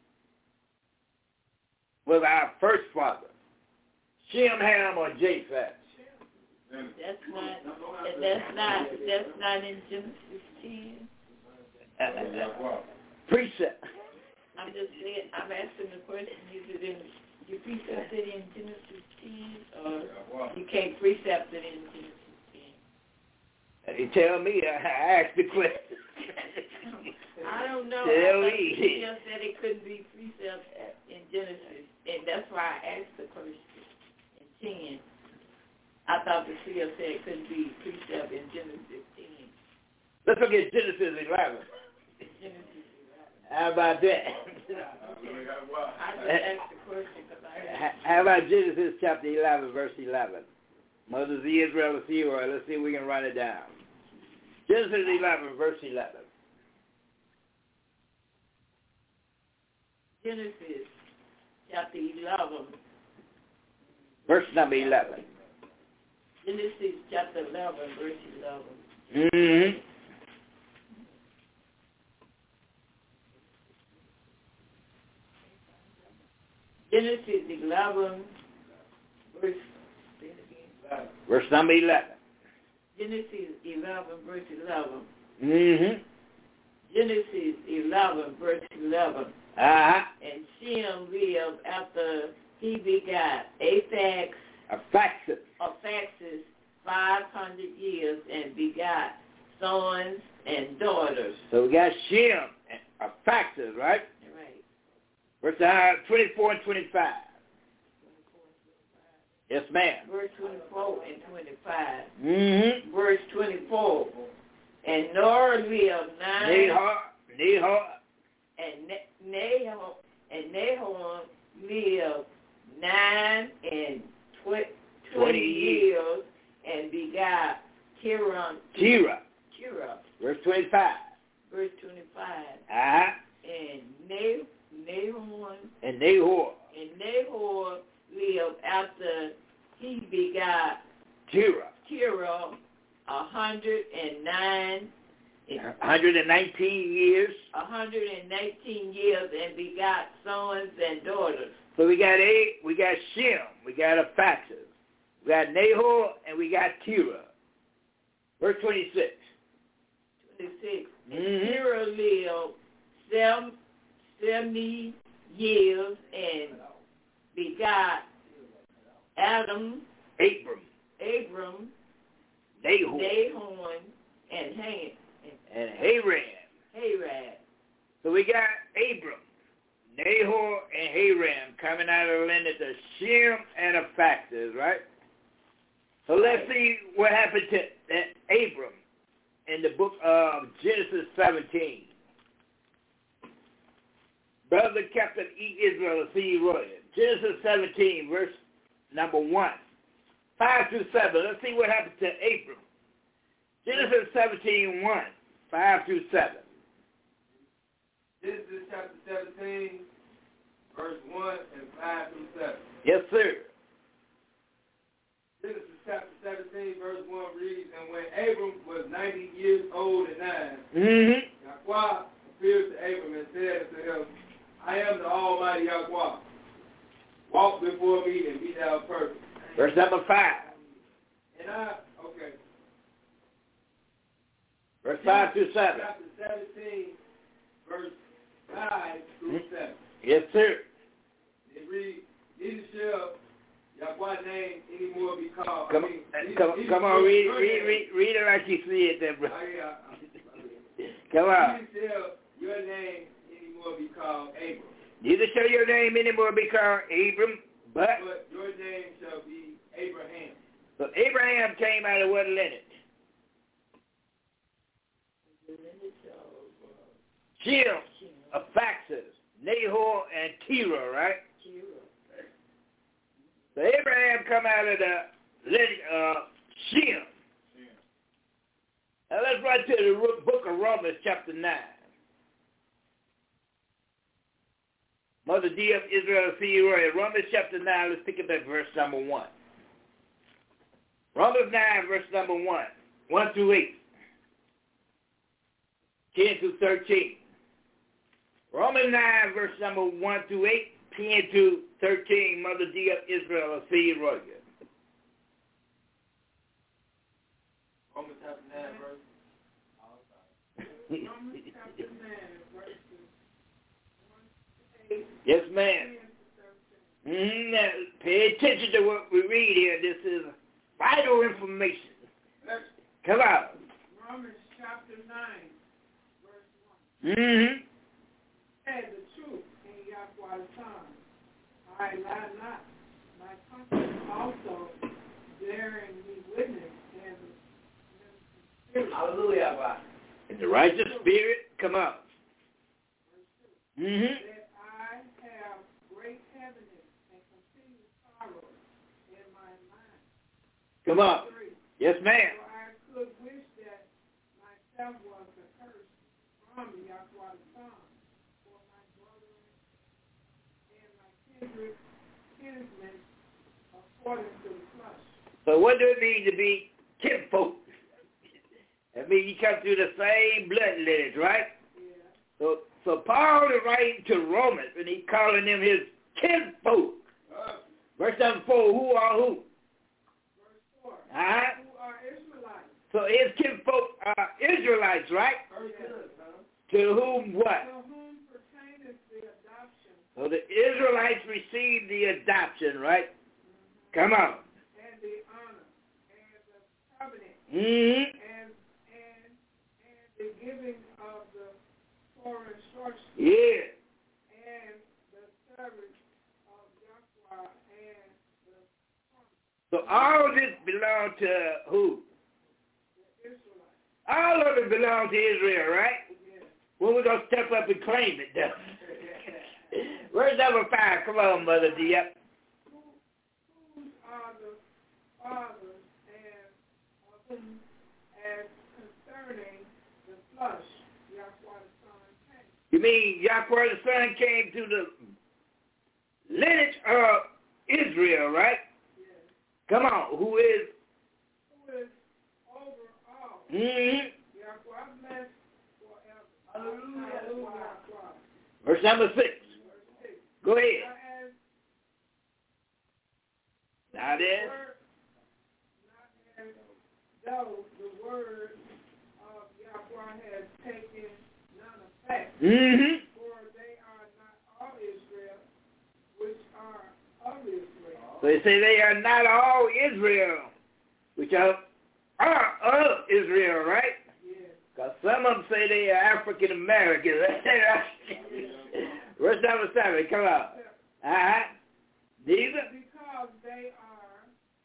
was our first father? Shem, Ham, or Japheth? That's not, that's not, that's not in Genesis ten. Uh, uh, precept. I'm just saying, I'm asking the question, is it in, you precept it in Genesis ten, or you can't precept it in Genesis ten? You tell me, I asked the question. I don't know. Tell I me. you just said it couldn't be precept in Genesis, and that's why I asked the question in ten. I thought the seal said it couldn't be precept in Genesis ten. Let's look at Genesis eleven. Genesis eleven. How about that? I just asked the question because I... How about Genesis chapter eleven, verse eleven? Mother of Israel, the Seer, let's see if we can write it down. Genesis eleven, verse eleven. Genesis chapter eleven. Verse number eleven. Genesis chapter eleven, verse eleven. Mm-hmm. Genesis eleven, verse, say it again. Verse number eleven. Genesis eleven, verse eleven. Mm-hmm. Genesis eleven, verse eleven. Uh-huh. And Shem lived after he begot Aphax, Aphaxis. Aphaxis five hundred years and begot sons and daughters. So we got Shem and Aphaxis, right? Right. Verse uh, twenty-four and twenty-five. Yes, ma'am. Verse twenty-four and twenty-five. Mm-hmm. Verse twenty-four. And Noah lived nine. Nahor, Nahor. And Nahor, and Nahor lived nine and tw- twenty years and begot Kiran. Kira. Kira. Verse twenty-five. Verse twenty-five. Uh-huh. And Na- Nahor. And Nahor. And Nahor lived after he begot Kira. Kira a hundred and nine one hundred nineteen years. one hundred nineteen years and begot sons and daughters. So we got A, we got Shem, we got Arphaxad, we got Nahor, and we got Terah. Verse twenty-six. twenty-six. Mm-hmm. And Terah lived seven, seventy years and begot Adam, Abram, Abram, Nahor, Nahor, and Ham, and Haran. Haran. So we got Abram, Nahor, and Haran coming out of the lineage of Shem and Arphaxad, right? So let's see what happened to uh, Abram in the book of Genesis seventeen. Brother Captain E. Israel, C. Roy. Genesis seventeen, verse number one. five through seven. Let's see what happened to Abram. Genesis seventeen, one. five through seven. Genesis chapter seventeen, verse one and five through seven. Yes, sir. Genesis chapter seventeen, verse one reads, and when Abram was ninety years old and nine, mm-hmm. Yahweh appeared to Abram and said unto him, I am the Almighty Yahweh. Walk before me and be thou perfect. Verse number five. And I, okay. Verse five through seven. Chapter seventeen, verse five through seven. Yes, sir. It reads, neither shall Yahweh's name anymore be called. Come, I mean, uh, neither, come, neither come on, read, your read, name- read, read it like you see it there, bro. Oh, yeah, I- Come on. Neither shall your name anymore be called Abram. Neither shall your name anymore be called Abram, but, But your name shall be Abraham. so Abraham came out of what lineage? Shem, Arphaxad, Nahor, and Terah, right? So Abraham come out of the lineage of Shem. Now let's run to the book of Romans chapter nine. Mother D of Israel, see you right. Romans chapter nine, let's pick up at verse number one. Romans nine, verse number one. one through eight. ten through thirteen. Romans nine, verse number one through eight. ten to thirteen. Mother D of Israel, see you right. Romans chapter nine, verse. Romans chapter nine, verses one to eight. Yes, ma'am. Mm-hmm. Now, pay attention to what we read here. This is vital information. Come on. Romans chapter nine, verse one. Mm-hmm. Say the truth in Yahweh's time. I lie not. My conscience also bearing me witness and the spirit. Hallelujah. In the righteous spirit, come on. Mm-hmm. That I have great heaviness and continued sorrow in my mind. Come on. Three. Yes, ma'am. For I could wish that myself was accursed from Yahweh's son, for my brethren and my kindred kinsmen according to the flesh. So what do it mean to be kinfolk? That means you come through the same blood lineage, right? Yeah. So so Paul is writing to Romans, and he's calling them his kinfolk. Uh, Verse number four, who are who? Verse four. Uh-huh. Who are Israelites? So his kinfolk are Israelites, right? very good, huh? To whom what? To whom pertaineth the adoption So the Israelites received the adoption, right? Come on. and the honor and the covenant Mm-hmm. and and and the giving of the Torah instruction Yeah. and the service of Yahweh and the promise So all this belong to who? the Israelites. All of it belongs to Israel, right? Yeah. When we going to step up and claim it, though? Where's number five? Come on, Mother D. Yep. Who, whose are the fathers and of whom, as concerning the flesh, Yahweh the Son came. You mean Yahweh the Son came to the lineage of Israel, right? Yes. Come on, who is? Who is over all. Mm-hmm. Yahweh blessed Hallelujah. Verse number six. Go ahead. Now then. Though the word of Yahweh has taken none effect, Mm-hmm. for they are not all Israel, which are of Israel. So they say they are not all Israel, which are, are of Israel, right? Because some of them say they are African Americans. Verse number seven, come on. Uh-huh. Neither. Because they are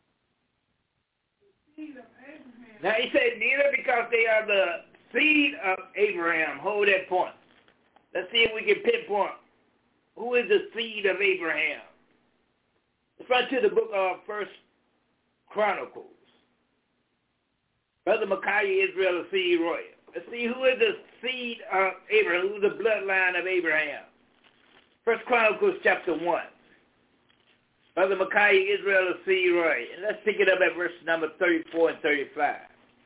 the seed of Abraham. Now he said neither because they are the seed of Abraham. Hold that point. Let's see if we can pinpoint who is the seed of Abraham. Let's run to the book of First Chronicles. Brother Micaiah Israel, the seed royal. Let's see who is the seed of Abraham, who is the bloodline of Abraham. First Chronicles chapter one. Brother Micaiah Israel, the seed royal. And let's pick it up at verse number thirty-four and thirty-five.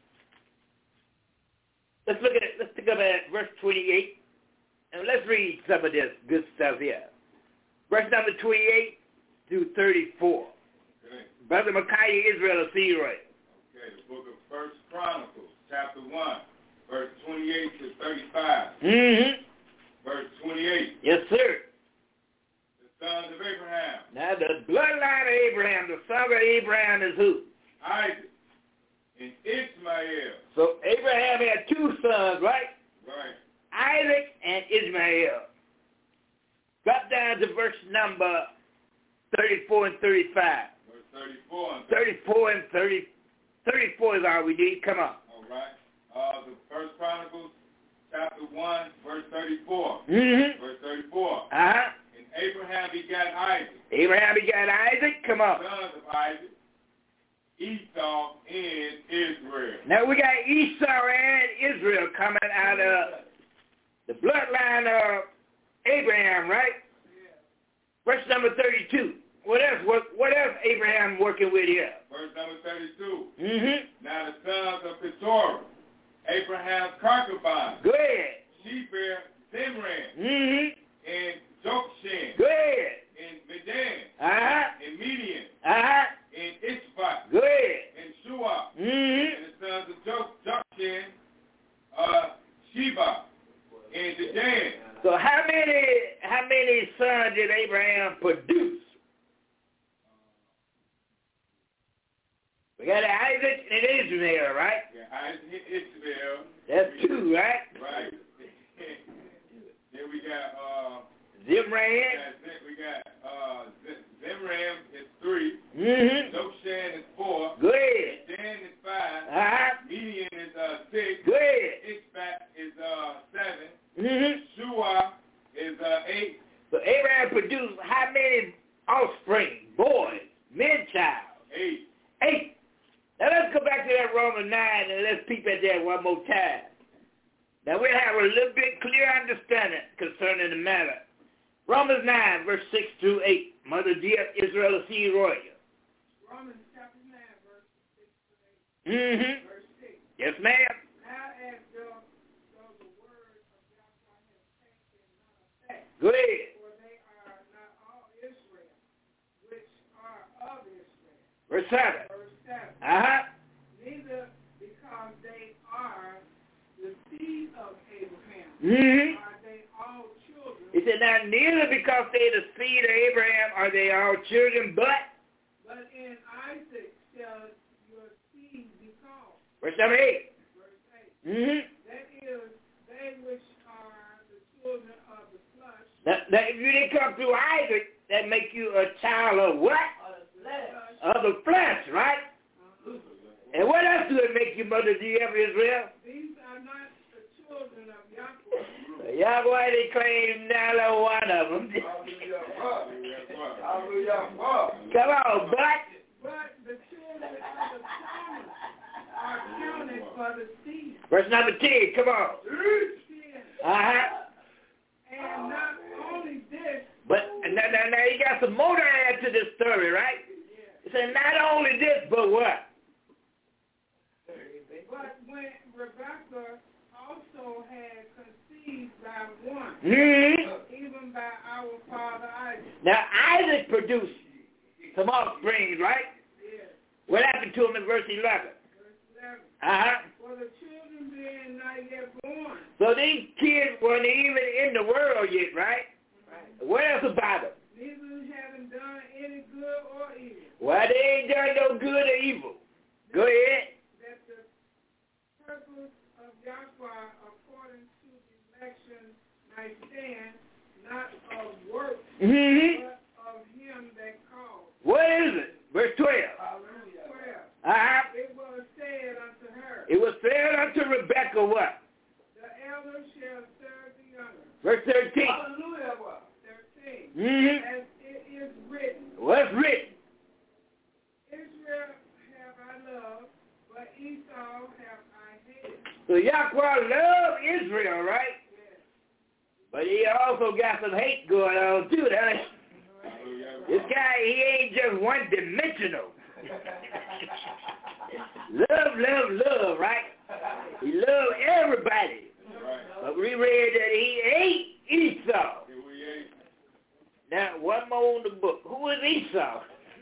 Let's look at it. Let's pick up at verse twenty-eight. And let's read some of this good stuff here. Verse number twenty-eight through thirty-four. Okay. Brother Micaiah Israel, the seed royal. Okay, the book of First Chronicles, chapter one, verse twenty-eight to thirty-five. Mm-hmm. Verse twenty-eight. Yes, sir. The sons of Abraham. Now, the bloodline of Abraham, the son of Abraham is who? Isaac and Ishmael. So Abraham had two sons, right? Right. Isaac and Ishmael. Drop down to verse number thirty-four and thirty-five. Verse thirty-four and thirty-four and thirty. thirty-four is all we need. Come on. All right. Uh, the First Chronicles, chapter one, verse thirty-four. Mm-hmm. Verse thirty-four. Uh-huh. And Abraham begat Isaac. Abraham begat Isaac. Come on. Sons of Isaac, Esau and Israel. Now we got Esau and Israel coming out of the bloodline of Abraham, right? Verse number thirty-two. What else? What, what else Abraham working with here? Verse number thirty-two. Mm-hmm. Now the sons of Keturah, Abraham's concubine. Go ahead. She bare Zimran Mm-hmm. and Jokshan Go ahead. and Medan Uh-huh. and Median Uh-huh. and Ishbak Go ahead. and Shua. Mm-hmm. And the sons of Jok- Jokshan, uh, Sheba and Dedan. So how many how many sons did Abraham produce? We got Isaac and Ishmael, right? Yeah, Isaac and Ishmael. That's two, right? Right. Then we got uh Zimran. we got uh Z- Zimran is three. Mm-hmm. Jokshan is four. Go ahead. Dan is five. Uh-huh. Median is uh six. Go ahead. Ishbak is uh seven. Mm-hmm. Shua is uh eight. So Abraham produced how many offspring, boys, men child? Eight. Eight. Now let's go back to that Romans nine and let's peep at that one more time. Now we'll have a little bit clear understanding concerning the matter. Romans nine, verse six through eight. Mother dear Israel, the seed royal. Romans chapter nine, verse six to eight. Mm-hmm. Verse six. Yes, ma'am. Now as though, though the word of Yahweh has taken none effect, Go ahead. for they are not all Israel, which are of Israel. Verse seven. Verse seven. Uh-huh. Neither because they are the seed of Abraham, Mm-hmm. are they all children, He said, now neither because they the seed of Abraham are they all children, but, but in Isaac shall your seed be called. verse number eight. Verse eight. Mm-hmm. That is, they which are the children of the flesh, Now, now, if you didn't come through Isaac, that make you a child of what? of the flesh, Of the flesh, right? And what else do it make you, Mother D F Israel? these are not the children of Yahweh. Yahweh, they claim not one of them. Come on, but. But the children of the promise are counted for the seed. Verse number ten, come on. Ten. Uh-huh. And not only this, But now, now, now you got some more to add to this story, right? He said, not only this, but what? but when Rebekah also had conceived seed by one, Mm-hmm. even by our father Isaac. Now, Isaac produced some offspring, right? Yes. What happened to him in verse eleven? Verse eleven. Uh-huh. For the children being not yet born. So these kids weren't even in the world yet, right? Right. What else about them? Neither having done any good or evil. Well, they ain't done no good or evil. Go ahead. That the purpose of Yahweh according to election might stand, not of works, Mm-hmm. but of him that called. What is it? Verse twelve. Hallelujah. twelve. Uh-huh. It was said unto her, It was said unto Rebekah what? the elder shall serve the younger. Verse thirteen. Hallelujah. thirteen. Mm-hmm. As it is written, What's written? Israel have I loved, but Esau have I hated. So Yahweh loved Israel, right? Yes. But he also got some hate going on too, doesn't he? This guy, he ain't just one-dimensional. love, love, love, right? He loved everybody. But we read that he ate Esau. Now, one more on the book. Who is Esau?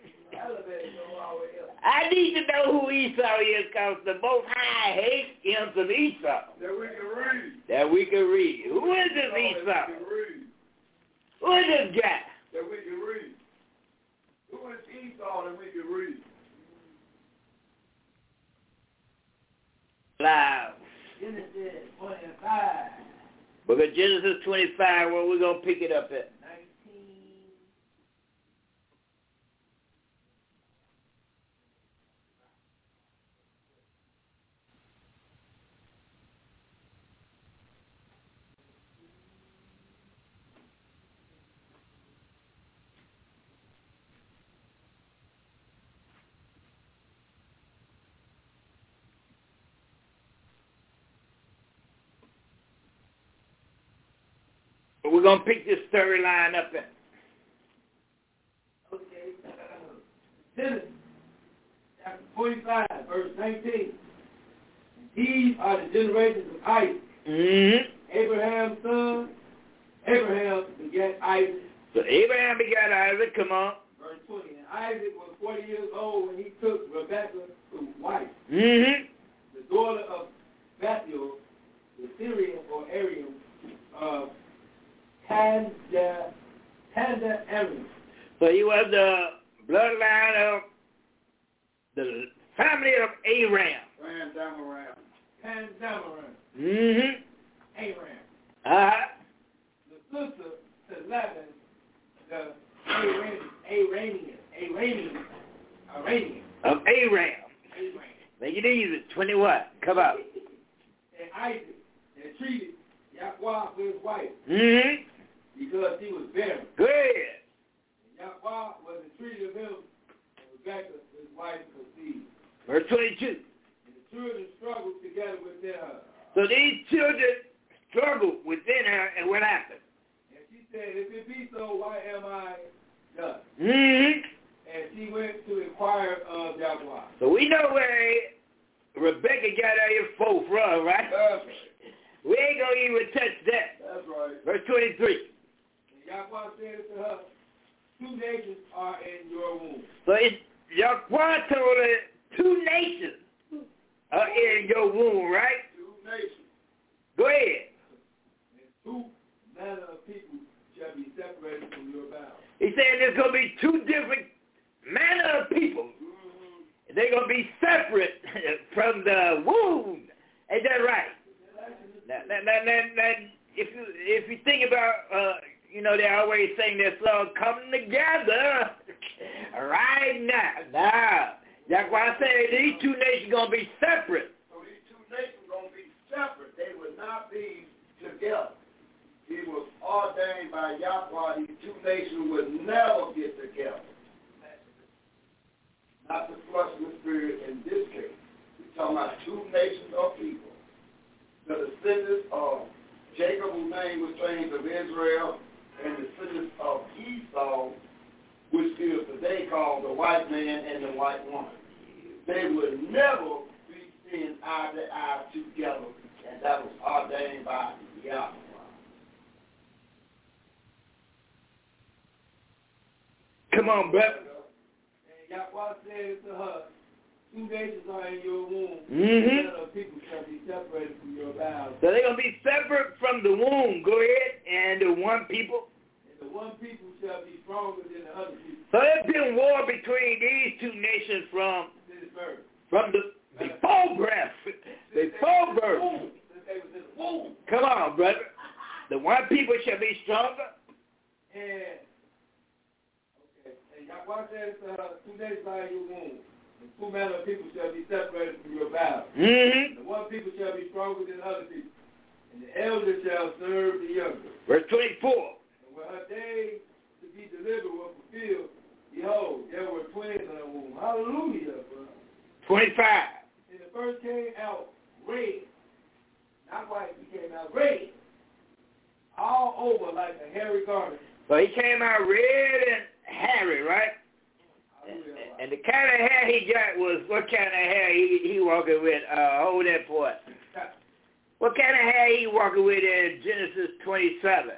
I need to know who Esau is because the Most High hates him of Esau. That we can read. That we can read. Who is this Esau? Who is this guy? That we can read. Who is Esau that we can read? Live. Genesis twenty-five. Book of Genesis twenty-five, where we're going to pick it up at. But we're going to pick this storyline up at. Okay. Genesis chapter forty-five, verse nineteen. These are the generations of Isaac. Mm-hmm. Abraham's son. Abraham begat Isaac. So Abraham begat Isaac, come on. Verse twenty. And Isaac was forty years old when he took Rebekah to wife, Mm-hmm. the daughter of Bethuel, the Syrian or Arian of Tanda, Tanda Aram. So he was the bloodline of the family of Aram. Pandamaram. Pandamaram. Mm-hmm. Aram. Uh-huh. The sister to Laban, the Aram, Aranian, Aranian, Aranian. Of Aram. Aram. Make it easy. twenty what? Come out. And Isaac had treated Yahweh for his wife Mm-hmm. because he was barren. Go ahead. And Yahweh was entreated of him, and Rebekah, his wife, conceived. Verse twenty-two. And the children struggled together within her. So these children struggled within her, and what happened? And she said, if it be so, why am I thus? Mm-hmm. And she went to inquire of Yahweh. So we know where Rebecca got her info from, right? That's right. We ain't going to even touch that. That's right. Verse twenty-three. And Yahweh said to her, two nations are in your womb. So it's Yahweh told her two nations are in your womb, right? Two nations. Go ahead. And two manner of people shall be separated from your bounds. He said there's going to be two different manner of people. Mm-hmm. They're going to be separate from the womb. Ain't that right? Now, now, now, now, now if you if you think about, uh, you know, they always sing that song, "Come Together," right now. Now, that's why I say these two nations going to be separate. So these two nations going to be separate. They would not be together. It was ordained by Yahweh. These two nations would never get together. Not the flesh and the spirit in this case. We're talking about two nations of people. The descendants of Jacob, whose name was changed, of Israel, and the descendants of Esau, which is today called the white man and the white woman. They would never be seen eye to eye together, and that was ordained by Yahweh. Come on, brother. And Yahweh said to her, two nations are in your womb. Mm-hmm. And people shall be separated from your bowels. So they're going to be separate from the womb. Go ahead. And the one people. And the one people shall be stronger than the other people. So there's been war between these two nations from, from the before birth. Before birth. Come on, brother. The one people shall be stronger. And, okay. And Yahweh said to her, two nations are in your womb. And two manner of people shall be separated from your bowels. Mm-hmm. And one people shall be stronger than other people. And the elder shall serve the younger. Verse twenty-four. And when her days to be delivered were fulfilled, behold, there were twins in her womb. Hallelujah, bro. twenty-five. And the first came out red. Not white, he came out red. All over like a hairy garment. So he came out red and hairy, right? And, and the kind of hair he got was, what kind of hair he, he walking with? Uh, hold that for it. What kind of hair he walking with in Genesis twenty-seven?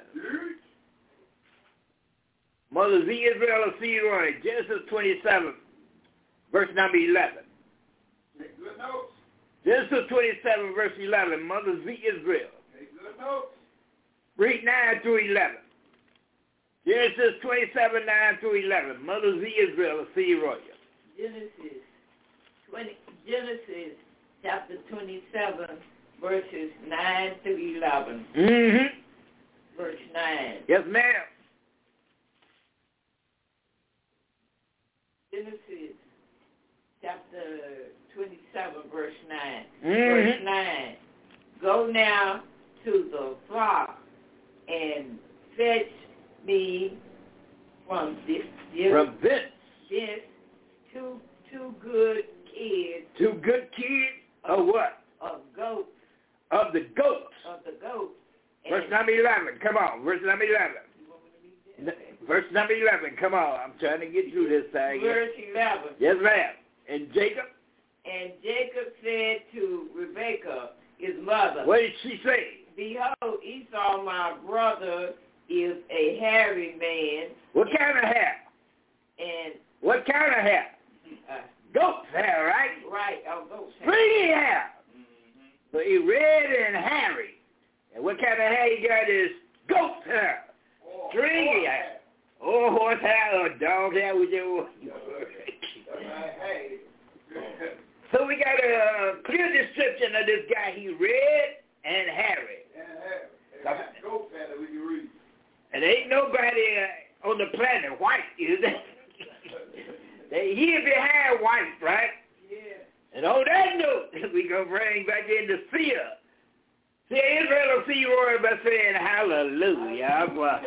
Mother Z. Israel of C. Roy, Genesis twenty-seven, verse number eleven. Good notes. Genesis twenty-seven, verse eleven, Mother Z. Israel. Take good notes. Read nine through eleven. Genesis twenty-seven, nine through eleven, Mother Z. Israel of C. Roy. Genesis twenty, Genesis chapter twenty-seven, verses nine through eleven. Mm-hmm. Verse nine. Yes, ma'am. Genesis chapter twenty-seven, verse nine. Mm-hmm. Verse nine. Go now to the flock and fetch me from this, this from this, this two two good kids. Two good kids of what? Of goats. Of the goats. Of the goats. Verse number eleven. Come on. Verse number eleven. You want me to read that? Okay. Verse number eleven. Come on. I'm trying to get through this thing. Verse eleven. Yes, ma'am. And Jacob? And Jacob said to Rebekah, his mother, what did she say? Behold, Esau, my brother, is a hairy man. What kind of hair? And what kind of hair? Uh, goat's hair, right? Right, oh, goat's hair. Stringy hair. Mm-hmm. So he red and hairy. And what kind of hair he got is goat's hair. Oh, stringy hair. Or horse hair or dog hair, whichever one. So we got a clear description of this guy. He red and hairy. And hairy. And goat's hair that we can read. And there ain't nobody uh, on the planet white, is there? He'll be hair white, right? Yeah. And on that note, we going to bring back in the seer. See, Israel will see you Roy by saying hallelujah. Right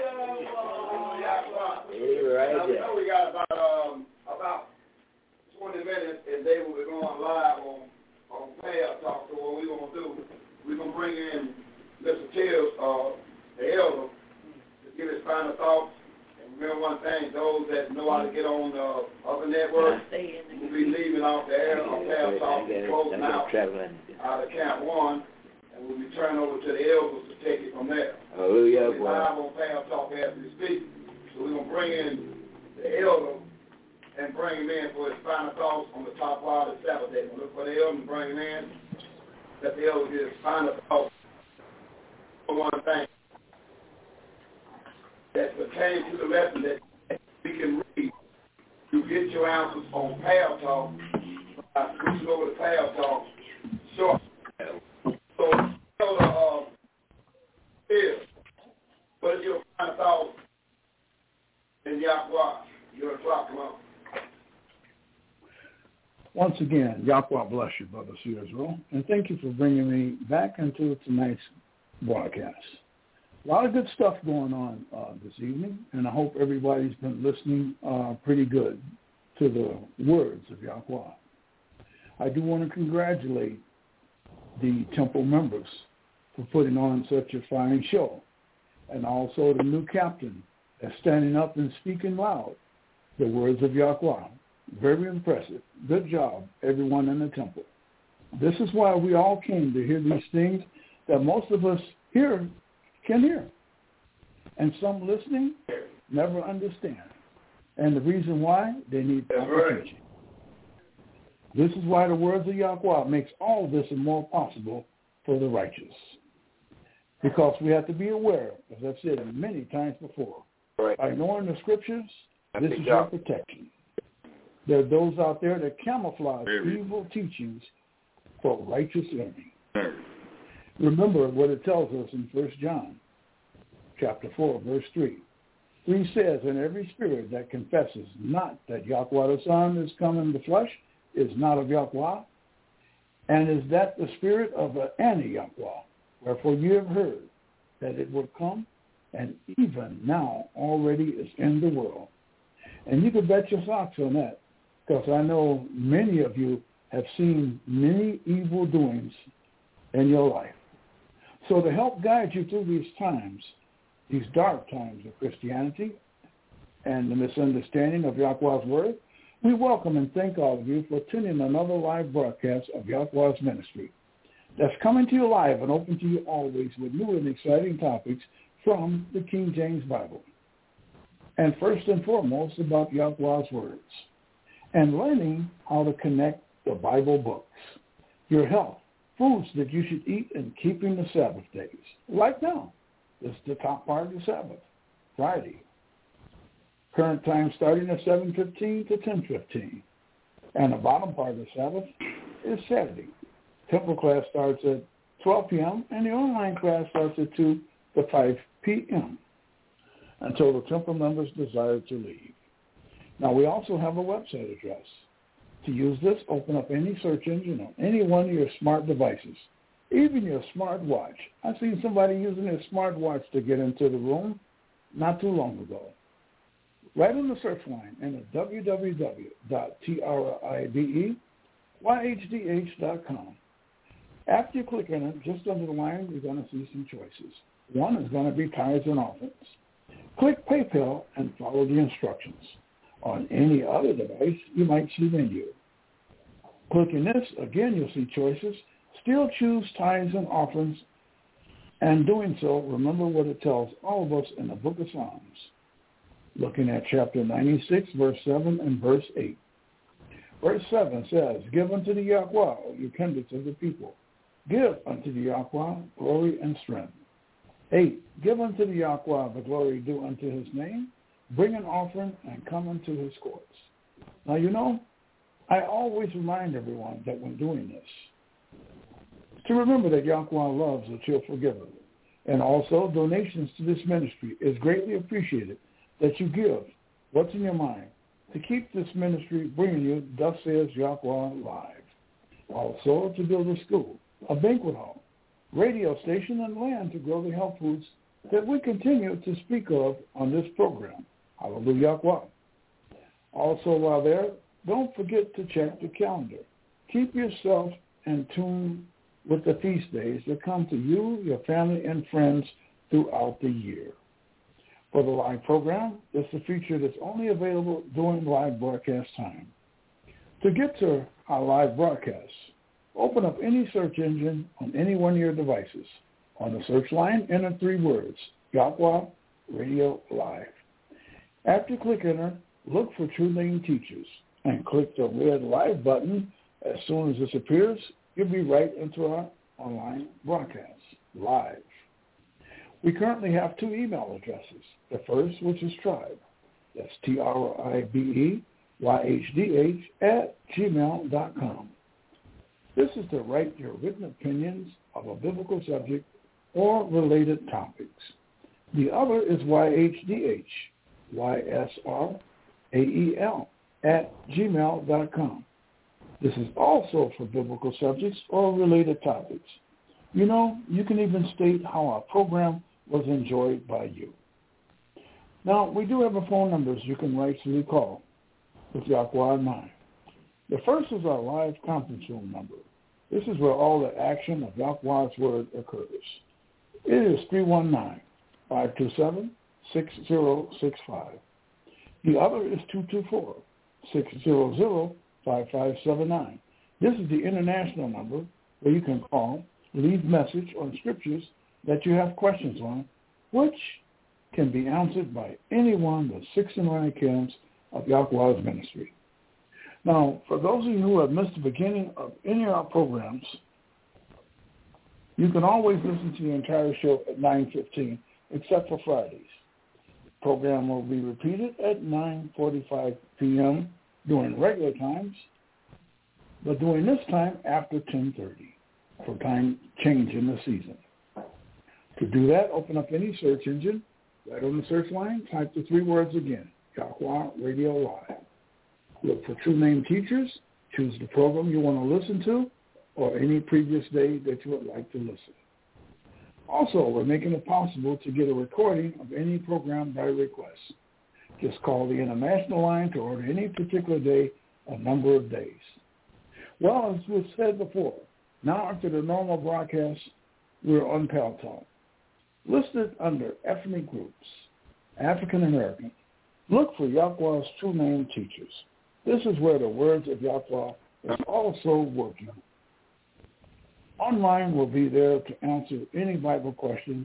there. We know we got about, um, about twenty minutes, and they will be going live on, on Prayer Talk. So what we're going to do, we're going to bring in Mister Tills, uh, the elder, to give his final thoughts. And remember one thing, those that know how to get on uh, other networks will be leaving off the air on Prayer Talk and closing out out of Camp One, and we'll be turning over to the elders to take it from there. Hallelujah. We're live on Prayer Talk as we speak. So we're going to bring in the elder and bring him in for his final thoughts on the top part of the Sabbath day. We'll look for the elder and bring him in. Let the elder get his final thoughts for one thing that pertains to the lesson that we can read. You get your answers on Prayer Talk. I switch over to Prayer Talk. Sure. So, elder, uh, is, what is your final thoughts in Yahweh? Your o'clock, come on. Once again, Yahweh bless you, Brother C. Israel, and thank you for bringing me back into tonight's broadcast. A lot of good stuff going on uh, this evening, and I hope everybody's been listening uh, pretty good to the words of Yahweh. I do want to congratulate the temple members for putting on such a fine show, and also the new captain that's standing up and speaking loud the words of Yahweh. Very impressive. Good job, everyone in the temple. This is why we all came to hear these things that most of us here can hear. And some listening never understand. And the reason why? They need proper right. teaching. This is why the words of Yahweh makes all this and more possible for the righteous. Because we have to be aware, as I've said many times before, right. by knowing the scriptures, That's this is your protection. There are those out there that camouflage Very. evil teachings for righteous learning. Very. Remember what it tells us in First John chapter four, verse three. Three says, and every spirit that confesses not that Yahweh the Son is come in the flesh is not of Yahweh, and is that the spirit of an anti-Yahweh. Wherefore you have heard that it would come, and even now already is in the world. And you can bet your socks on that, because I know many of you have seen many evil doings in your life. So to help guide you through these times, these dark times of Christianity and the misunderstanding of Yahweh's word, we welcome and thank all of you for tuning another live broadcast of Yahweh's ministry that's coming to you live and open to you always with new and exciting topics from the King James Bible. And first and foremost about Yahweh's words and learning how to connect the Bible books, your health, foods that you should eat and keeping the Sabbath days. Like now, this is the top part of the Sabbath, Friday. Current time starting at seven fifteen to ten fifteen. And the bottom part of the Sabbath is Saturday. Temple class starts at twelve p.m. and the online class starts at two to five p.m. until the temple members desire to leave. Now, we also have a website address. To use this, open up any search engine on any one of your smart devices, even your smart watch. I've seen somebody using their smart watch to get into the room not too long ago. Right on the search line and at w w w dot tribe y h d h dot com. After you click on it, just under the line, you're going to see some choices. One is going to be tithes and offerings. Click PayPal and follow the instructions. On any other device, you might see menu. Clicking this, again, you'll see choices. Still choose tithes and offerings. And doing so, remember what it tells all of us in the book of Psalms. Looking at chapter ninety-six, verse seven and verse eight. Verse seven says, give unto the Yahweh, you kindreds of the people. Give unto the Yahweh glory and strength. Eight, give unto the Yahweh the glory due unto his name. Bring an offering and come into his courts. Now, you know, I always remind everyone that when doing this, to remember that Yahweh loves a cheerful giver. And also, donations to this ministry is greatly appreciated that you give what's in your mind to keep this ministry bringing you Thus Says Yahweh live. Also, to build a school, a banquet hall, radio station, and land to grow the health foods that we continue to speak of on this program. Hallelujah. Also, while there, don't forget to check the calendar. Keep yourself in tune with the feast days that come to you, your family, and friends throughout the year. For the live program, it's a feature that's only available during live broadcast time. To get to our live broadcasts, open up any search engine on any one of your devices. On the search line, enter three words, Yahweh Radio Live. After you click enter, look for True Name Teachers and click the red live button. As soon as this appears, you'll be right into our online broadcast, live. We currently have two email addresses. The first, which is Tribe. That's T R I B E Y H D H at gmail dot com. This is to write your written opinions of a biblical subject or related topics. The other is Y H D H, Y S R A E L, at gmail dot com. This is also for biblical subjects or related topics. You know, you can even state how our program was enjoyed by you. Now, we do have a phone numbers you can rightfully call with Yahweh in mind. The first is our live conference room number. This is where all the action of Yahweh's word occurs. It is three one nine, five two seven, six zero six five. The other is two two four, six zero zero, five five seven nine. This is the international number where you can call, leave message on scriptures that you have questions on, which can be answered by anyone with six and nine Kim's of Yahweh's ministry. Now, for those of you who have missed the beginning of any of our programs, you can always listen to the entire show at nine fifteen, except for Fridays. The program will be repeated at nine forty-five p.m. during regular times, but during this time after ten thirty for time change in the season. To do that, open up any search engine, right on the search line, type the three words again, Yahweh Radio Live. Look for True Name Teachers, choose the program you want to listen to, or any previous day that you would like to listen. Also, we're making it possible to get a recording of any program by request. Just call the international line to order any particular day, a number of days. Well, as we've said before, now after the normal broadcast, we're on Pal Talk. Listed under ethnic groups, African American, look for Yahweh's True Name Teachers. This is where the words of Yahweh is also working. Online will be there to answer any Bible questions.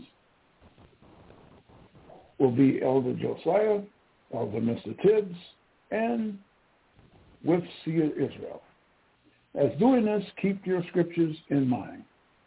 Will be Elder Josiah, Elder Mister Tibbs, and with Seer Israel. As doing this, keep your scriptures in mind.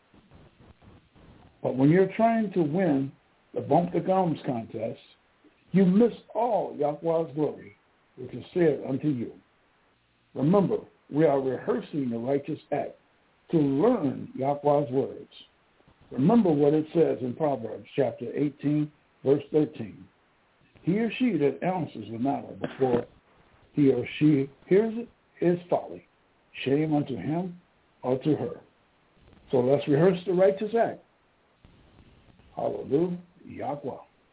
But when you're trying to win the Bump the Gums contest, you miss all Yahweh's glory, which is said unto you. Remember, we are rehearsing the righteous act to learn Yahweh's words. Remember what it says in Proverbs chapter eighteen, verse thirteen. He or she that answers the matter before he or she hears it is folly, shame unto him or to her. So let's rehearse the righteous act. Hallelujah, Yahweh.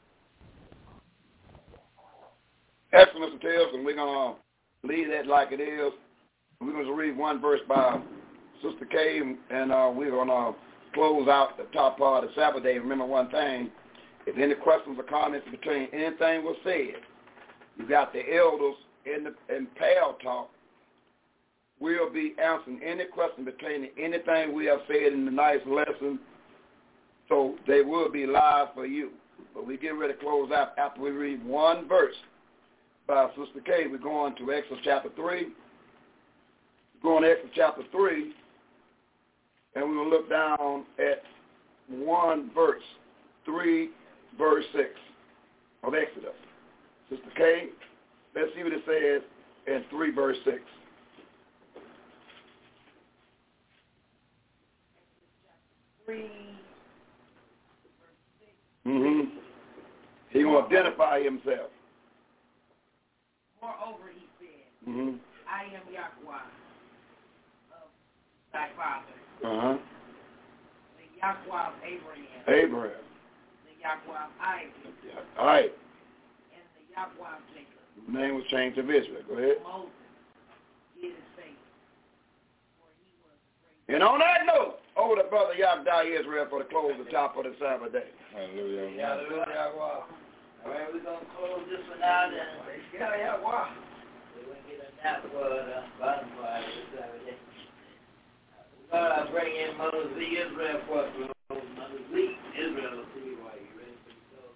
Excellent, Mister Tibbs, and we're going to leave that like it is. We're going to read one verse by Sister Kay, and uh, we're going to close out the top part of the Sabbath day. Remember one thing, if any questions or comments between anything was said, you got the elders in the in Pal Talk. We'll be answering any question between anything we have said in the night's lesson, so they will be live for you. But we get ready to close out after we read one verse by Sister Kay. We're going to Exodus chapter three. We're going to Exodus chapter three, and we're going to look down at one verse, three, verse six of Exodus. Sister Kay, let's see what it says in three, verse six. Three. Mm-hmm. He will identify himself. Moreover, he said, mm-hmm. I am Yahweh of thy father. Uh-huh. The Yahweh of Abraham. Abraham. The Yahweh of Isaac. Yeah. All right. And the Yahweh of Jacob. The name was changed to Israel. Go ahead. Moses did his faith, for he was great. And on that note, over to Brother Yahweh Israel for the close of the top of the Sabbath day. Hallelujah. Hallelujah. All right, we're going to close this one out and yeah, yeah, wow. We're going to get a nap for the bottom part of this Saturday. We're going to bring in Mother Z. Israel for us. Mother Z. Israel will see why you ready for the show.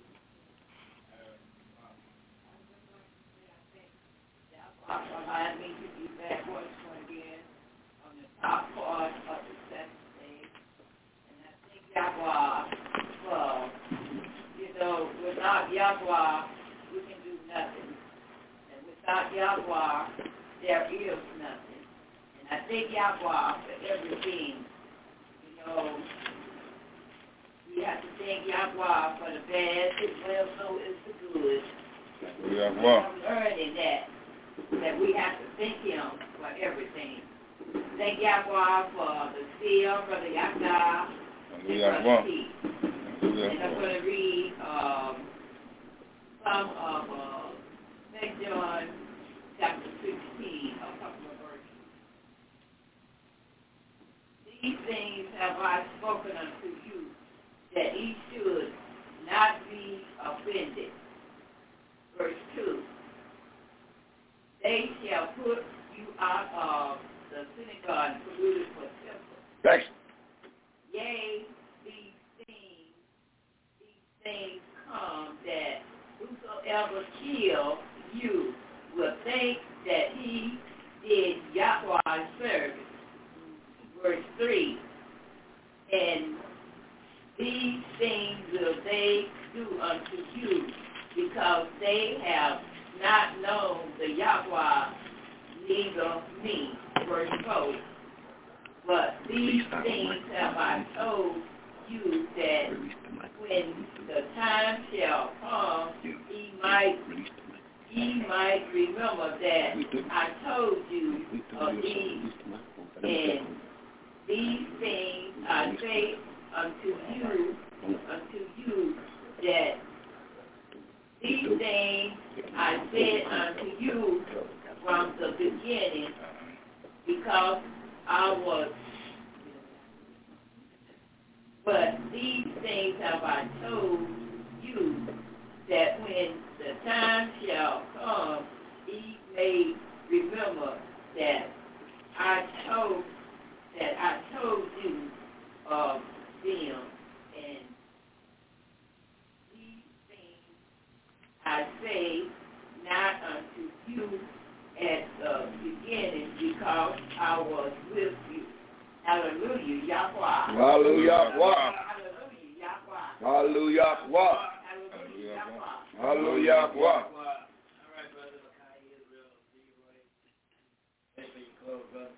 Allow me to be back once again on the top part of the seventh day. And I think Yahweh, well, you know, without Yahweh, we can do nothing. And without Yahweh, there is nothing. And I thank Yahweh for everything. You know, we have to thank Yahweh for the bad as well, so is the good. Yahweh. I'm learning that, that we have to thank him for everything. Thank Yahweh for the seal, Brother Yahweh, and Brother T. And I'm going to read um, some of uh, Saint John chapter sixteen, a couple of verses. These things have I spoken unto you, that ye should not be offended. Verse two. They shall put you out of the synagogue and polluted for temple. Thanks. Yea, these things, these things come that whosoever kill you think that he did Yahweh's service. Verse three, and these things will they do unto you, because they have not known the Yahweh, neither me. Verse four, but these things have I told you, that when the time shall come, he might ye might remember that I told you of these, and these things I say unto you, unto you, that these things I said unto you from the beginning, because I was. But these things have I told you, that when the time shall come, ye may remember that I told that I told you of them, and these things I say not unto you at the beginning, because I was with you. Hallelujah, Yahweh. Hallelujah, Yahweh. Hallelujah, Yahweh. Hallelujah, Yahweh. Hallelujah, Yahweh. Hallelujah, Yahweh. All right, brother. Kai Israel, Leroy. Thank you, close, brother.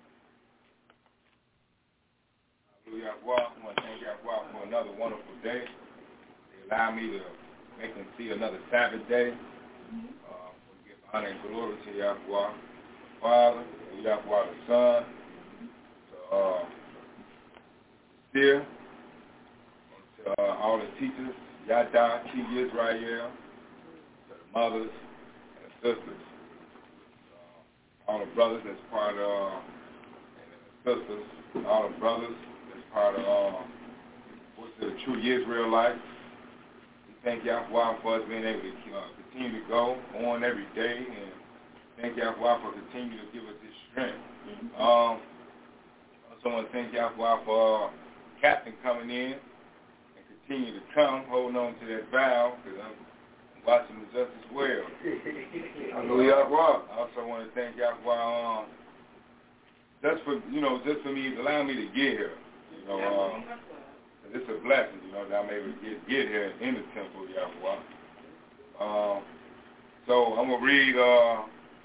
Hallelujah, Yahweh. I want to thank Yahweh for another wonderful day. They allow me to make them see another Sabbath day. Uh, we give honor and glory to Yahweh, the Father, to Yahweh, the Son, to uh, Seer, and to uh, all the teachers, Yada, Chief Israel, to the mothers and the sisters, uh, all the brothers that's part of, uh, and the sisters, all the brothers that's part of, uh, what's the true Israelites. We thank Yahweh for us being able to uh, continue to go on every day, and thank Yahweh for continuing to give us this strength. Mm-hmm. Um, I also want to thank Yahweh for uh, Captain coming in and continue to come, holding on to that vow, because I'm watching him just as well. Hallelujah, Yahweh. I also want to thank Yahweh um, just for, you know, just for me, allowing me to get here. You know, um, it's a blessing, you know, that I'm able to get, get here in the temple of Yahweh. Um, so I'm going to read uh,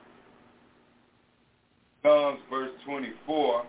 Psalms verse twenty-four.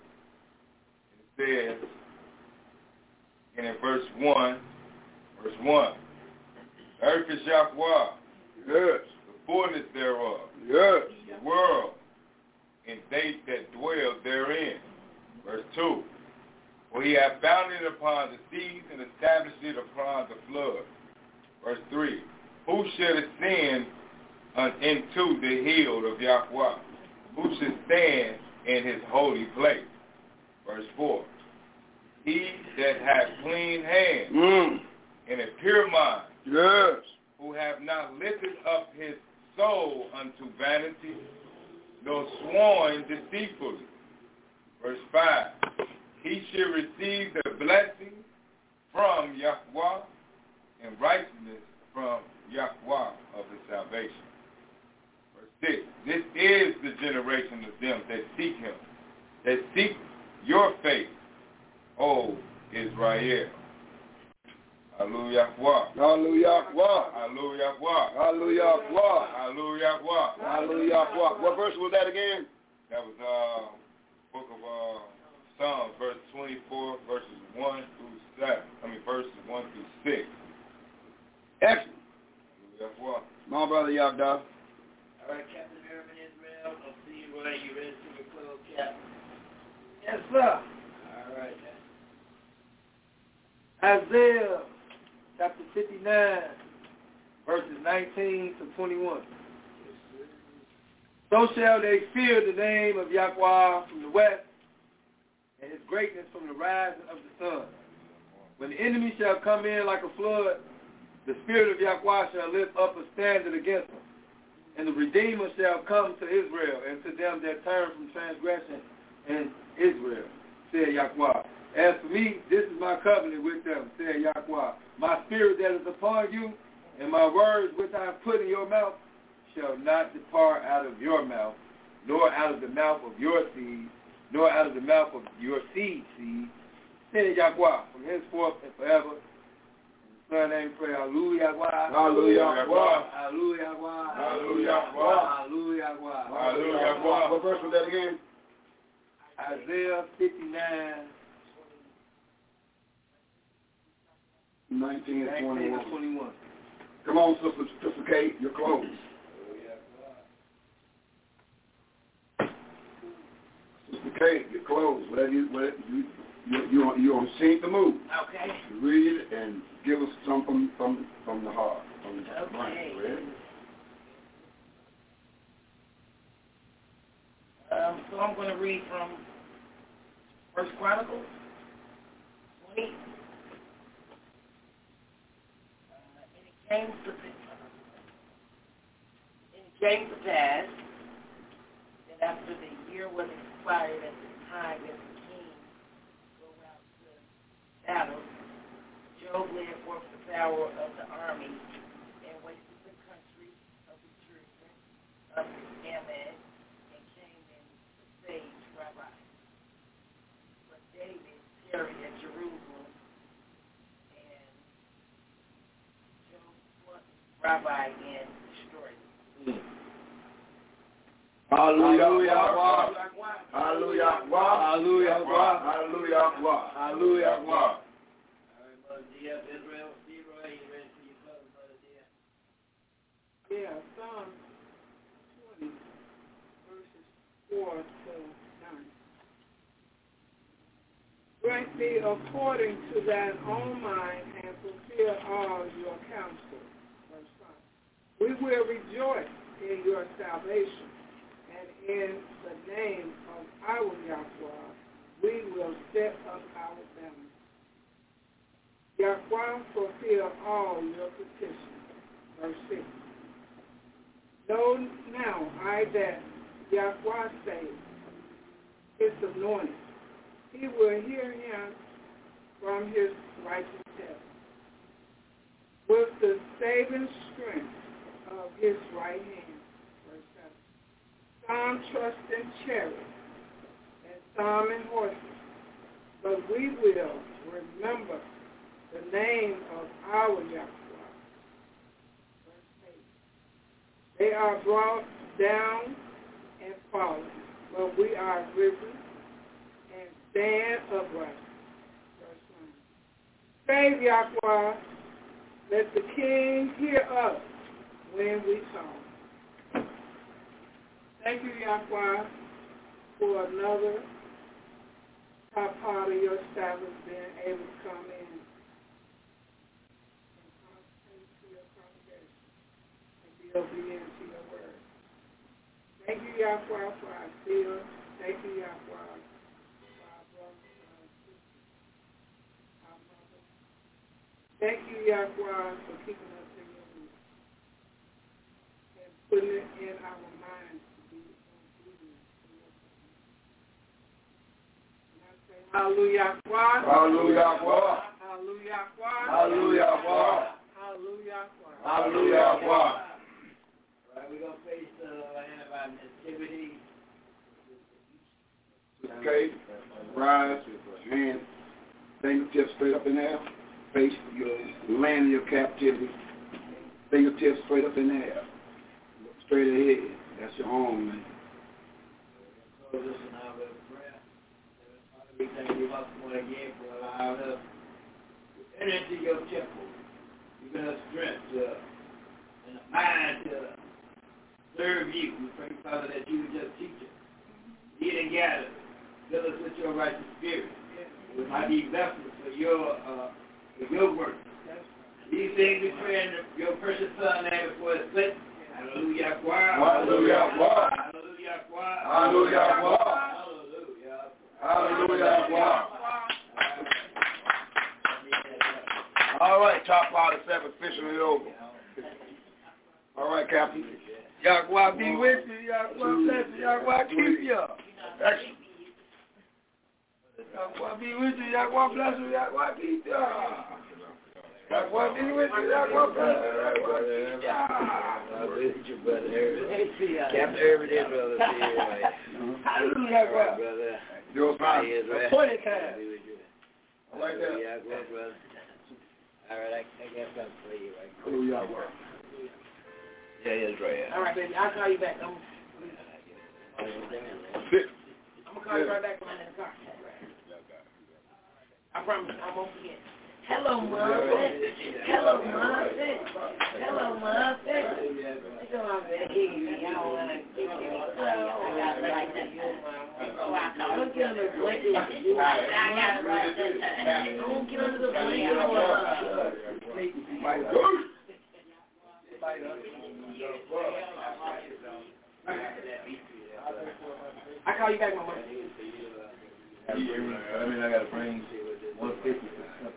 It says, and in verse one, verse one, the earth is Yahweh, yes, the fullness thereof, yes, the world, and they that dwell therein. Verse two, for he hath founded it upon the seas and established it upon the flood. Verse three, who shall ascend into the hill of Yahweh? Who should stand in his holy place? Verse four, he that hath clean hands mm. and a pure mind, yes, who have not lifted up his soul unto vanity, nor sworn deceitfully. Verse five, he shall receive the blessing from Yahweh and righteousness from Yahweh of his salvation. Verse six, this is the generation of them that seek him, that seek your faith, O Israel. Hallelujah. Hallelujah. Hallelujah. Hallelujah. Hallelujah. Hallelujah. What verse was that again? That was uh book of uh Psalms, verse twenty-four, verses one through seven. I mean verses one through six. Excellent. Hallelujah. My brother Yahda. All right, Captain Merriman Israel. I'll see you right. You ready to your close, Captain? Yes, sir. All right. Isaiah chapter fifty-nine, verses nineteen to twenty-one. So shall they fear the name of Yahweh from the west, and his greatness from the rising of the sun. When the enemy shall come in like a flood, the Spirit of Yahweh shall lift up a standard against them. And the Redeemer shall come to Israel, and to them that turn from transgression in Israel, said Yahweh. As for me, this is my covenant with them, said Yahweh. My spirit that is upon you, and my words which I have put in your mouth, shall not depart out of your mouth, nor out of the mouth of your seed, nor out of the mouth of your seed seed. Say Yahweh from henceforth and forever. In the Son name pray, hallelujah, Yahweh. Hallelujah, Yahweh. Hallelujah, Yahweh. Hallelujah, Yahweh. Hallelujah, Yahweh. Hallelujah, Yahweh. What verse was that again? Isaiah fifty-nine. nineteen and twenty-one. twenty-one. Come on, Sister, Sister Kate, you're close. Sister Kate, you're close. Whatever you, whatever you, you, you, on, you on sync the move. Okay. Read it and give us some from, from, from the heart. From the Okay. brain. Um, so I'm going to read from First Chronicles twenty. Came to, it came to pass that after the year was expired at the time that the king go out to battle, Job led forth the power of the army and wasted the country of the children of Ammon and came and besieged Rabbi. But David tarried at Jerusalem. Rabbi and destroyed it. Hallelujah, Hallelujah, Hallelujah, Hallelujah, Hallelujah, Hallelujah. All right, Brother D F, Israel, Leroy, you ready for your brother, Brother D F? Yeah, Psalm twenty, verses four to nine. Grant thee according to thine own mind and fulfill all your counsel. We will rejoice in your salvation, and in the name of our Yahweh, we will set up our banner. Yahweh fulfill all your petitions. Verse six. Know now I that Yahweh saves his anointed. He will hear him from his righteous heaven. With the saving strength of his right hand. Verse seven. Some trust in chariots and some in horses, but we will remember the name of our Yahweh. Verse eight. They are brought down and fallen, but we are risen and stand upright. Verse nine. Save Yahweh, let the King hear us when we come. Thank you, Yahweh, for another top part of your Sabbath being able to come in and come into your congregation and be obedient to your word. Thank you, Yahweh, for our seal. Thank you, Yahweh, for our brothers and our sisters, our mothers. Thank you, Yahweh, for keeping us in your will. Putting it in our minds to be obedient to your command. Hallelujah. Hallelujah. Hallelujah. Hallelujah. Hallelujah. Hallelujah. All right, we're going to face the land of our nativity. Okay. Rise, hands, fingertips straight up in there. Face your land of your captivity. Fingertips straight up in there. Look straight ahead. That's your home, man. So listen now with a prayer. Father, we thank you once more again for allowing us to enter into your temple. Giving us strength to, and a mind to serve you. We pray, Father, that you would just teach us. Lead and gather. Fill us with your righteous spirit. We might be vessels for your, uh, for your work. These things we pray in your precious Son name before it's lit. Hallelujah. Hallelujah. Hallelujah. Hallelujah. Hallelujah. Hallelujah. All right, top part of seven officially over. All right, Captain. Yahweh be with you. Yahweh bless you. Yahweh keep you. Excellent. Yahweh be with you. Yahweh bless you. Yahweh keep you. That's what did you with you? That's what, brother. I'm with you, brother. Captain Irvin Israel, hallelujah, brother. Your father. Twenty times. I like that. Yeah, brother. All right, I, I guess I'll play you right quick. Hallelujah. Yeah, Israel. All right, baby. I'll call you back. I'm, Sit. I'm going to call you right back when I'm in the car. I promise I won't forget. Hello, Muffin. Hello, Muffin. Hello, Muffin. What's going on, baby? I don't want to get you. I got it right there. Oh, I don't get under the blanket. I got it right there. Don't get under the blanket. My God. I call you back, Mama. I mean, I got to bring one fifty for something.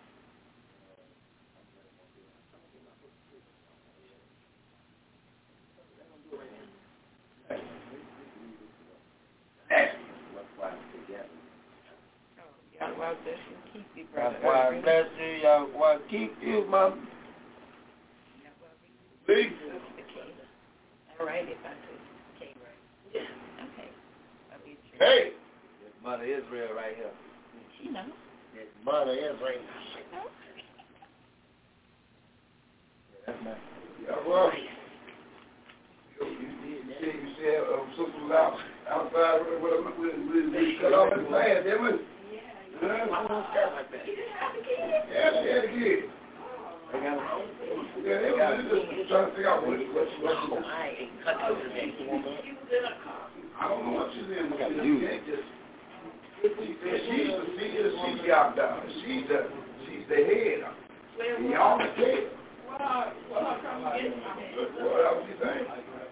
Yahweh bless you. Keep you, brother. Yahweh bless you. Yahweh keep you, Mom. Please. All right, if I could. Okay, right. Yeah. Okay. I'll be sure. Hey. Mother Israel right here. She knows. Mother Israel. She knows. That's nice. Yahweh. You see, you see, um, sisters out outside with with with with cut off his pants, didn't we? Yeah. I won't start like that. You didn't have to get it. Yeah, she had a kid. They got it. Yeah, they were just trying to figure out what what she was doing. I ain't cut over there. She was in a car. I don't know what she's in. She can't just. She said she's the she's the she's out down. She's the she's the head. Y'all the tail. What are what are trying to get? What else you think?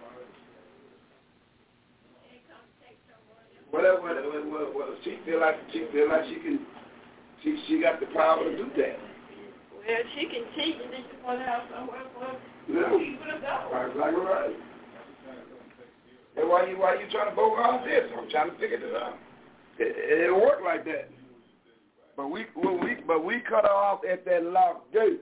Whatever, whatever, whatever, whatever. She feel like she feel like she can. She she got the power to do that. Well, she can teach and then she want to have somewhere for Yeah. people to go. Right, exactly right. And why you why you trying to bogart this? I'm trying to figure this out. It, it, it work like that. But we when we but we cut her off at that locked gate.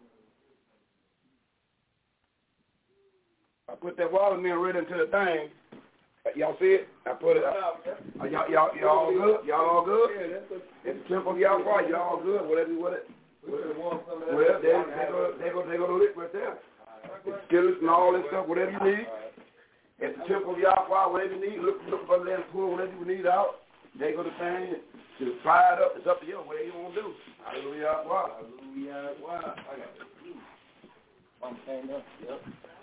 I put that watermelon right into the thing. Y'all see it? I put it up. Uh, y'all, y'all, y'all all good? Y'all all good? It's the temple of Yahweh. Y'all all good? Whatever you want it. Well, they they go they go they go to lick right there. It's skillets and all that stuff. Whatever you need. At the temple of Yahweh, whatever you need. Look look for that pull whatever you need out. They go to thing. Just fry it up. It's up to you. Whatever you want to do. Hallelujah. Hallelujah. I got it. I'm saying that. Yep.